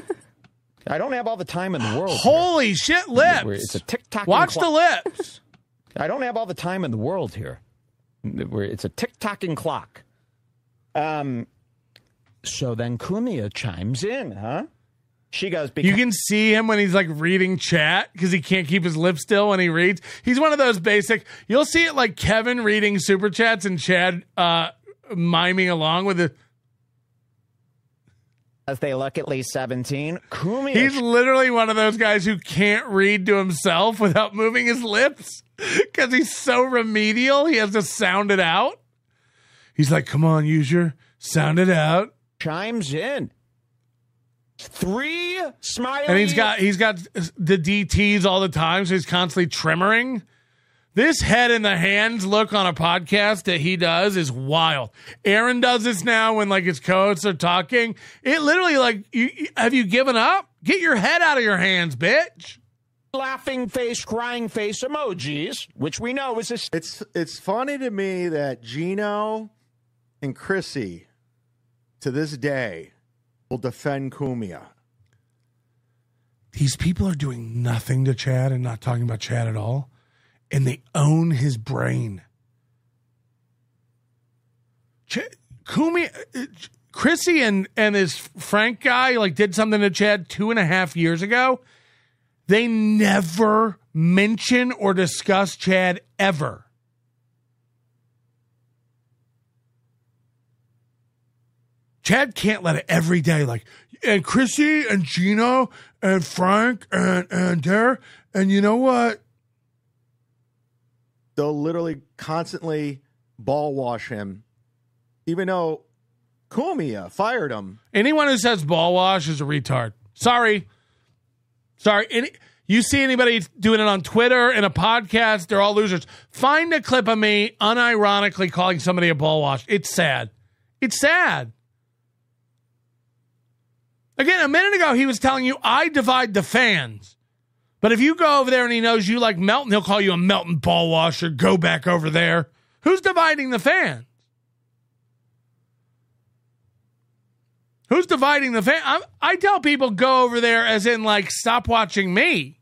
I don't have all the time in the world. Holy here. shit, lips. It's a tick-tock. Watch clock. The lips. I don't have all the time in the world here. It's a tick-tocking clock. Um. So then Cumia chimes in, huh? She goes, because- you can see him when he's like reading chat because he can't keep his lips still when he reads. He's one of those basic, you'll see it like Kevin reading super chats and Chad uh, miming along with it. As they look at least seventeen, Cumia. He's literally one of those guys who can't read to himself without moving his lips because he's so remedial. He has to sound it out. He's like, come on, use your sound it out. Chimes in. Three smiley. And he's got he's got the D Ts all the time, so he's constantly trimmering. This head in the hands look on a podcast that he does is wild. Aaron does this now when like his co-hosts are talking. It literally like, you, have you given up? Get your head out of your hands, bitch. Laughing face, crying face emojis, which we know is a... It's it's funny to me that Gino and Chrissy to this day will defend Cumia. These people are doing nothing to Chad and not talking about Chad at all. And they own his brain. Ch- Cumia, Chrissy and, and his Frank guy like did something to Chad two and a half years ago. They never mention or discuss Chad ever. Chad can't let it every day like, and Chrissy and Gino and Frank and, and there. And you know what? They'll literally constantly ball wash him, even though Cumia fired him. Anyone who says ball wash is a retard. Sorry. Sorry. Any, you see anybody doing it on Twitter, in a podcast, they're all losers. Find a clip of me unironically calling somebody a ball wash. It's sad. It's sad. Again, a minute ago, he was telling you, I divide the fans. But if you go over there and he knows you like Melton, he'll call you a Melton ball washer. Go back over there. Who's dividing the fans? Who's dividing the fan? I, I tell people go over there as in like stop watching me.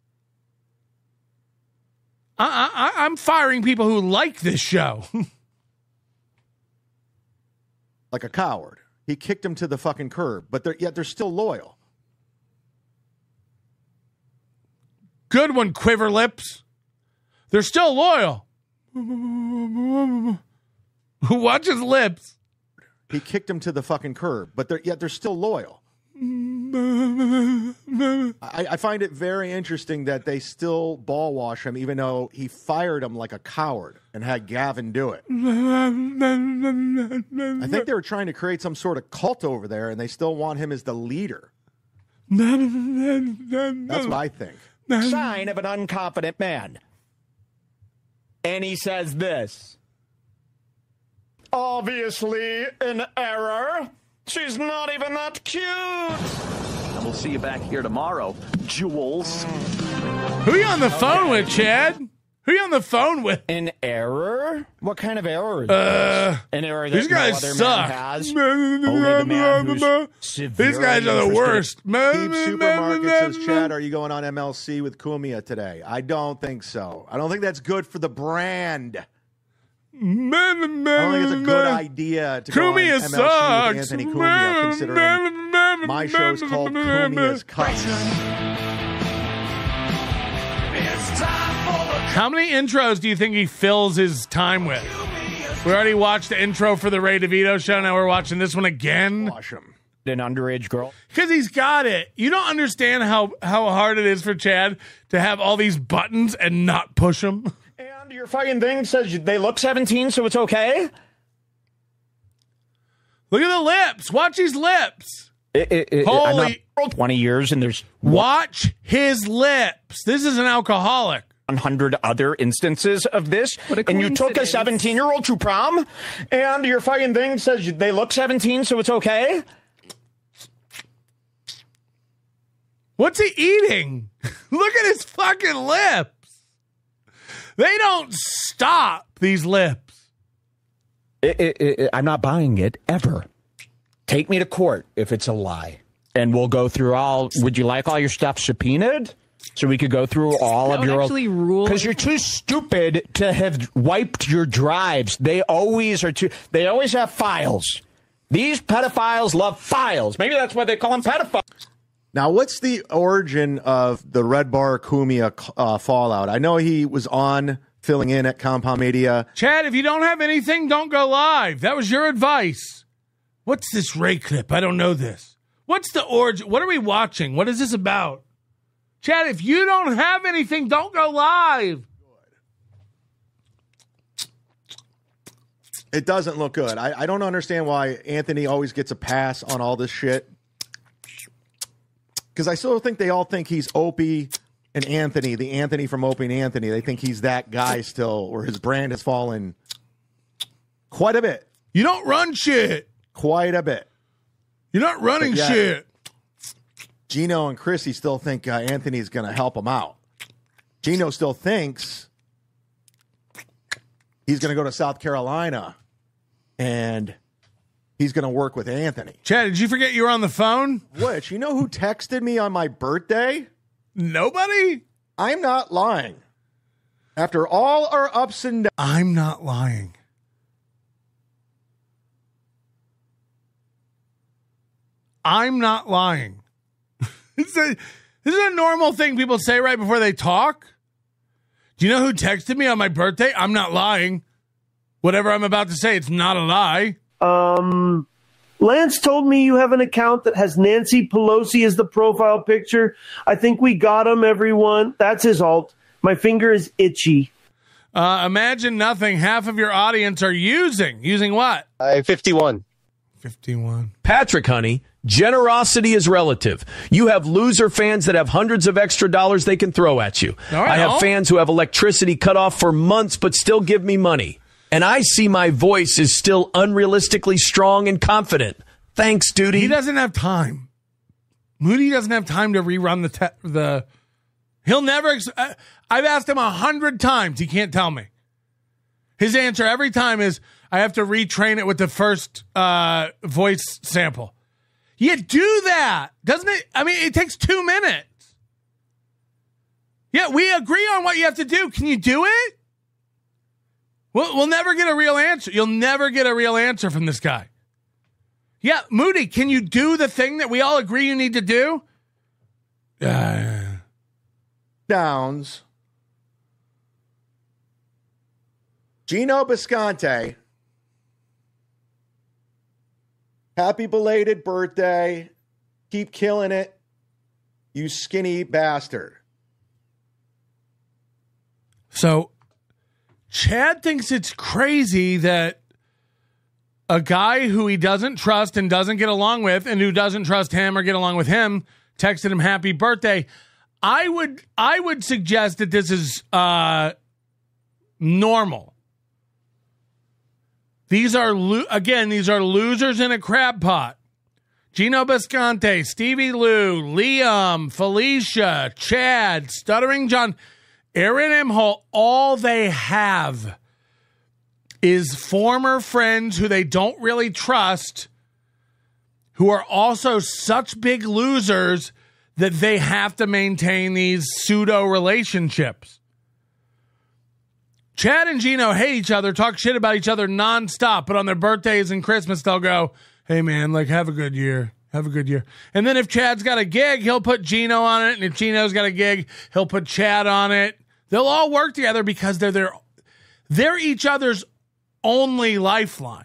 I, I, I'm firing people who like this show. Like a coward. He kicked him to the fucking curb, but they're, yet they're still loyal. Good one, Quiver Lips. They're still loyal. Watch his lips. He kicked him to the fucking curb, but they're, yet they're still loyal. I, I find it very interesting that they still ball wash him, even though he fired him like a coward and had Gavin do it. I think they were trying to create some sort of cult over there, and they still want him as the leader. That's what I think. Sign of an unconfident man. And he says this. Obviously an error. She's not even that cute. And we'll see you back here tomorrow, Jules. Who are you on the phone with, Chad? Who are you on the phone with? An error? What kind of error is Uh, this? An error that these guys no other suck. man has? Only the man who's These guys are the severely worst. Peep Supermarket says, Chad, are you going on M L C with Cumia today? I don't think so. I don't think that's good for the brand. I don't think it's a good idea to go on Cumia M L C sucks. with Anthony Cumia, considering my show's called Cumia's Cuts. How many intros do you think he fills his time with? We already watched the intro for the Ray DeVito show. Now we're watching this one again. Watch him. An underage girl? Because he's got it. You don't understand how, how hard it is for Chad to have all these buttons and not push them. And your fucking thing says they look seventeen, so it's okay? Look at the lips. Watch his lips. It, it, it, Holy. I'm not twenty years, and there's Watch his lips. This is an alcoholic. one hundred other instances of this, and you took a seventeen-year-old to prom, and your fucking thing says they look seventeen, so it's okay? What's he eating? Look at his fucking lips. They don't stop, these lips. It, it, it, I'm not buying it, ever. Take me to court if it's a lie, and we'll go through all... Would you like all your stuff subpoenaed? So we could go through all That of would your... actually rule- Because you're too stupid to have wiped your drives. They always are too... They always have files. These pedophiles love files. Maybe that's why they call them pedophiles. Now, what's the origin of the Red Bar Cumia uh, fallout? I know he was on filling in at Compound Media. Chad, if you don't have anything, don't go live. That was your advice. What's this Ray clip? I don't know this. What's the origin? What are we watching? What is this about? Chad, if you don't have anything, don't go live. It doesn't look good. I, I don't understand why Anthony always gets a pass on all this shit. Because I still think they all think he's Opie and Anthony, the Anthony from Opie and Anthony. They think he's that guy still, or his brand has fallen quite a bit. You don't run shit. Quite a bit. You're not running But yet, shit. Gino and Chrissy still think uh, Anthony's going to help him out. Gino still thinks he's going to go to South Carolina and he's going to work with Anthony. Chad, did you forget you were on the phone? Which, you know who texted me on my birthday? Nobody? I'm not lying. After all our ups and downs. I'm not lying. I'm not lying. It's a, this is a normal thing people say right before they talk. Do you know who texted me on my birthday? I'm not lying. Whatever I'm about to say, it's not a lie. Um, Lance told me you have an account that has Nancy Pelosi as the profile picture. I think we got him, everyone. That's his alt. My finger is itchy. Uh, imagine nothing. Half of your audience are using. Using what? Uh, fifty-one. fifty-one. Patrick, honey, generosity is relative. You have loser fans that have hundreds of extra dollars they can throw at you. All right, I have I'll- fans who have electricity cut off for months but still give me money. And I see my voice is still unrealistically strong and confident. Thanks, Duty. He doesn't have time. Moody doesn't have time to rerun the te- the. He'll never. Ex- I, I've asked him a hundred times. He can't tell me. His answer every time is, "I have to retrain it with the first uh, voice sample." You do that, doesn't it? I mean, it takes two minutes. Yeah, we agree on what you have to do. Can you do it? We'll, we'll never get a real answer. You'll never get a real answer from this guy. Yeah, Moody, can you do the thing that we all agree you need to do? Uh, Downs. Gino Bisconte. Happy belated birthday. Keep killing it, you skinny bastard. So Chad thinks it's crazy that a guy who he doesn't trust and doesn't get along with and who doesn't trust him or get along with him texted him happy birthday. I would I would suggest that this is uh, normal. These are, lo- again, these are losers in a crab pot. Gino Bisconte, Stevie Lou, Liam, Felicia, Chad, Stuttering John, Aaron M. Hall, all they have is former friends who they don't really trust, who are also such big losers that they have to maintain these pseudo relationships. Chad and Gino hate each other, talk shit about each other nonstop, but on their birthdays and Christmas, they'll go, hey, man, like, have a good year. Have a good year. And then if Chad's got a gig, he'll put Gino on it. And if Gino's got a gig, he'll put Chad on it. They'll all work together because they're their, they're each other's only lifelines.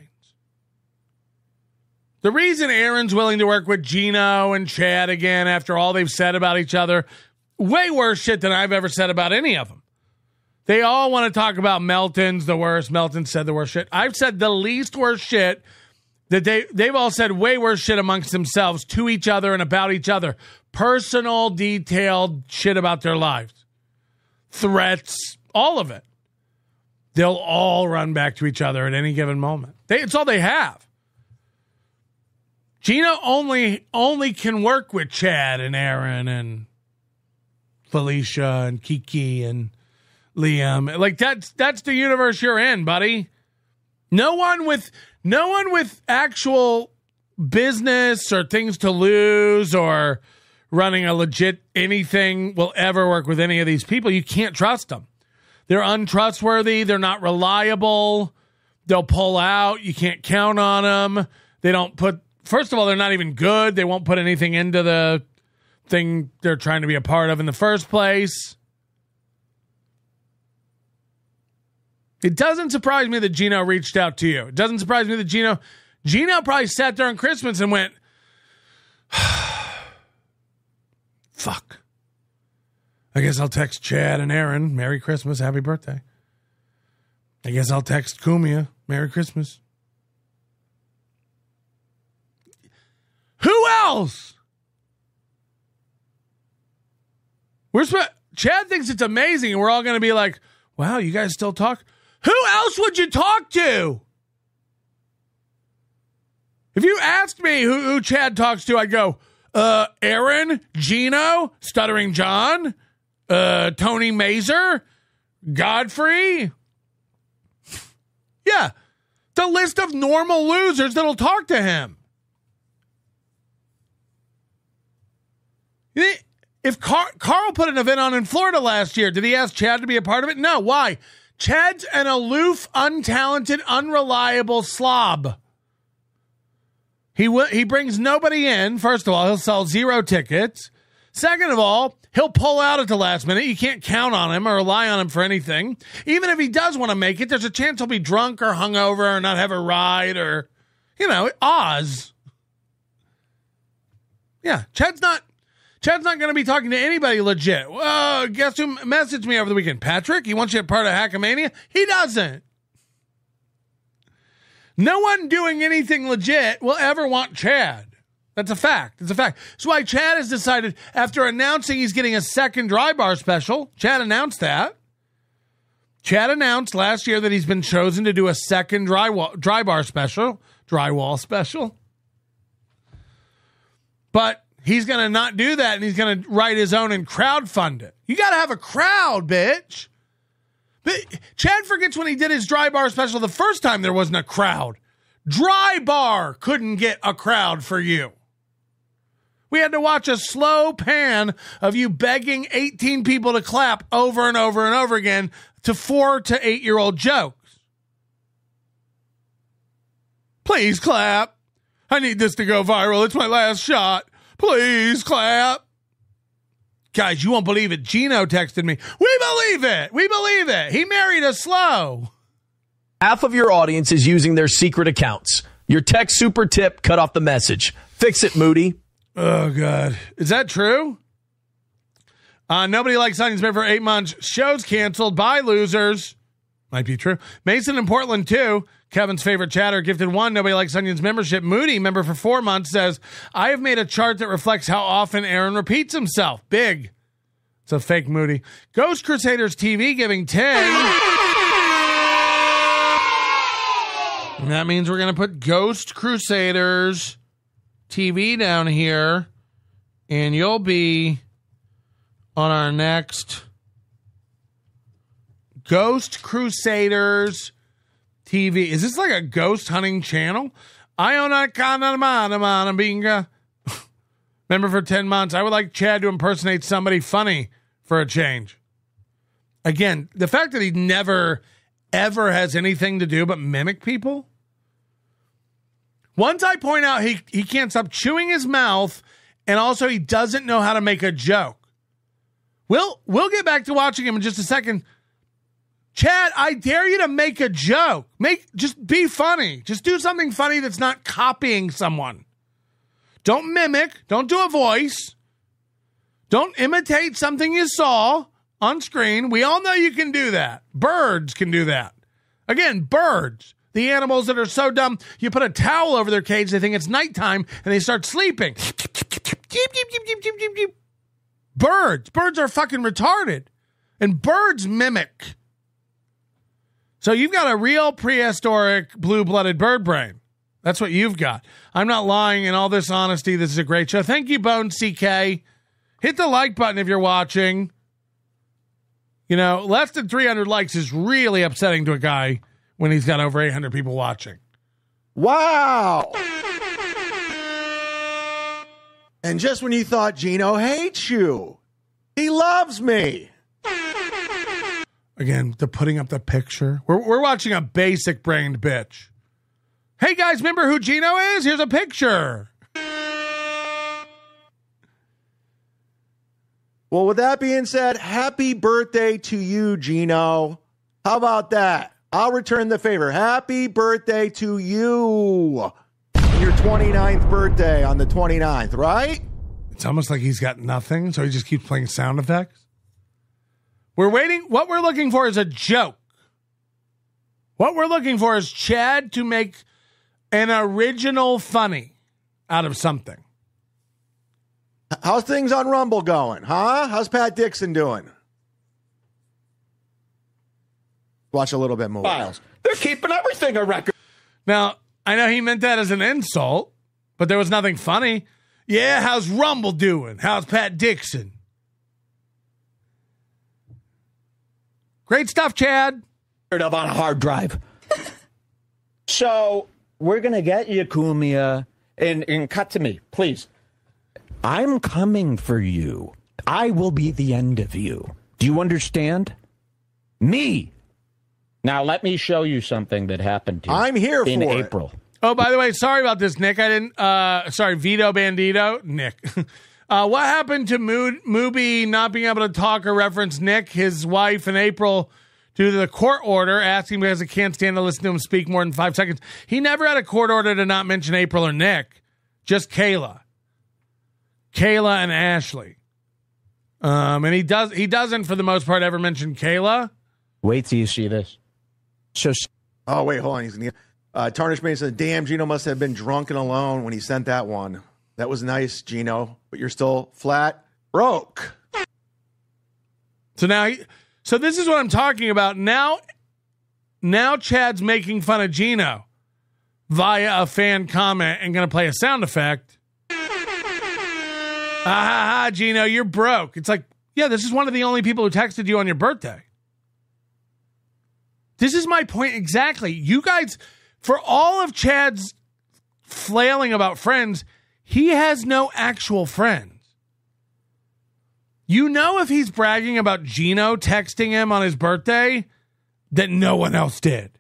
The reason Aaron's willing to work with Gino and Chad again after all they've said about each other, way worse shit than I've ever said about any of them. They all want to talk about Melton's the worst. Melton said the worst shit. I've said the least worst shit. That they, they've all said way worse shit amongst themselves to each other and about each other. Personal, detailed shit about their lives. Threats, all of it. They'll all run back to each other at any given moment. They, it's all they have. Gino only, only can work with Chad and Aaron and Felicia and Kiki and Liam. Like, that's, that's the universe you're in, buddy. No one with... No one with actual business or things to lose or running a legit anything will ever work with any of these people. You can't trust them. They're untrustworthy. They're not reliable. They'll pull out. You can't count on them. They don't put, first of all, they're not even good. They won't put anything into the thing they're trying to be a part of in the first place. It doesn't surprise me that Gino reached out to you. It doesn't surprise me that Gino, Gino probably sat there on Christmas and went, fuck. I guess I'll text Chad and Aaron, Merry Christmas, Happy Birthday. I guess I'll text Kumia, Merry Christmas. Who else? We're sp- Chad thinks it's amazing, and we're all going to be like, wow, you guys still talk? Who else would you talk to? If you asked me who, who Chad talks to, I'd go, uh, Aaron, Gino, Stuttering John, uh, Tony Mazer, Godfrey. Yeah, the list of normal losers that'll talk to him. If Car- Carl put an event on in Florida last year, did he ask Chad to be a part of it? No. Why? Chad's an aloof, untalented, unreliable slob. He w- he brings nobody in. First of all, he'll sell zero tickets. Second of all, he'll pull out at the last minute. You can't count on him or rely on him for anything. Even if he does want to make it, there's a chance he'll be drunk or hungover or not have a ride or, you know, Oz. Yeah, Chad's not... Chad's not going to be talking to anybody legit. Uh, guess who messaged me over the weekend? Patrick? He wants you a part of Hackamania? He doesn't. No one doing anything legit will ever want Chad. That's a fact. It's a fact. That's why Chad has decided, after announcing he's getting a second dry bar special, Chad announced that. Chad announced last year that he's been chosen to do a second dry, wall, dry bar special, drywall special. But he's going to not do that, and he's going to write his own and crowdfund it. You got to have a crowd, bitch. But Chad forgets when he did his dry bar special the first time there wasn't a crowd. Dry bar couldn't get a crowd for you. We had to watch a slow pan of you begging eighteen people to clap over and over and over again to four to eight-year-old jokes. Please clap. I need this to go viral. It's my last shot. Please clap. Guys, you won't believe it. Gino texted me. We believe it. We believe it. He married a slow. Half of your audience is using their secret accounts. Your tech super tip cut off the message. Fix it, Moody. Oh, God. Is that true? Uh, nobody likes Onions been for eight months. Show's canceled. Bye, losers. Might be true. Mason in Portland, too. Kevin's favorite chatter gifted one. Nobody likes Onions membership. Moody, member for four months, says, I have made a chart that reflects how often Aaron repeats himself. Big. It's a fake Moody. Ghost Crusaders T V giving ten. And that means we're going to put Ghost Crusaders T V down here. And you'll be on our next Ghost Crusaders T V. Is this like a ghost hunting channel? I own a Kanamana Binga. Member for ten months. I would like Chad to impersonate somebody funny for a change. Again, the fact that he never, ever has anything to do but mimic people. Once I point out he, he can't stop chewing his mouth, and also he doesn't know how to make a joke. We'll, we'll get back to watching him in just a second. Chad, I dare you to make a joke. Make just be funny. Just do something funny that's not copying someone. Don't mimic. Don't do a voice. Don't imitate something you saw on screen. We all know you can do that. Birds can do that. Again, birds. The animals that are so dumb, you put a towel over their cage, they think it's nighttime, and they start sleeping. Birds. Birds are fucking retarded. And birds mimic. So you've got a real prehistoric blue-blooded bird brain. That's what you've got. I'm not lying. In all this honesty, this is a great show. Thank you, Bone C K. Hit the like button if you're watching. You know, less than three hundred likes is really upsetting to a guy when he's got over eight hundred people watching. Wow. And just when you thought Gino hates you, he loves me. Again, the putting up the picture. We're, we're watching a basic-brained bitch. Hey, guys, remember who Gino is? Here's a picture. Well, with that being said, happy birthday to you, Gino. How about that? I'll return the favor. Happy birthday to you. Your twenty-ninth birthday on the twenty-ninth, right? It's almost like he's got nothing, so he just keeps playing sound effects. We're waiting. What we're looking for is a joke. What we're looking for is Chad to make an original funny out of something. How's things on Rumble going, huh? How's Pat Dixon doing? Watch a little bit more. Files. They're keeping everything a record. Now, I know he meant that as an insult, but there was nothing funny. Yeah, how's Rumble doing? How's Pat Dixon? Great stuff, Chad. Of on a hard drive. So we're gonna get you, Cumia, and and cut to me, please. I'm coming for you. I will be the end of you. Do you understand? Me. Now let me show you something that happened to you. I'm here in for April. It. Oh, by the way, sorry about this, Nick. I didn't. Uh, sorry, Vito Bandito, Nick. uh, what happened to Mo- Mooby not being able to talk or reference Nick, his wife, in April? Due to the court order, asking because I can't stand to listen to him speak more than five seconds. He never had a court order to not mention April or Nick, just Kayla. Kayla and Ashley. Um, and he does he doesn't, for the most part, ever mention Kayla. Wait till you see this. So, oh, wait, hold on. He's gonna, uh, Tarnish Mason said, damn, Gino must have been drunk and alone when he sent that one. That was nice, Gino, but you're still flat broke. So now... He, So this is what I'm talking about. Now, now Chad's making fun of Gino via a fan comment and going to play a sound effect. Ah, ha, ha, Gino, you're broke. It's like, yeah, this is one of the only people who texted you on your birthday. This is my point exactly. You guys, for all of Chad's flailing about friends, he has no actual friends. You know, if he's bragging about Gino texting him on his birthday, that no one else did.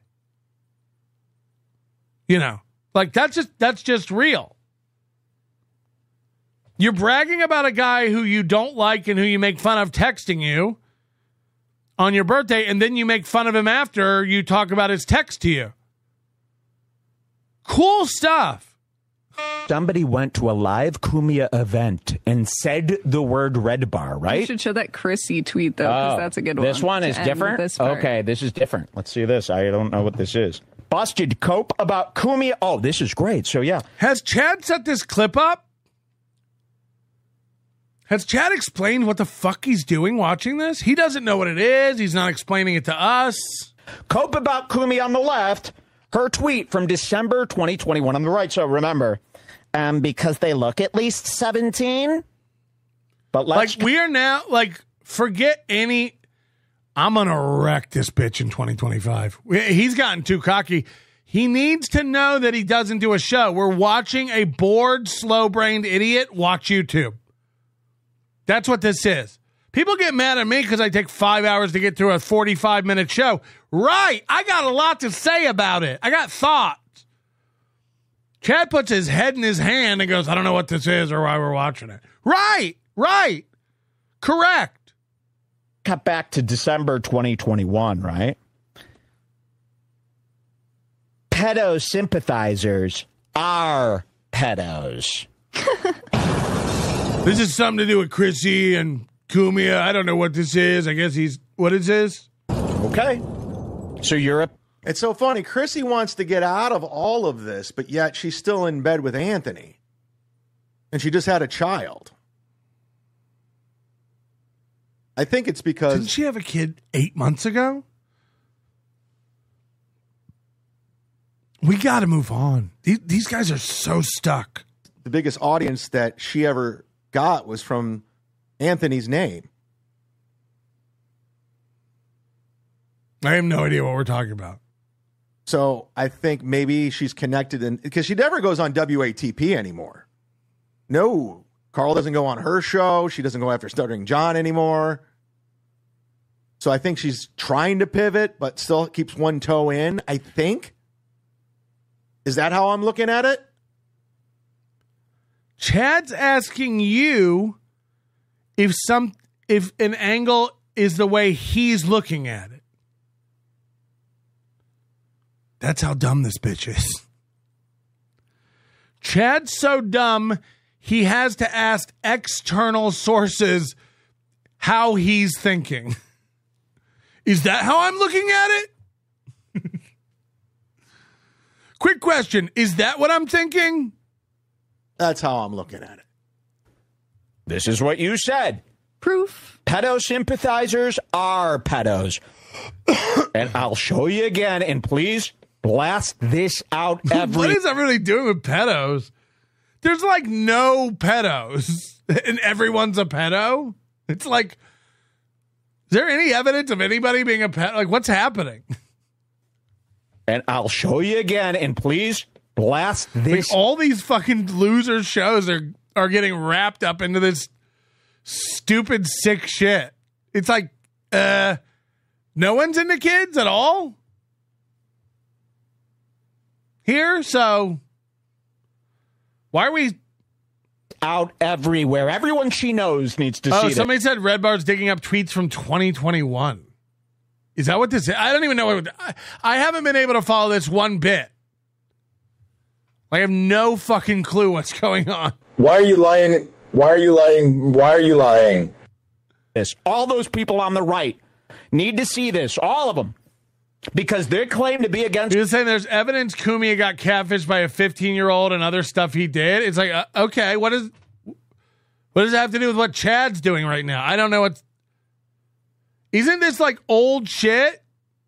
You know, like that's just that's just real. You're bragging about a guy who you don't like and who you make fun of texting you on your birthday, and then you make fun of him after you talk about his text to you. Cool stuff. Somebody went to a live Cumia event and said the word Red Bar, right? You should show that Chrissy tweet, though, because Oh, that's a good one. This one to is end different? this part. Okay, this is different. Let's see this. I don't know what this is. Busted Cope about Cumia. Oh, this is great. So, yeah. Has Chad set this clip up? Has Chad explained what the fuck he's doing watching this? He doesn't know what it is. He's not explaining it to us. Cope about Cumia on the left. Her tweet from December twenty twenty-one on the right. So, remember, um, because they look at least seventeen. But let's... Like, we are now, like, forget any... I'm going to wreck this bitch in twenty twenty-five. He's gotten too cocky. He needs to know that he doesn't do a show. We're watching a bored, slow-brained idiot watch YouTube. That's what this is. People get mad at me because I take five hours to get through a forty-five minute show. Right. I got a lot to say about it. I got thoughts. Chad puts his head in his hand and goes, I don't know what this is or why we're watching it. Right. Right. Correct. Cut back to December twenty twenty-one, right? Pedo sympathizers are pedos. This is something to do with Chrissy and Cumia. I don't know what this is. I guess he's... What is this? Okay. So you're a... It's so funny. Chrissy wants to get out of all of this, but yet she's still in bed with Anthony. And she just had a child. I think it's because... Didn't she have a kid eight months ago? We got to move on. These, these guys are so stuck. The biggest audience that she ever got was from Anthony's name. I have no idea what we're talking about. So I think maybe she's connected in because she never goes on W A T P anymore. No, Carl doesn't go on her show. She doesn't go after Stuttering John anymore. So I think she's trying to pivot, but still keeps one toe in, I think. Is that how I'm looking at it? Chad's asking you if some if an angle is the way he's looking at it. That's how dumb this bitch is. Chad's so dumb, he has to ask external sources how he's thinking. Is that how I'm looking at it? Quick question. Is that what I'm thinking? That's how I'm looking at it. This is what you said. Proof. Pedo sympathizers are pedos. And I'll show you again, and please blast this out every... What is everybody doing with pedos? There's like no pedos, and everyone's a pedo? It's like, is there any evidence of anybody being a pet? Like, what's happening? And I'll show you again, and please blast this. Like, all these fucking loser shows are, are getting wrapped up into this stupid, sick shit. It's like, uh, no one's into kids at all here, so why are we out everywhere? Everyone she knows needs to oh, see this. Somebody said Red Bar's digging up tweets from twenty twenty-one. Is that what this is? I don't even know. What, I, I haven't been able to follow this one bit. I have no fucking clue what's going on. Why are you lying? Why are you lying? Why are you lying? This. All those people on the right need to see this. All of them. Because they claim to be against... You're saying there's evidence Cumia got catfished by a fifteen-year-old and other stuff he did? It's like, uh, okay, what is... What does that have to do with what Chad's doing right now? I don't know what... Isn't this like old shit?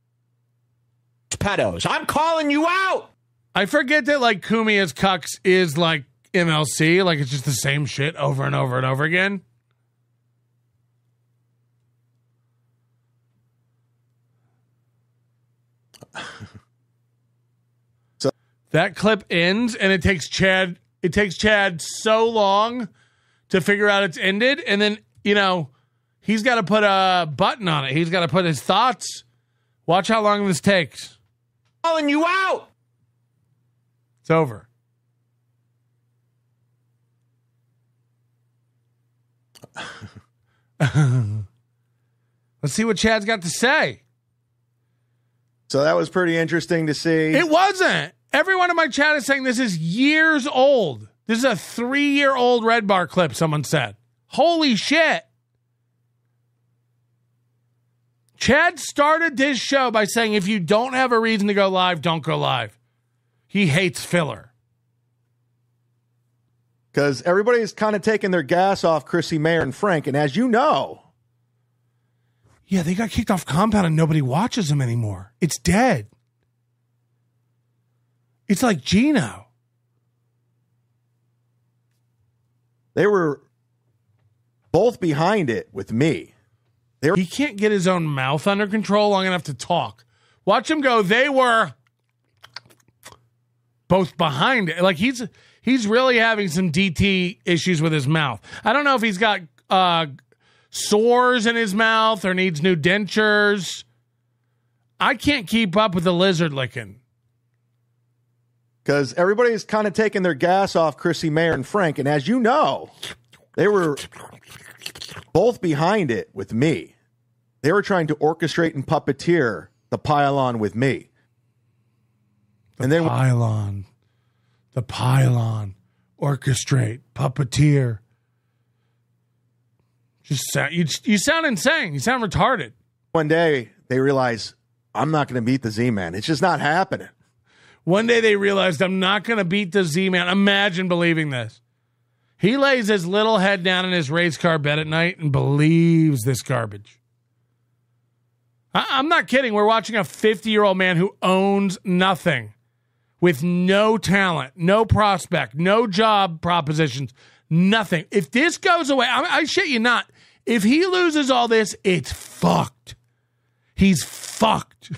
Pedos. I'm calling you out. I forget that like Cumia's cucks is like M L C. Like it's just the same shit over and over and over again. So that clip ends and it takes Chad, it takes Chad so long to figure out it's ended. And then, you know, he's got to put a button on it. He's got to put his thoughts. Watch how long this takes. Calling you out. It's over. Let's see what Chad's got to say. So that was pretty interesting to see. It wasn't. Everyone in my chat is saying this is years old. This is a three-year-old Red Bar clip, someone said. Holy shit. Chad started this show by saying if you don't have a reason to go live, don't go live. He hates filler. Because everybody's kind of taking their gas off Chrissy Mayer and Frank, and as you know... Yeah, they got kicked off Compound and nobody watches them anymore. It's dead. It's like Gino. They were both behind it with me. They were- he can't get his own mouth under control long enough to talk. Watch him go. They were both behind it. Like he's he's really having some D T issues with his mouth. I don't know if he's got uh, sores in his mouth or needs new dentures. I can't keep up with the lizard licking. Because everybody's kind of taking their gas off Chrissy Mayer and Frank, and as you know, they were both behind it with me. They were trying to orchestrate and puppeteer the pylon with me. The and then pylon. The pylon. Orchestrate. Puppeteer. Just sound, you, you sound insane. You sound retarded. One day, they realize, I'm not going to beat the Z-Man. It's just not happening. One day they realized, I'm not going to beat the Z-Man. Imagine believing this. He lays his little head down in his race car bed at night and believes this garbage. I- I'm not kidding. We're watching a fifty-year-old man who owns nothing, with no talent, no prospect, no job propositions, nothing. If this goes away, I, I shit you not, if he loses all this, it's fucked. He's fucked.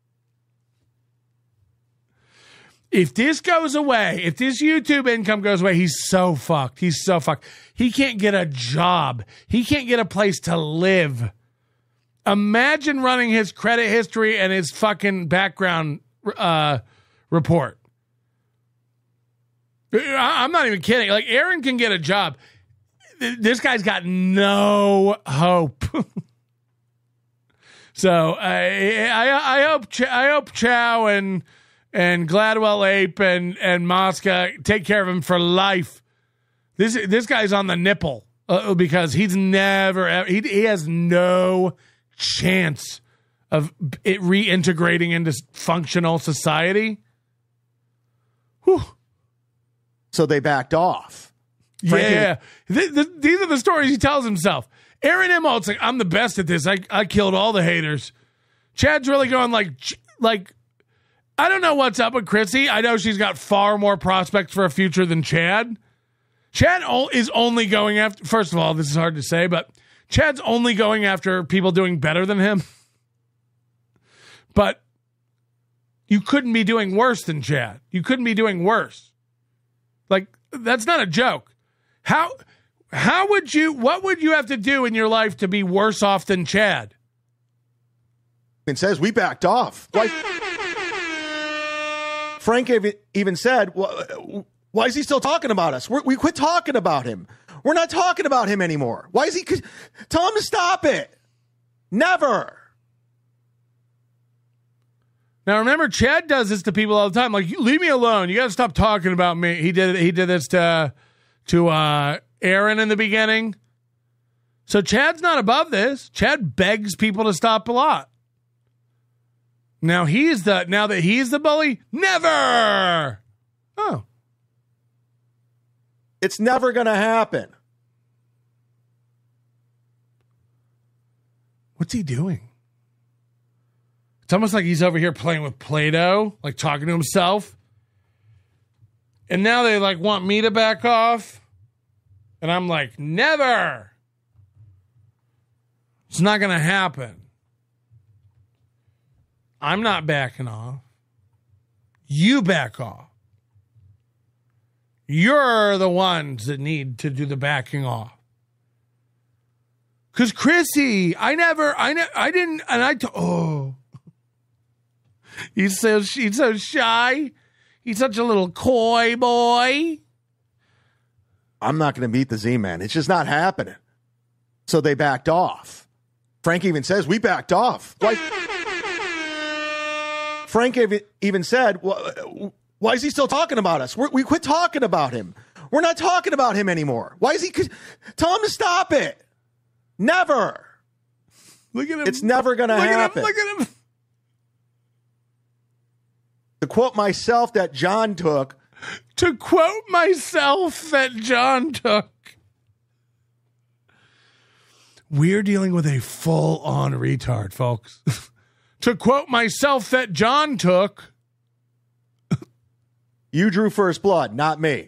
If this goes away, if this YouTube income goes away, he's so fucked. He's so fucked. He can't get a job. He can't get a place to live. Imagine running his credit history and his fucking background uh, report. I- I'm not even kidding. Like, Aaron can get a job. This guy's got no hope. So I, I, I hope, Ch- I hope Chow and and Gladwell Ape and and Mosca take care of him for life. This this guy's on the nipple uh, because he's never he he has no chance of it reintegrating into functional society. Whew. So they backed off. Frankie, yeah, th- th- these are the stories he tells himself. Aaron Imholt's like, I'm the best at this. I I killed all the haters. Chad's really going like like. I don't know what's up with Chrissy. I know she's got far more prospects for a future than Chad. Chad is only going after, first of all, this is hard to say, but Chad's only going after people doing better than him. But you couldn't be doing worse than Chad. You couldn't be doing worse. Like, that's not a joke. How how would you, what would you have to do in your life to be worse off than Chad? It says we backed off. Why? Frank even said, why is he still talking about us? We're, we quit talking about him. We're not talking about him anymore. Why is he? Tell him to stop it. Never. Now, remember, Chad does this to people all the time. Like, leave me alone. You got to stop talking about me. He did He did this to, to uh, Aaron in the beginning. So Chad's not above this. Chad begs people to stop a lot. Now he's the now that he's the bully, never. Oh. It's never going to happen. What's he doing? It's almost like he's over here playing with Play-Doh, like talking to himself. And now they like want me to back off. And I'm like, never. It's not going to happen. I'm not backing off. You back off. You're the ones that need to do the backing off. Because Chrissy, I never, I ne- I didn't, and I, t- oh. He's so, he's so shy. He's such a little coy boy. I'm not going to beat the Z-Man. It's just not happening. So they backed off. Frank even says, we backed off. Why? Frank even said, why is he still talking about us? We're, we quit talking about him. We're not talking about him anymore. Why is he? Tell him to stop it. Never. Look at him. It's never going to happen. Look at him. To quote myself that John took. To quote myself that John took. We're dealing with a full-on retard, folks. To quote myself that John took. You drew first blood, not me.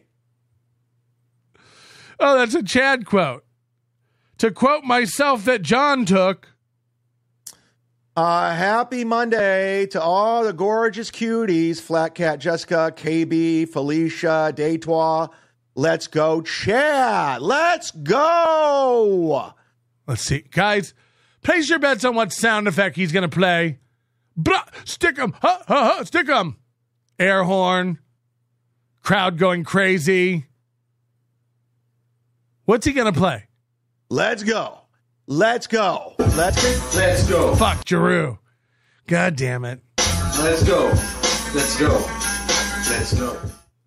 Oh, that's a Chad quote. To quote myself that John took. Uh, happy Monday to all the gorgeous cuties. Flat Cat, Jessica, K B, Felicia, Daytois. Let's go, Chad. Let's go. Let's see. Guys, place your bets on what sound effect he's going to play. Blah, stick him. Huh, huh, huh, stick him. Air horn. Crowd going crazy. What's he going to play? Let's go. Let's go. Let's go. Let's go. Fuck Giroux. God damn it. Let's go. Let's go. Let's go.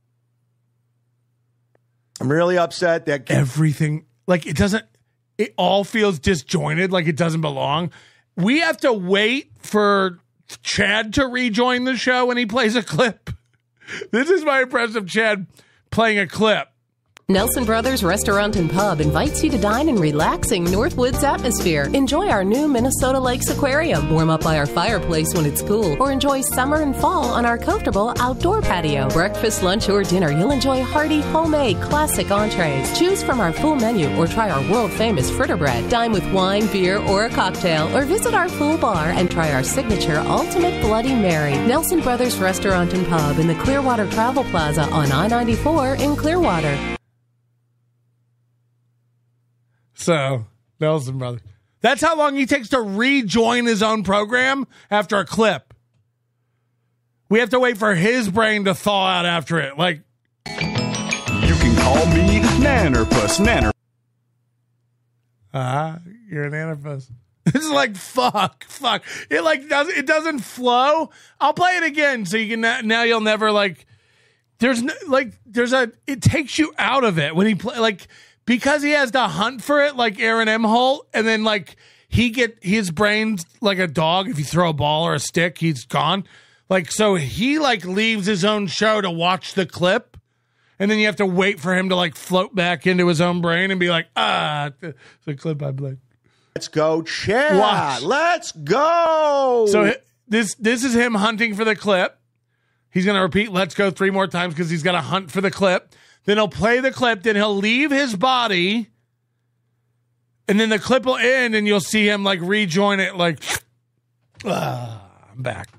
I'm really upset that everything, like it doesn't, it all feels disjointed, like it doesn't belong. We have to wait for Chad to rejoin the show when he plays a clip. This is my impression of Chad playing a clip. Nelson Brothers Restaurant and Pub invites you to dine in relaxing Northwoods atmosphere. Enjoy our new Minnesota Lakes Aquarium. Warm up by our fireplace when it's cool. Or enjoy summer and fall on our comfortable outdoor patio. Breakfast, lunch, or dinner, you'll enjoy hearty, homemade, classic entrees. Choose from our full menu or try our world-famous fritter bread. Dine with wine, beer, or a cocktail. Or visit our full bar and try our signature Ultimate Bloody Mary. Nelson Brothers Restaurant and Pub in the Clearwater Travel Plaza on I ninety-four in Clearwater. So, Nelson Brothers. That's how long he takes to rejoin his own program after a clip. We have to wait for his brain to thaw out after it. Like, you can call me Nannerpuss. Nanner. Ah, uh, you're an Nannerpuss. It's like, fuck, fuck. It like does it doesn't flow. I'll play it again so you can, now you'll never like, there's no, like, there's a, it takes you out of it when he play, like, because he has to hunt for it like Aaron M. Holt, and then like he get his brain's like a dog. If you throw a ball or a stick, he's gone. Like, so he like leaves his own show to watch the clip, and then you have to wait for him to like float back into his own brain and be like, ah, it's a clip I played. Let's go, Chad. Watch. Let's go. So this this is him hunting for the clip. He's going to repeat "Let's go" three more times because he's got to hunt for the clip. Then he'll play the clip. Then he'll leave his body. And then the clip will end and you'll see him like rejoin it like, ah, I'm back.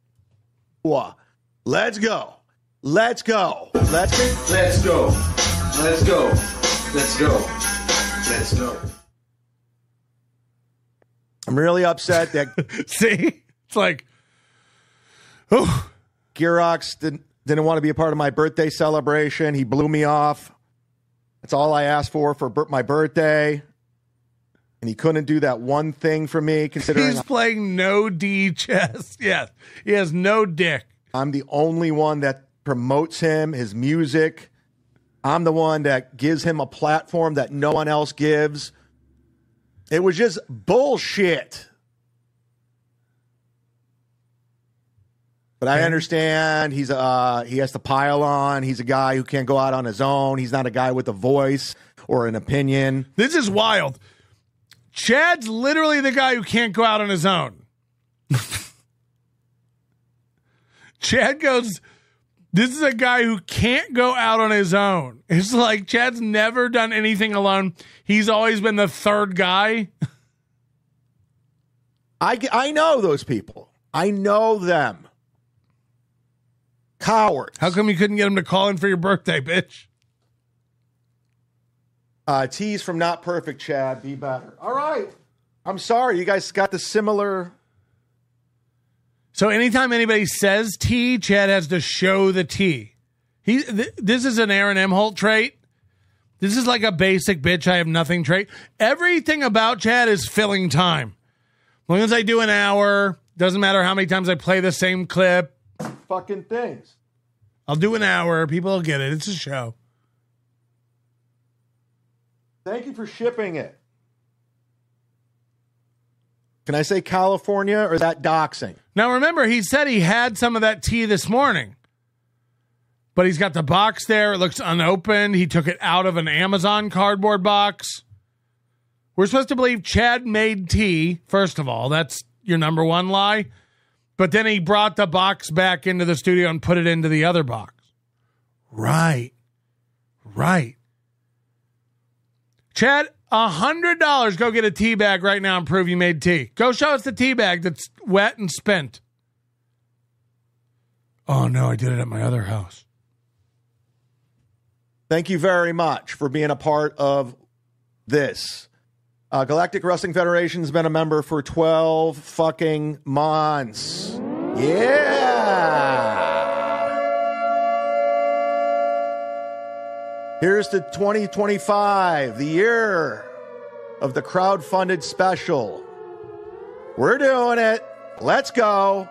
Let's go. Let's go. Let's go. Let's go. Let's go. Let's go. Let's go. I'm really upset that. See? It's like, oh. Girox didn't. Didn't want to be a part of my birthday celebration. He blew me off. That's all I asked for for my birthday. And he couldn't do that one thing for me, considering he's playing no D chess. Yes, he has no dick. I'm the only one that promotes him, his music. I'm the one that gives him a platform that no one else gives. It was just bullshit. But I understand he's uh he has to pile on. He's a guy who can't go out on his own. He's not a guy with a voice or an opinion. This is wild. Chad's literally the guy who can't go out on his own. Chad goes, this is a guy who can't go out on his own. It's like Chad's never done anything alone. He's always been the third guy. I, I know those people. I know them. Cowards. How come you couldn't get him to call in for your birthday, bitch? Uh, tease from Not Perfect, Chad. Be better. All right. I'm sorry. You guys got the similar. So anytime anybody says T, Chad has to show the T. He, th- this is an Aaron M. Holt trait. This is like a basic bitch. I have nothing trait. Everything about Chad is filling time. As long as I do an hour, doesn't matter how many times I play the same clip. Fucking things. I'll do an hour. People will get it. It's a show. Thank you for shipping it. Can I say California or is that doxing? Now, remember, he said he had some of that tea this morning. But he's got the box there. It looks unopened. He took it out of an Amazon cardboard box. We're supposed to believe Chad made tea, first of all. That's your number one lie. But then he brought the box back into the studio and put it into the other box. Right. Right. Chad, one hundred dollars. Go get a tea bag right now and prove you made tea. Go show us the tea bag that's wet and spent. Oh, no, I did it at my other house. Thank you very much for being a part of this. Uh, Galactic Wrestling Federation has been a member for twelve fucking months. Yeah! Here's to twenty twenty-five, the year of the crowdfunded special. We're doing it. Let's go.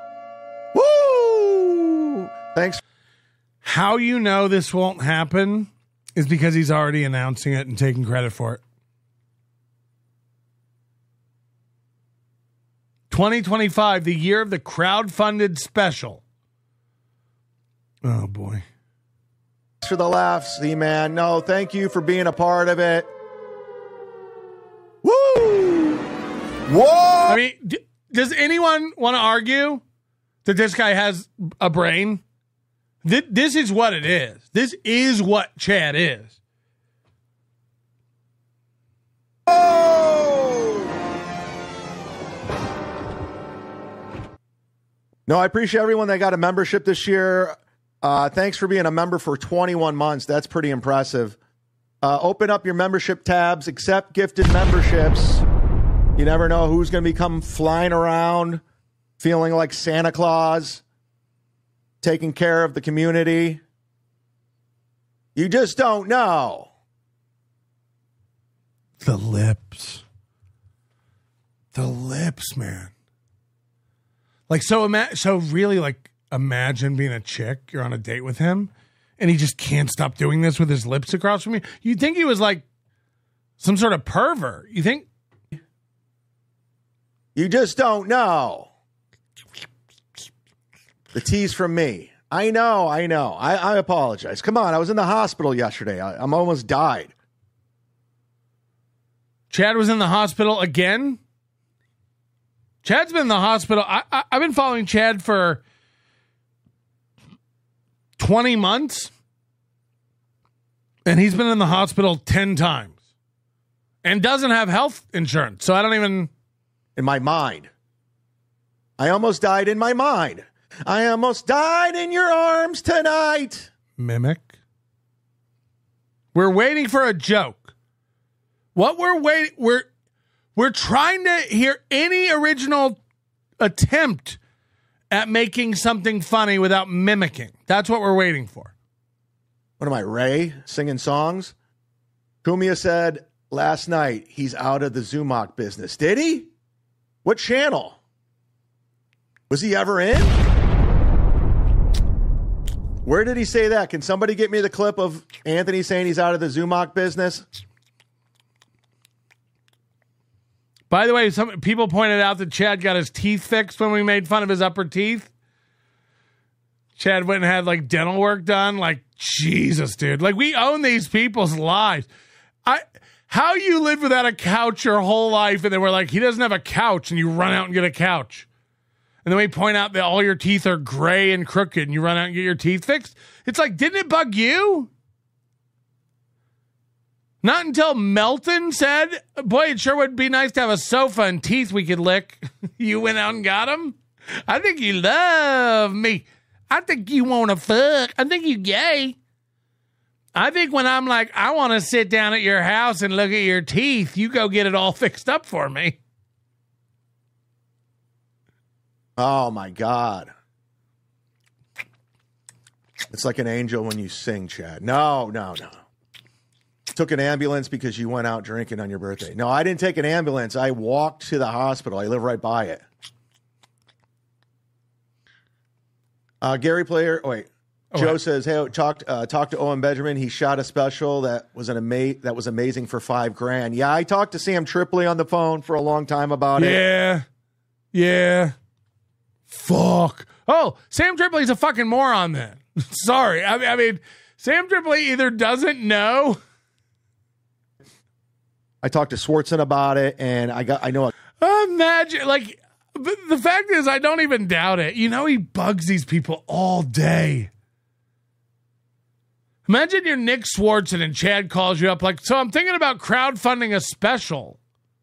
Woo! Thanks. How you know this won't happen is because he's already announcing it and taking credit for it. twenty twenty-five, the year of the crowdfunded special. Oh, boy. Thanks for the laughs, Z-Man. No, thank you for being a part of it. Woo! Whoa! I mean, d- does anyone want to argue that this guy has a brain? Th- this is what it is. This is what Chad is. No, I appreciate everyone that got a membership this year. Uh, thanks for being a member for twenty-one months. That's pretty impressive. Uh, open up your membership tabs. Accept gifted memberships. You never know who's going to become flying around feeling like Santa Claus, taking care of the community. You just don't know. The lips. The lips, man. Like, so, ima- so really, like, imagine being a chick, you're on a date with him, and he just can't stop doing this with his lips across from you. You'd think he was, like, some sort of pervert. You think? You just don't know. The tease from me. I know, I know. I, I apologize. Come on, I was in the hospital yesterday. I, I'm almost died. Chad was in the hospital again? Chad's been in the hospital. I, I, I've been following Chad for twenty months, and he's been in the hospital ten times and doesn't have health insurance. So I don't even... In my mind. I almost died in my mind. I almost died in your arms tonight. Mimic. We're waiting for a joke. What we're waiting... We're... We're trying to hear any original attempt at making something funny without mimicking. That's what we're waiting for. What am I, Ray, singing songs? Kumia said last night he's out of the Zumach business. Did he? What channel? Was he ever in? Where did he say that? Can somebody get me the clip of Anthony saying he's out of the Zumach business? By the way, some people pointed out that Chad got his teeth fixed when we made fun of his upper teeth. Chad went and had like dental work done. Like, Jesus, dude. Like, we own these people's lives. I, how you lived without a couch your whole life, and then we're like, he doesn't have a couch, and you run out and get a couch. And then we point out that all your teeth are gray and crooked, and you run out and get your teeth fixed. It's like, didn't it bug you? Not until Melton said, boy, it sure would be nice to have a sofa and teeth we could lick. You went out and got them? I think you love me. I think you want to fuck. I think you gay. I think when I'm like, I want to sit down at your house and look at your teeth, you go get it all fixed up for me. Oh, my God. It's like an angel when you sing, Chad. No, no, no. took an ambulance because you went out drinking on your birthday. No, I didn't take an ambulance. I walked to the hospital. I live right by it. Uh, Gary Player, oh, wait. Oh, Joe right. says, "Hey, talked uh, talked to Owen Benjamin. He shot a special that was an ama- that was amazing for five grand." Yeah, I talked to Sam Tripoli on the phone for a long time about it. Yeah. Yeah. Fuck. Oh, Sam Tripoli's a fucking moron then. Sorry. I, I mean, Sam Tripoli either doesn't know. I talked to Swartzen about it, and I got I know. A- Imagine, like, the, the fact is, I don't even doubt it. You know, he bugs these people all day. Imagine you're Nick Swartzen and Chad calls you up like, so I'm thinking about crowdfunding a special.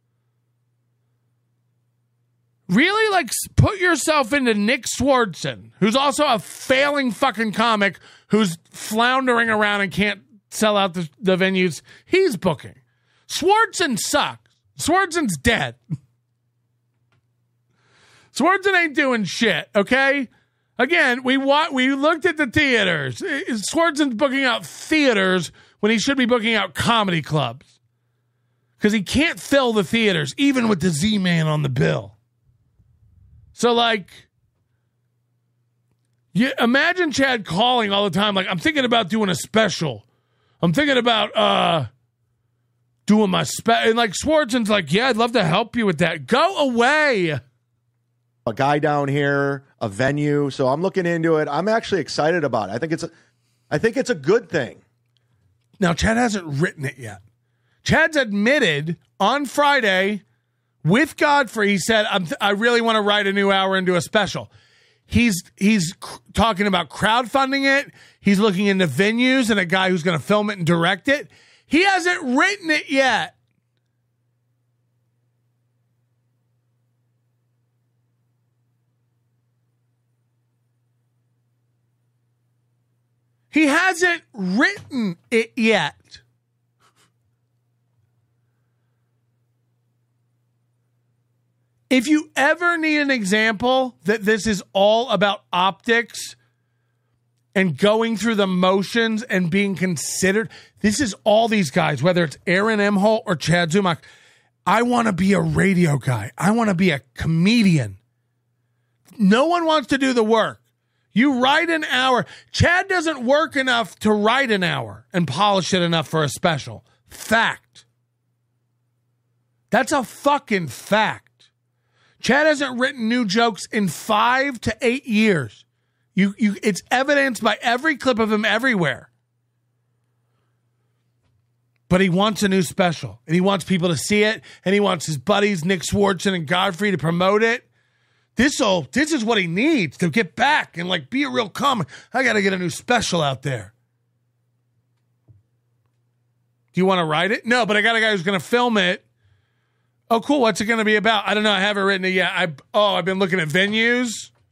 Really, like, put yourself into Nick Swartzen, who's also a failing fucking comic who's floundering around and can't sell out the, the venues he's booking. Swartzen sucks. Swartzen's dead. Swartzen ain't doing shit, okay? Again, we wa- we looked at the theaters. Swartzen's booking out theaters when he should be booking out comedy clubs. Because he can't fill the theaters, even with the Z-Man on the bill. So, like, you imagine Chad calling all the time, like, I'm thinking about doing a special. I'm thinking about uh, doing my special. And, like, Swartzen's like, yeah, I'd love to help you with that. Go away. A guy down here, a venue. So I'm looking into it. I'm actually excited about it. I think it's a, I think it's a good thing. Now, Chad hasn't written it yet. Chad's admitted on Friday with Godfrey, he said, I'm th- I really want to write a new hour and do a special. He's he's c- talking about crowdfunding it. He's looking into venues and a guy who's going to film it and direct it. He hasn't written it yet. He hasn't written it yet. If you ever need an example that this is all about optics and going through the motions and being considered, this is all these guys, whether it's Aaron Emholt or Chad Zumock. I want to be a radio guy. I want to be a comedian. No one wants to do the work. You write an hour. Chad doesn't work enough to write an hour and polish it enough for a special. Fact. That's a fucking fact. Chad hasn't written new jokes in five to eight years. You, you, it's evidenced by every clip of him everywhere. But he wants a new special, and he wants people to see it, and he wants his buddies, Nick Swartzen and Godfrey, to promote it. This'll, this is what he needs to get back and, like, be a real comic. I got to get a new special out there. Do you want to write it? No, but I got a guy who's going to film it. Oh, cool. What's it going to be about? I don't know. I haven't written it yet. I Oh, I've been looking at venues.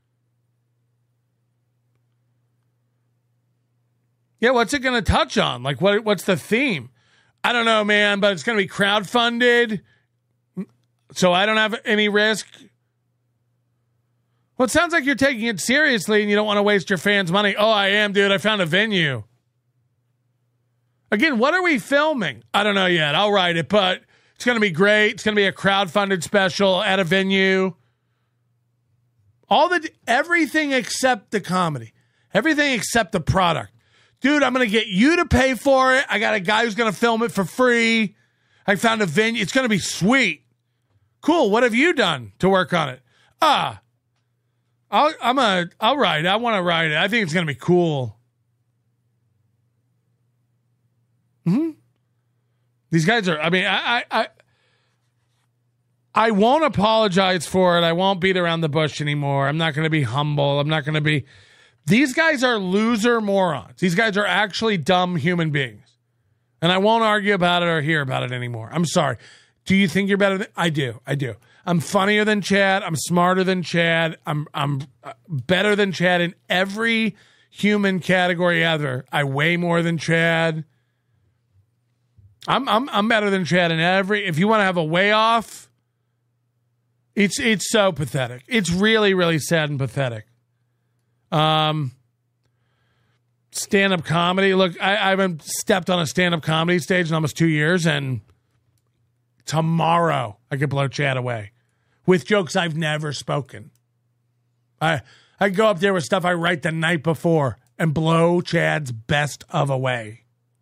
Yeah, what's it going to touch on? Like, what? what's the theme? I don't know, man, but it's going to be crowdfunded, so I don't have any risk. Well, it sounds like you're taking it seriously and you don't want to waste your fans' money. Oh, I am, dude. I found a venue. Again, what are we filming? I don't know yet. I'll write it, but it's going to be great. It's going to be a crowdfunded special at a venue. All the everything except the comedy. Everything except the product. Dude, I'm going to get you to pay for it. I got a guy who's going to film it for free. I found a venue. It's going to be sweet. Cool. What have you done to work on it? Ah, I'll, I'm a, I'll write it. I want to write it. I think it's going to be cool. Hmm. These guys are, I mean, I, I, I, I won't apologize for it. I won't beat around the bush anymore. I'm not going to be humble. I'm not going to be, these guys are loser morons. These guys are actually dumb human beings. And I won't argue about it or hear about it anymore. I'm sorry. Do you think you're better than, I do. I do. I'm funnier than Chad. I'm smarter than Chad. I'm I'm better than Chad in every human category ever. I weigh more than Chad. I'm I'm I'm better than Chad in every. If you want to have a weigh off, it's it's so pathetic. It's really really sad and pathetic. Um. stand-up comedy. Look, I, I haven't stepped on a stand-up comedy stage in almost two years, and tomorrow I could blow Chad away with jokes I've never spoken. I I go up there with stuff I write the night before and blow Chad's best of away.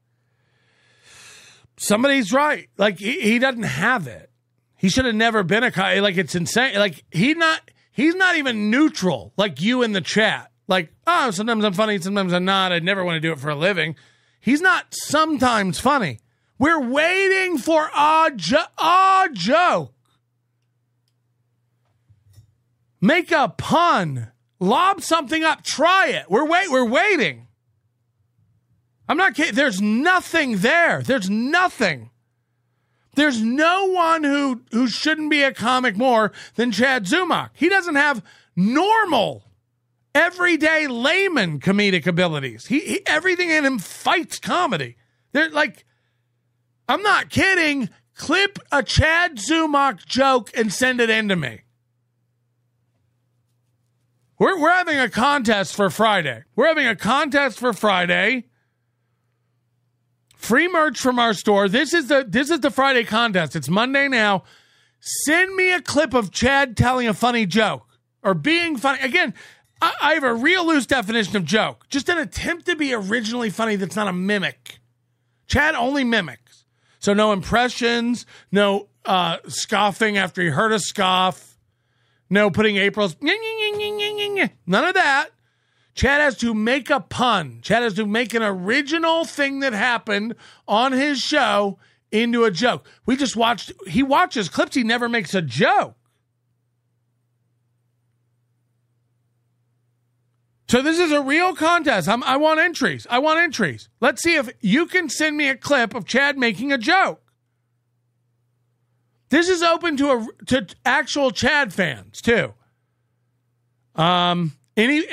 Somebody's right. Like, he, he doesn't have it. He should have never been a co- like. It's insane. Like, he not he's not even neutral like you in the chat. Like, oh, sometimes I'm funny, sometimes I'm not. I'd never want to do it for a living. He's not sometimes funny. We're waiting for a, jo- a joke. Make a pun. Lob something up. Try it. We're wait. We're waiting. I'm not kidding. There's nothing there. There's nothing. There's no one who, who shouldn't be a comic more than Chad Zumock. He doesn't have normal, everyday layman comedic abilities. He, he everything in him fights comedy. They're like, I'm not kidding. Clip a Chad Zumock joke and send it in to me. We're we're having a contest for Friday. We're having a contest for Friday. Free merch from our store. This is the this is the Friday contest. It's Monday now. Send me a clip of Chad telling a funny joke or being funny. Again, I, I have a real loose definition of joke. Just an attempt to be originally funny that's not a mimic. Chad only mimics. So no impressions, no uh, scoffing after he heard a scoff, no putting April's, none of that. Chad has to make a pun. Chad has to make an original thing that happened on his show into a joke. We just watched, he watches clips, he never makes a joke. So this is a real contest. I'm, I want entries. I want entries. Let's see if you can send me a clip of Chad making a joke. This is open to a, to actual Chad fans too. Um, any,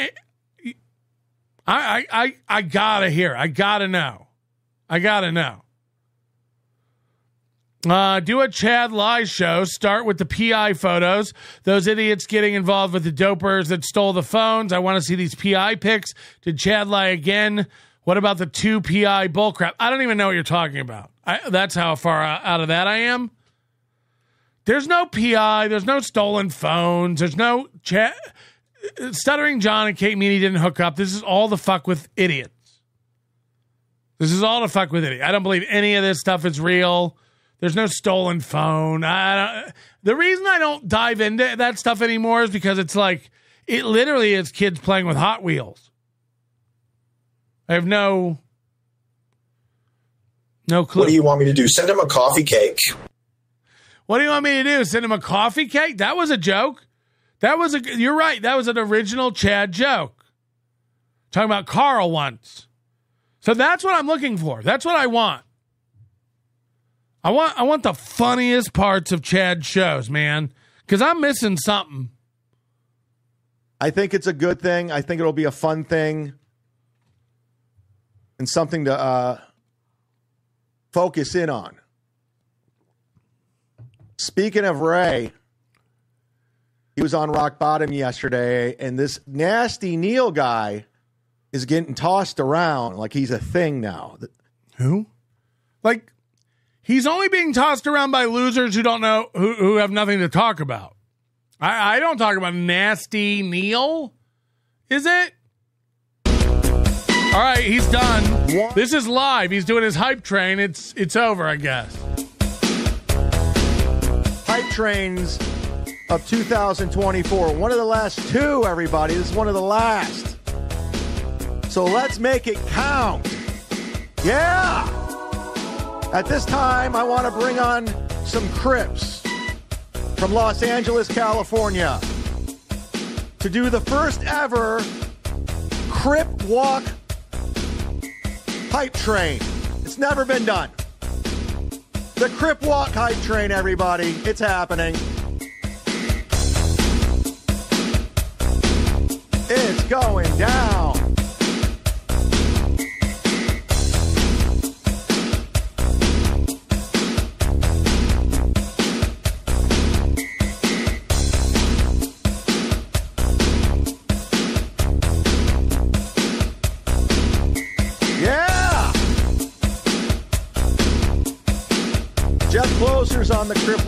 I, I, I gotta hear. I gotta know. I gotta know. Uh, do a Chad live show. Start with the P I photos. Those idiots getting involved with the dopers that stole the phones. I want to see these P I pics. Did Chad lie again? What about the two P I bullcrap? I don't even know what you're talking about. I, that's how far out of that I am. There's no P I. There's no stolen phones. There's no Chad. Stuttering John and Kate Meany didn't hook up. This is all the fuck with idiots. This is all the fuck with idiots. I don't believe any of this stuff is real. There's no stolen phone. I don't, the reason I don't dive into that stuff anymore is because it's like, it literally is kids playing with Hot Wheels. I have no, no clue. What do you want me to do? Send him a coffee cake. What do you want me to do? Send him a coffee cake? That was a joke. That was a, you're right. That was an original Chad joke. Talking about Carl once. So that's what I'm looking for. That's what I want. I want, I want the funniest parts of Chad's shows, man, because I'm missing something. I think it's a good thing. I think it'll be a fun thing and something to uh, focus in on. Speaking of Ray, he was on Rock Bottom yesterday, and this nasty Neil guy is getting tossed around like he's a thing now. Who? Like, he's only being tossed around by losers who don't know, who, who have nothing to talk about. I, I don't talk about nasty Neil. Is it? All right, he's done. What? This is live. He's doing his hype train. It's it's over, I guess. Hype trains of two thousand twenty-four. One of the last two, everybody. This is one of the last. So let's make it count. Yeah! At this time, I want to bring on some Crips from Los Angeles, California, to do the first ever Crip Walk Hype Train. It's never been done. The Crip Walk Hype Train, everybody. It's happening. It's going down.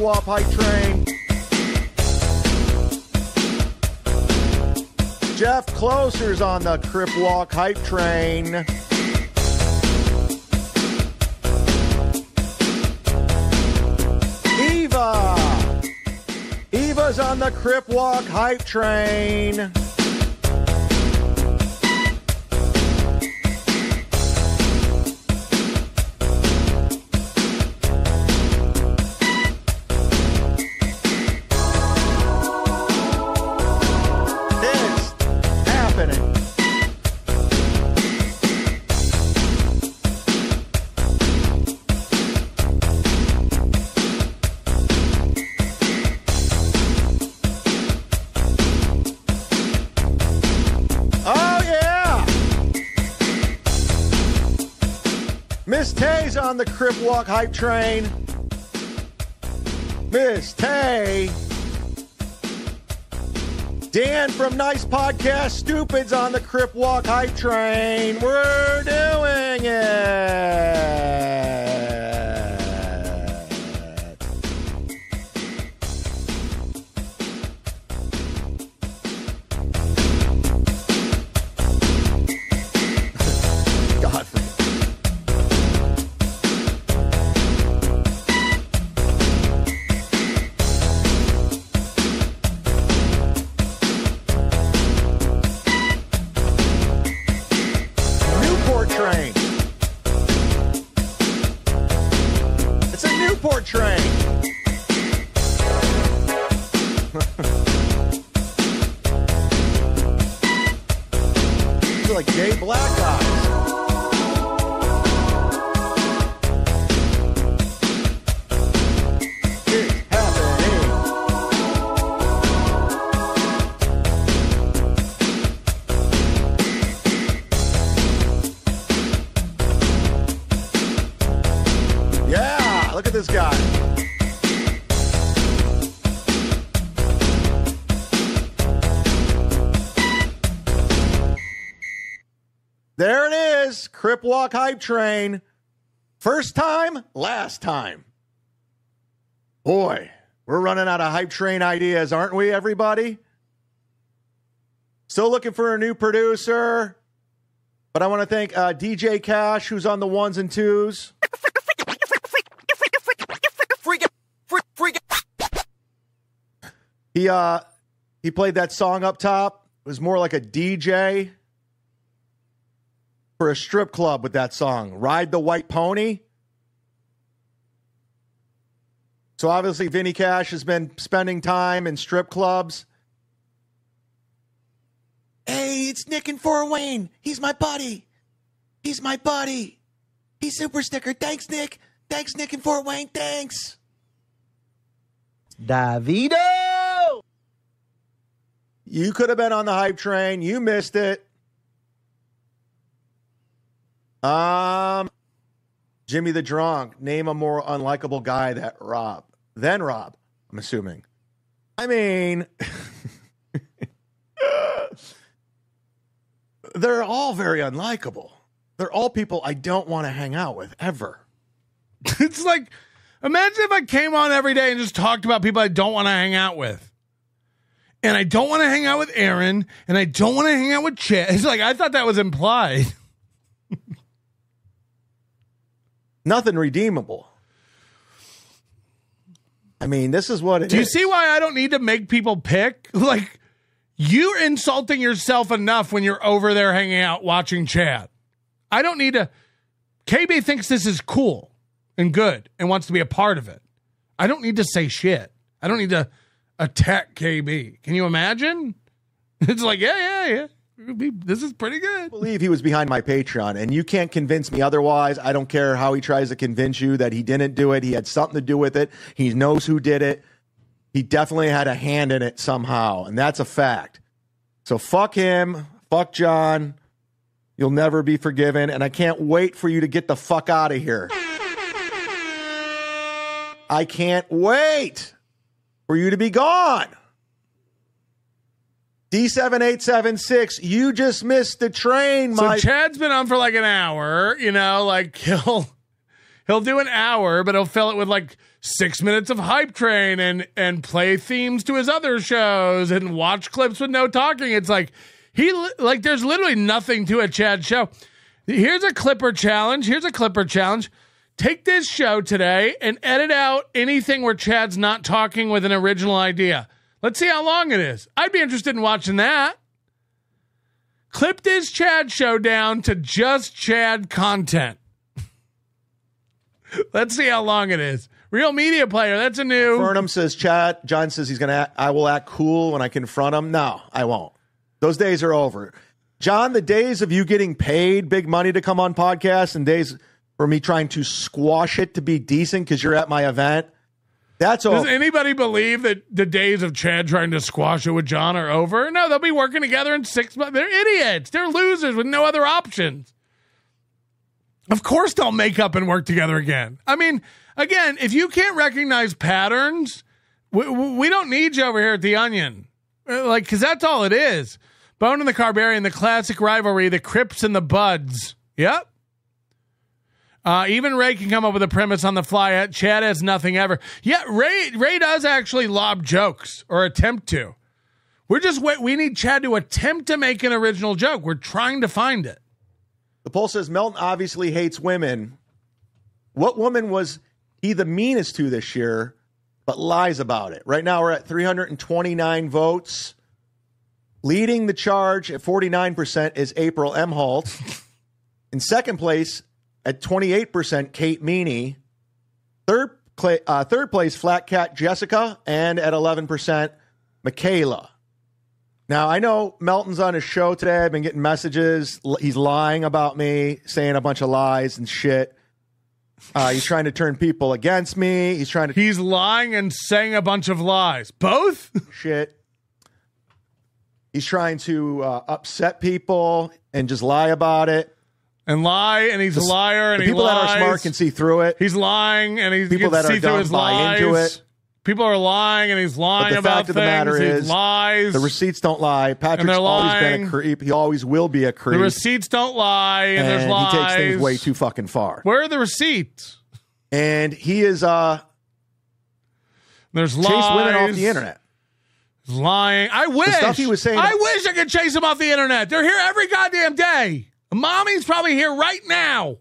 Walk Hype Train. Jeff Closer's on the Crip Walk Hype Train. Eva. Eva's on the Crip Walk Hype Train. Miss Tay's on the Crip Walk Hype Train. Miss Tay. Dan from Nice Podcast Stupid's on the Crip Walk Hype Train. We're doing it. God forbid. Train. It's a Newport train. These are like gay black guys. It's happening. Look at this guy. There it is. Crip Walk Hype Train. First time, last time. Boy, we're running out of Hype Train ideas, aren't we, everybody? Still looking for a new producer. But I want to thank uh, D J Cash, who's on the ones and twos. He uh he played that song up top. It was more like a D J for a strip club with that song, Ride the White Pony. So obviously Vinny Cash has been spending time in strip clubs. Hey, it's Nick and Fort Wayne. He's my buddy. He's my buddy. He's super sticker. Thanks, Nick. Thanks, Nick and Fort Wayne. Thanks. Davido! You could have been on the hype train. You missed it. Um, Jimmy the Drunk. Name a more unlikable guy that Rob. Than Rob, I'm assuming. I mean, they're all very unlikable. They're all people I don't want to hang out with, ever. It's like, imagine if I came on every day and just talked about people I don't want to hang out with. And I don't want to hang out with Aaron, and I don't want to hang out with Chad. It's like, I thought that was implied. Nothing redeemable. I mean, this is what it is. Do you see why I don't need to make people pick? Like, you're insulting yourself enough when you're over there hanging out watching Chad. I don't need to. K B thinks this is cool and good and wants to be a part of it. I don't need to say shit. I don't need to attack K B. Can you imagine? It's like, yeah, yeah, yeah. This is pretty good. I believe he was behind my Patreon, and you can't convince me otherwise. I don't care how he tries to convince you that he didn't do it. He had something to do with it. He knows who did it. He definitely had a hand in it somehow, and that's a fact. So fuck him. Fuck John. You'll never be forgiven, and I can't wait for you to get the fuck out of here. I can't wait for you to be gone. D seven eight seven six, you just missed the train. So my- Chad's been on for like an hour, you know, like he'll He'll do an hour, but he'll fill it with like six minutes of Hype Train and and play themes to his other shows and watch clips with no talking. It's like he like there's literally nothing to a Chad show. Here's a Clipper challenge. Here's a Clipper challenge. Take this show today and edit out anything where Chad's not talking with an original idea. Let's see how long it is. I'd be interested in watching that. Clip this Chad show down to just Chad content. Let's see how long it is. Real Media Player, that's a new. Burnham says, Chad. John says he's going to, I will act cool when I confront him. No, I won't. Those days are over. John, the days of you getting paid big money to come on podcasts and days for me trying to squash it to be decent because you're at my event, that's over. Does anybody believe that the days of Chad trying to squash it with John are over? No, they'll be working together in six months. They're idiots. They're losers with no other options. Of course they'll make up and work together again. I mean, again, if you can't recognize patterns, we, we don't need you over here at The Onion. Like, because that's all it is. Bone and the Carbarian, the classic rivalry, the Crips and the Buds. Yep. Uh, even Ray can come up with a premise on the fly. Chad has nothing ever. Yeah, Ray Ray does actually lob jokes or attempt to. We're just wait. We need Chad to attempt to make an original joke. We're trying to find it. The poll says Melton obviously hates women. What woman was he the meanest to this year, but lies about it? Right now we're at three hundred twenty-nine votes. Leading the charge at forty-nine percent is April Emholt. In second place at twenty-eight percent, Kate Meany. Third, uh, third place, Flat Cat Jessica. And at eleven percent, Michaela. Now, I know Melton's on his show today. I've been getting messages. He's lying about me, saying a bunch of lies and shit. Uh, he's trying to turn people against me. He's trying to... He's lying and saying a bunch of lies. Both? Shit. He's trying to uh, upset people and just lie about it. And lie, and he's the, a liar, and the he people lies. that are smart can see through it. He's lying, and he's people that see are through dumb his buy lies. into it. People are lying, and he's lying but the about fact of the things. matter he is, lies. The receipts don't lie. Patrick's always been a creep. He always will be a creep. The receipts don't lie, and, and there's lies. He takes things way too fucking far. Where are the receipts? And he is uh there's chased lies. women off the internet. He's lying. I wish. The stuff he was saying. I wish I could chase them off the internet. They're here every goddamn day. Mommy's probably here right now.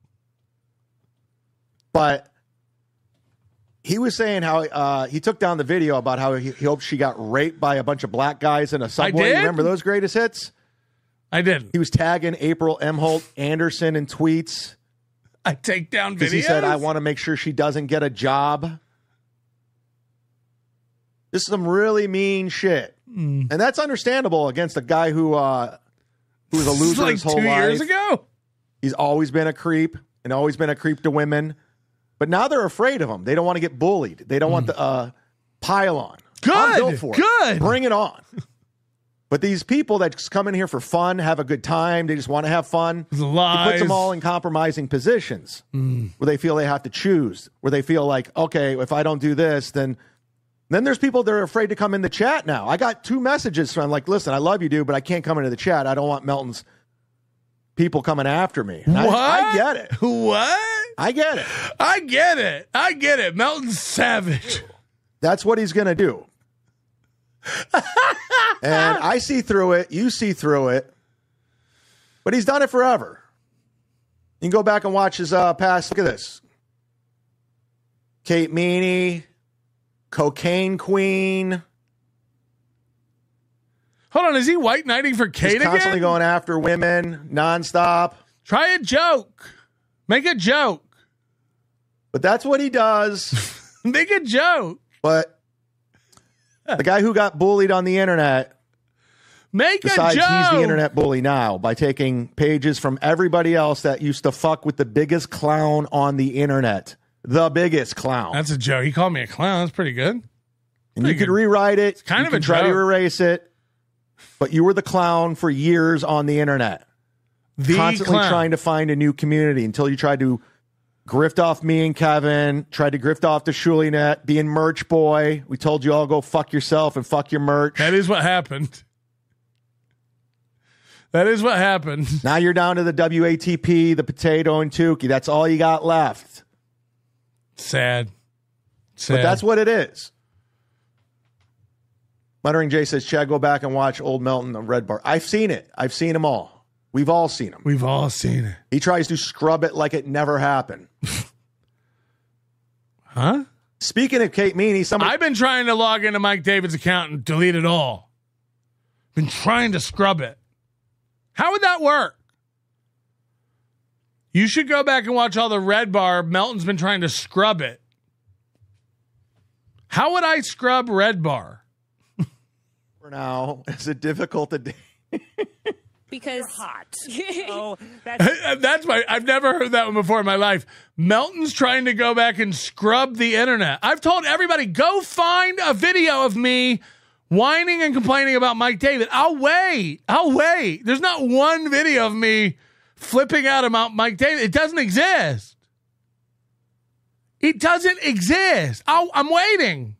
But he was saying how uh, he took down the video about how he, he hoped she got raped by a bunch of black guys in a subway. I did? Remember those greatest hits? I did. He was tagging April Emholt Anderson in tweets. I take down videos? Because he said, I want to make sure she doesn't get a job. This is some really mean shit. Mm. And that's understandable against a guy who uh, who was a loser like his whole two life. years ago. He's always been a creep and always been a creep to women. But now they're afraid of him. They don't want to get bullied. They don't mm. want the uh, pile on. Good. I'm built for Good. It. Bring it on. But these people that just come in here for fun, have a good time, they just want to have fun. Lies. He puts them all in compromising positions mm. where they feel they have to choose, where they feel like, okay, if I don't do this, then then there's people that are afraid to come in the chat now. I got two messages from like, listen, I love you, dude, but I can't come into the chat. I don't want Melton's people coming after me. And what? I, I get it. What? I get it. I get it. I get it. Melton's savage. That's what he's going to do. And I see through it. You see through it. But he's done it forever. You can go back and watch his uh, past. Look at this. Kate Meany, Cocaine Queen. Hold on, is he white knighting for Kate He's constantly again? going after women nonstop. Try a joke. Make a joke. But that's what he does. Make a joke. But the guy who got bullied on the internet, Make besides, a joke. he's the internet bully now by taking pages from everybody else that used to fuck with the biggest clown on the internet. The biggest clown. That's a joke. He called me a clown. That's pretty good. And pretty you could good. rewrite it. It's kind you of can a try joke. to erase it. But you were the clown for years on the internet. The constantly clown. trying to find a new community until you tried to grift off me and Kevin, tried to grift off the Shulinet, being merch boy. We told you all go fuck yourself and fuck your merch. That is what happened. That is what happened. Now you're down to the W A T P, the potato and Tukey. That's all you got left. Sad. Sad. But that's what it is. Muttering Jay says, Chad, go back and watch Old Melton of Red Bar. I've seen it. I've seen them all. We've all seen them. We've all seen it. He tries to scrub it like it never happened. Huh? Speaking of Kate Meany, somebody... I've been trying to log into Mike David's account and delete it all. Been trying to scrub it. How would that work? You should go back and watch all the Red Bar. Melton's been trying to scrub it. How would I scrub Red Bar? For now, is it difficult to do? Because hot. oh, that's, that's my. I've never heard that one before in my life. Melton's trying to go back and scrub the internet. I've told everybody, go find a video of me whining and complaining about Mike David. I'll wait. I'll wait. There's not one video of me flipping out about Mike David. It doesn't exist. It doesn't exist. I'll, I'm waiting.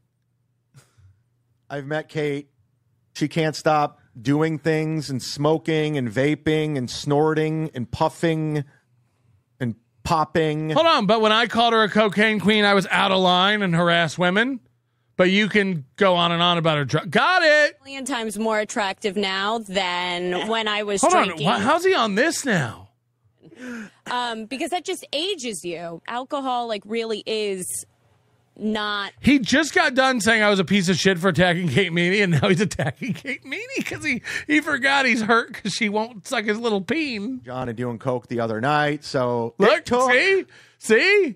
I've met Kate. She can't stop doing things and smoking and vaping and snorting and puffing and popping. Hold on, but when I called her a cocaine queen, I was out of line and harassed women. But you can go on and on about her drug. Got it. A million times more attractive now than when I was Hold drinking. on, how's he on this now? Um, because that just ages you. Alcohol, like, really is not. He just got done saying I was a piece of shit for attacking Kate Meany, and now he's attacking Kate Meany because he, he forgot he's hurt because she won't suck his little peen. John had doing coke the other night, so look, see, see.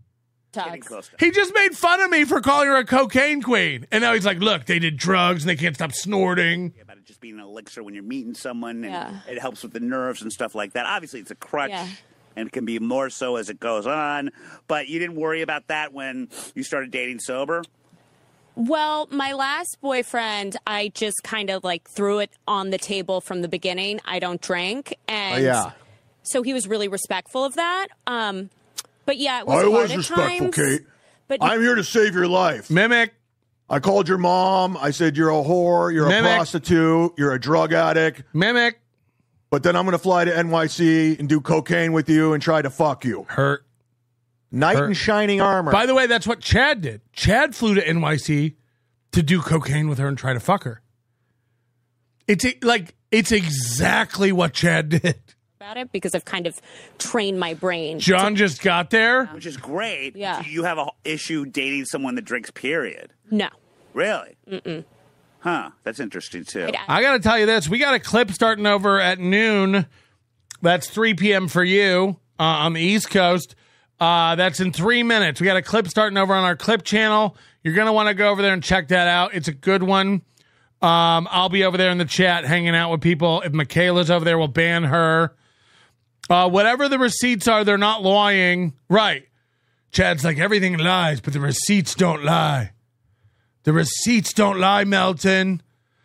He just made fun of me for calling her a cocaine queen, and now he's like, "Look, they did drugs and they can't stop snorting." Yeah, about it just being an elixir when you're meeting someone, and Yeah. it helps with the nerves and stuff like that. Obviously, it's a crutch. Yeah. And it can be more so as it goes on. But you didn't worry about that when you started dating sober? Well, my last boyfriend, I just kind of like threw it on the table from the beginning. I don't drink. And Oh, yeah. so he was really respectful of that. Um, but yeah, it was I hard was at respectful, times, Kate. But I'm here to save your life. Mimic. I called your mom. I said, you're a whore. You're Mimic. a prostitute. You're a drug addict. Mimic. But then I'm going to fly to N Y C and do cocaine with you and try to fuck you. Hurt. Knight Hurt. in shining armor. By the way, that's what Chad did. Chad flew to N Y C to do cocaine with her and try to fuck her. It's like, it's exactly what Chad did. about it because I've kind of trained my brain. John just got there. Which is great. Yeah. Do you have an issue dating someone that drinks, period? No. Really? Mm-mm. Huh. That's interesting, too. I got to tell you this. We got a clip starting over at noon. That's three p.m. for you uh, on the East Coast. Uh, that's in three minutes. We got a clip starting over on our clip channel. You're going to want to go over there and check that out. It's a good one. Um, I'll be over there in the chat hanging out with people. If Michaela's over there, we'll ban her. Uh, whatever the receipts are, they're not lying. Right. Chad's like, everything lies, but the receipts don't lie. The receipts don't lie, Melton.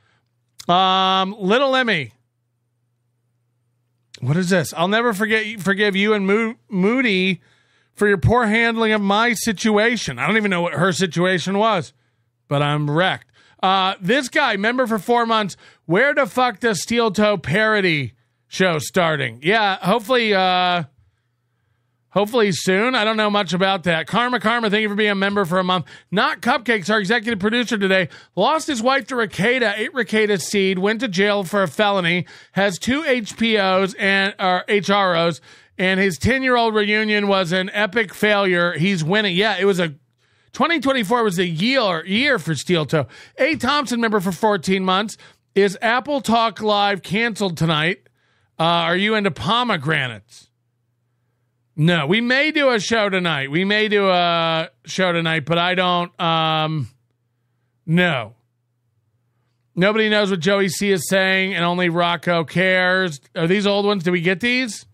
Um, Little Emmy. What is this? I'll never forget forgive you and Mo- Moody for your poor handling of my situation. I don't even know what her situation was, but I'm wrecked. Uh, this guy, member for four months, where the fuck does Steel Toe parody show starting? Yeah, hopefully, uh, hopefully soon. I don't know much about that. Karma, Karma, thank you for being a member for a month. Not Cupcakes, our executive producer today, lost his wife to Ricada, ate Ricada seed, went to jail for a felony, has two H P Os and or H R Os, and his ten-year-old reunion was an epic failure. He's winning. Yeah, it was a twenty twenty-four was a year year for Steel Toe. A. Thompson, member for fourteen months. Is Apple Talk Live canceled tonight? Uh, are you into pomegranates? No, we may do a show tonight. We may do a show tonight, but I don't. Um, no. Nobody knows what Joey C is saying, and only Rocco cares. Are these old ones? Did we get these?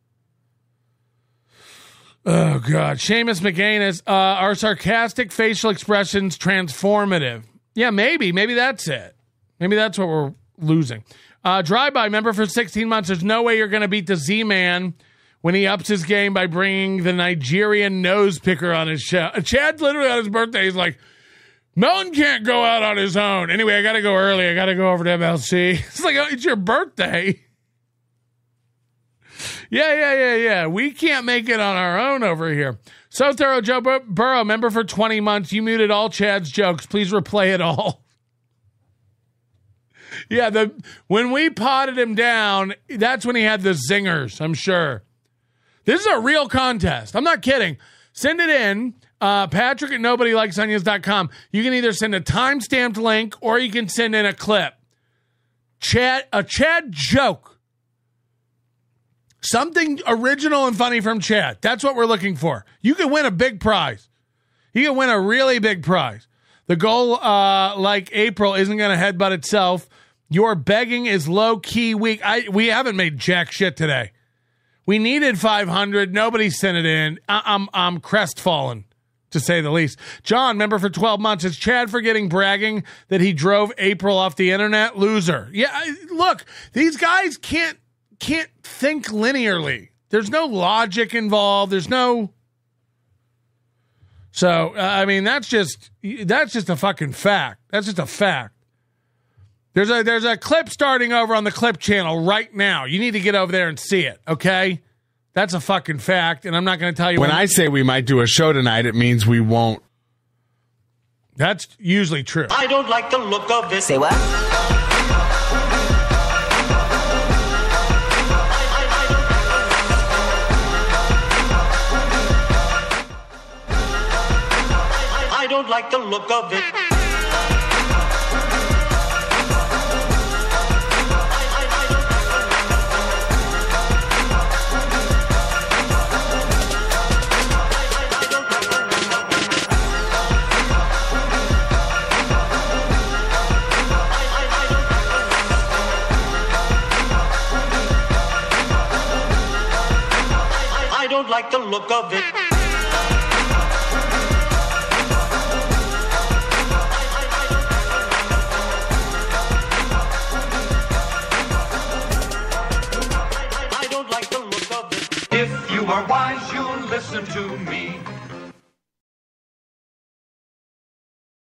Oh, God. Seamus McGanus, uh, are sarcastic facial expressions transformative? Yeah, maybe. Maybe that's it. Maybe that's what we're losing. Uh, Drive-By, member for sixteen months. There's no way you're going to beat the Z-Man when he ups his game by bringing the Nigerian nose picker on his show. Chad literally on his birthday is like, Melton can't go out on his own. Anyway, I got to go early. I got to go over to M L C. It's like, oh, it's your birthday. Yeah, yeah, yeah, yeah. We can't make it on our own over here. So thorough, Joe Bur- Burrow, member for twenty months. You muted all Chad's jokes. Please replay it all. Yeah, the when we potted him down, that's when he had the zingers, I'm sure. This is a real contest. I'm not kidding. Send it in. Uh, Patrick at nobody likes onions dot com. You can either send a time-stamped link or you can send in a clip. Chad, a Chad joke. Something original and funny from Chad. That's what we're looking for. You can win a big prize. You can win a really big prize. The goal, uh, like April, isn't going to headbutt itself. Your begging is low-key weak. I, we haven't made jack shit today. We needed five hundred. Nobody sent it in. I, I'm, I'm crestfallen, to say the least. John, member for twelve months. Is Chad forgetting bragging that he drove April off the internet? Loser. Yeah, I, look, these guys can't can't think linearly. There's no logic involved. There's no... So, uh, I mean, that's just that's just a fucking fact. That's just a fact. There's a there's a clip starting over on the Clip channel right now. You need to get over there and see it, okay? That's a fucking fact, and I'm not going to tell you... When, when I say we might do a show tonight, it means we won't. That's usually true. I don't like the look of this. Say what? I don't like the look of it. I don't like the look of it. If you are wise, you'll listen to me.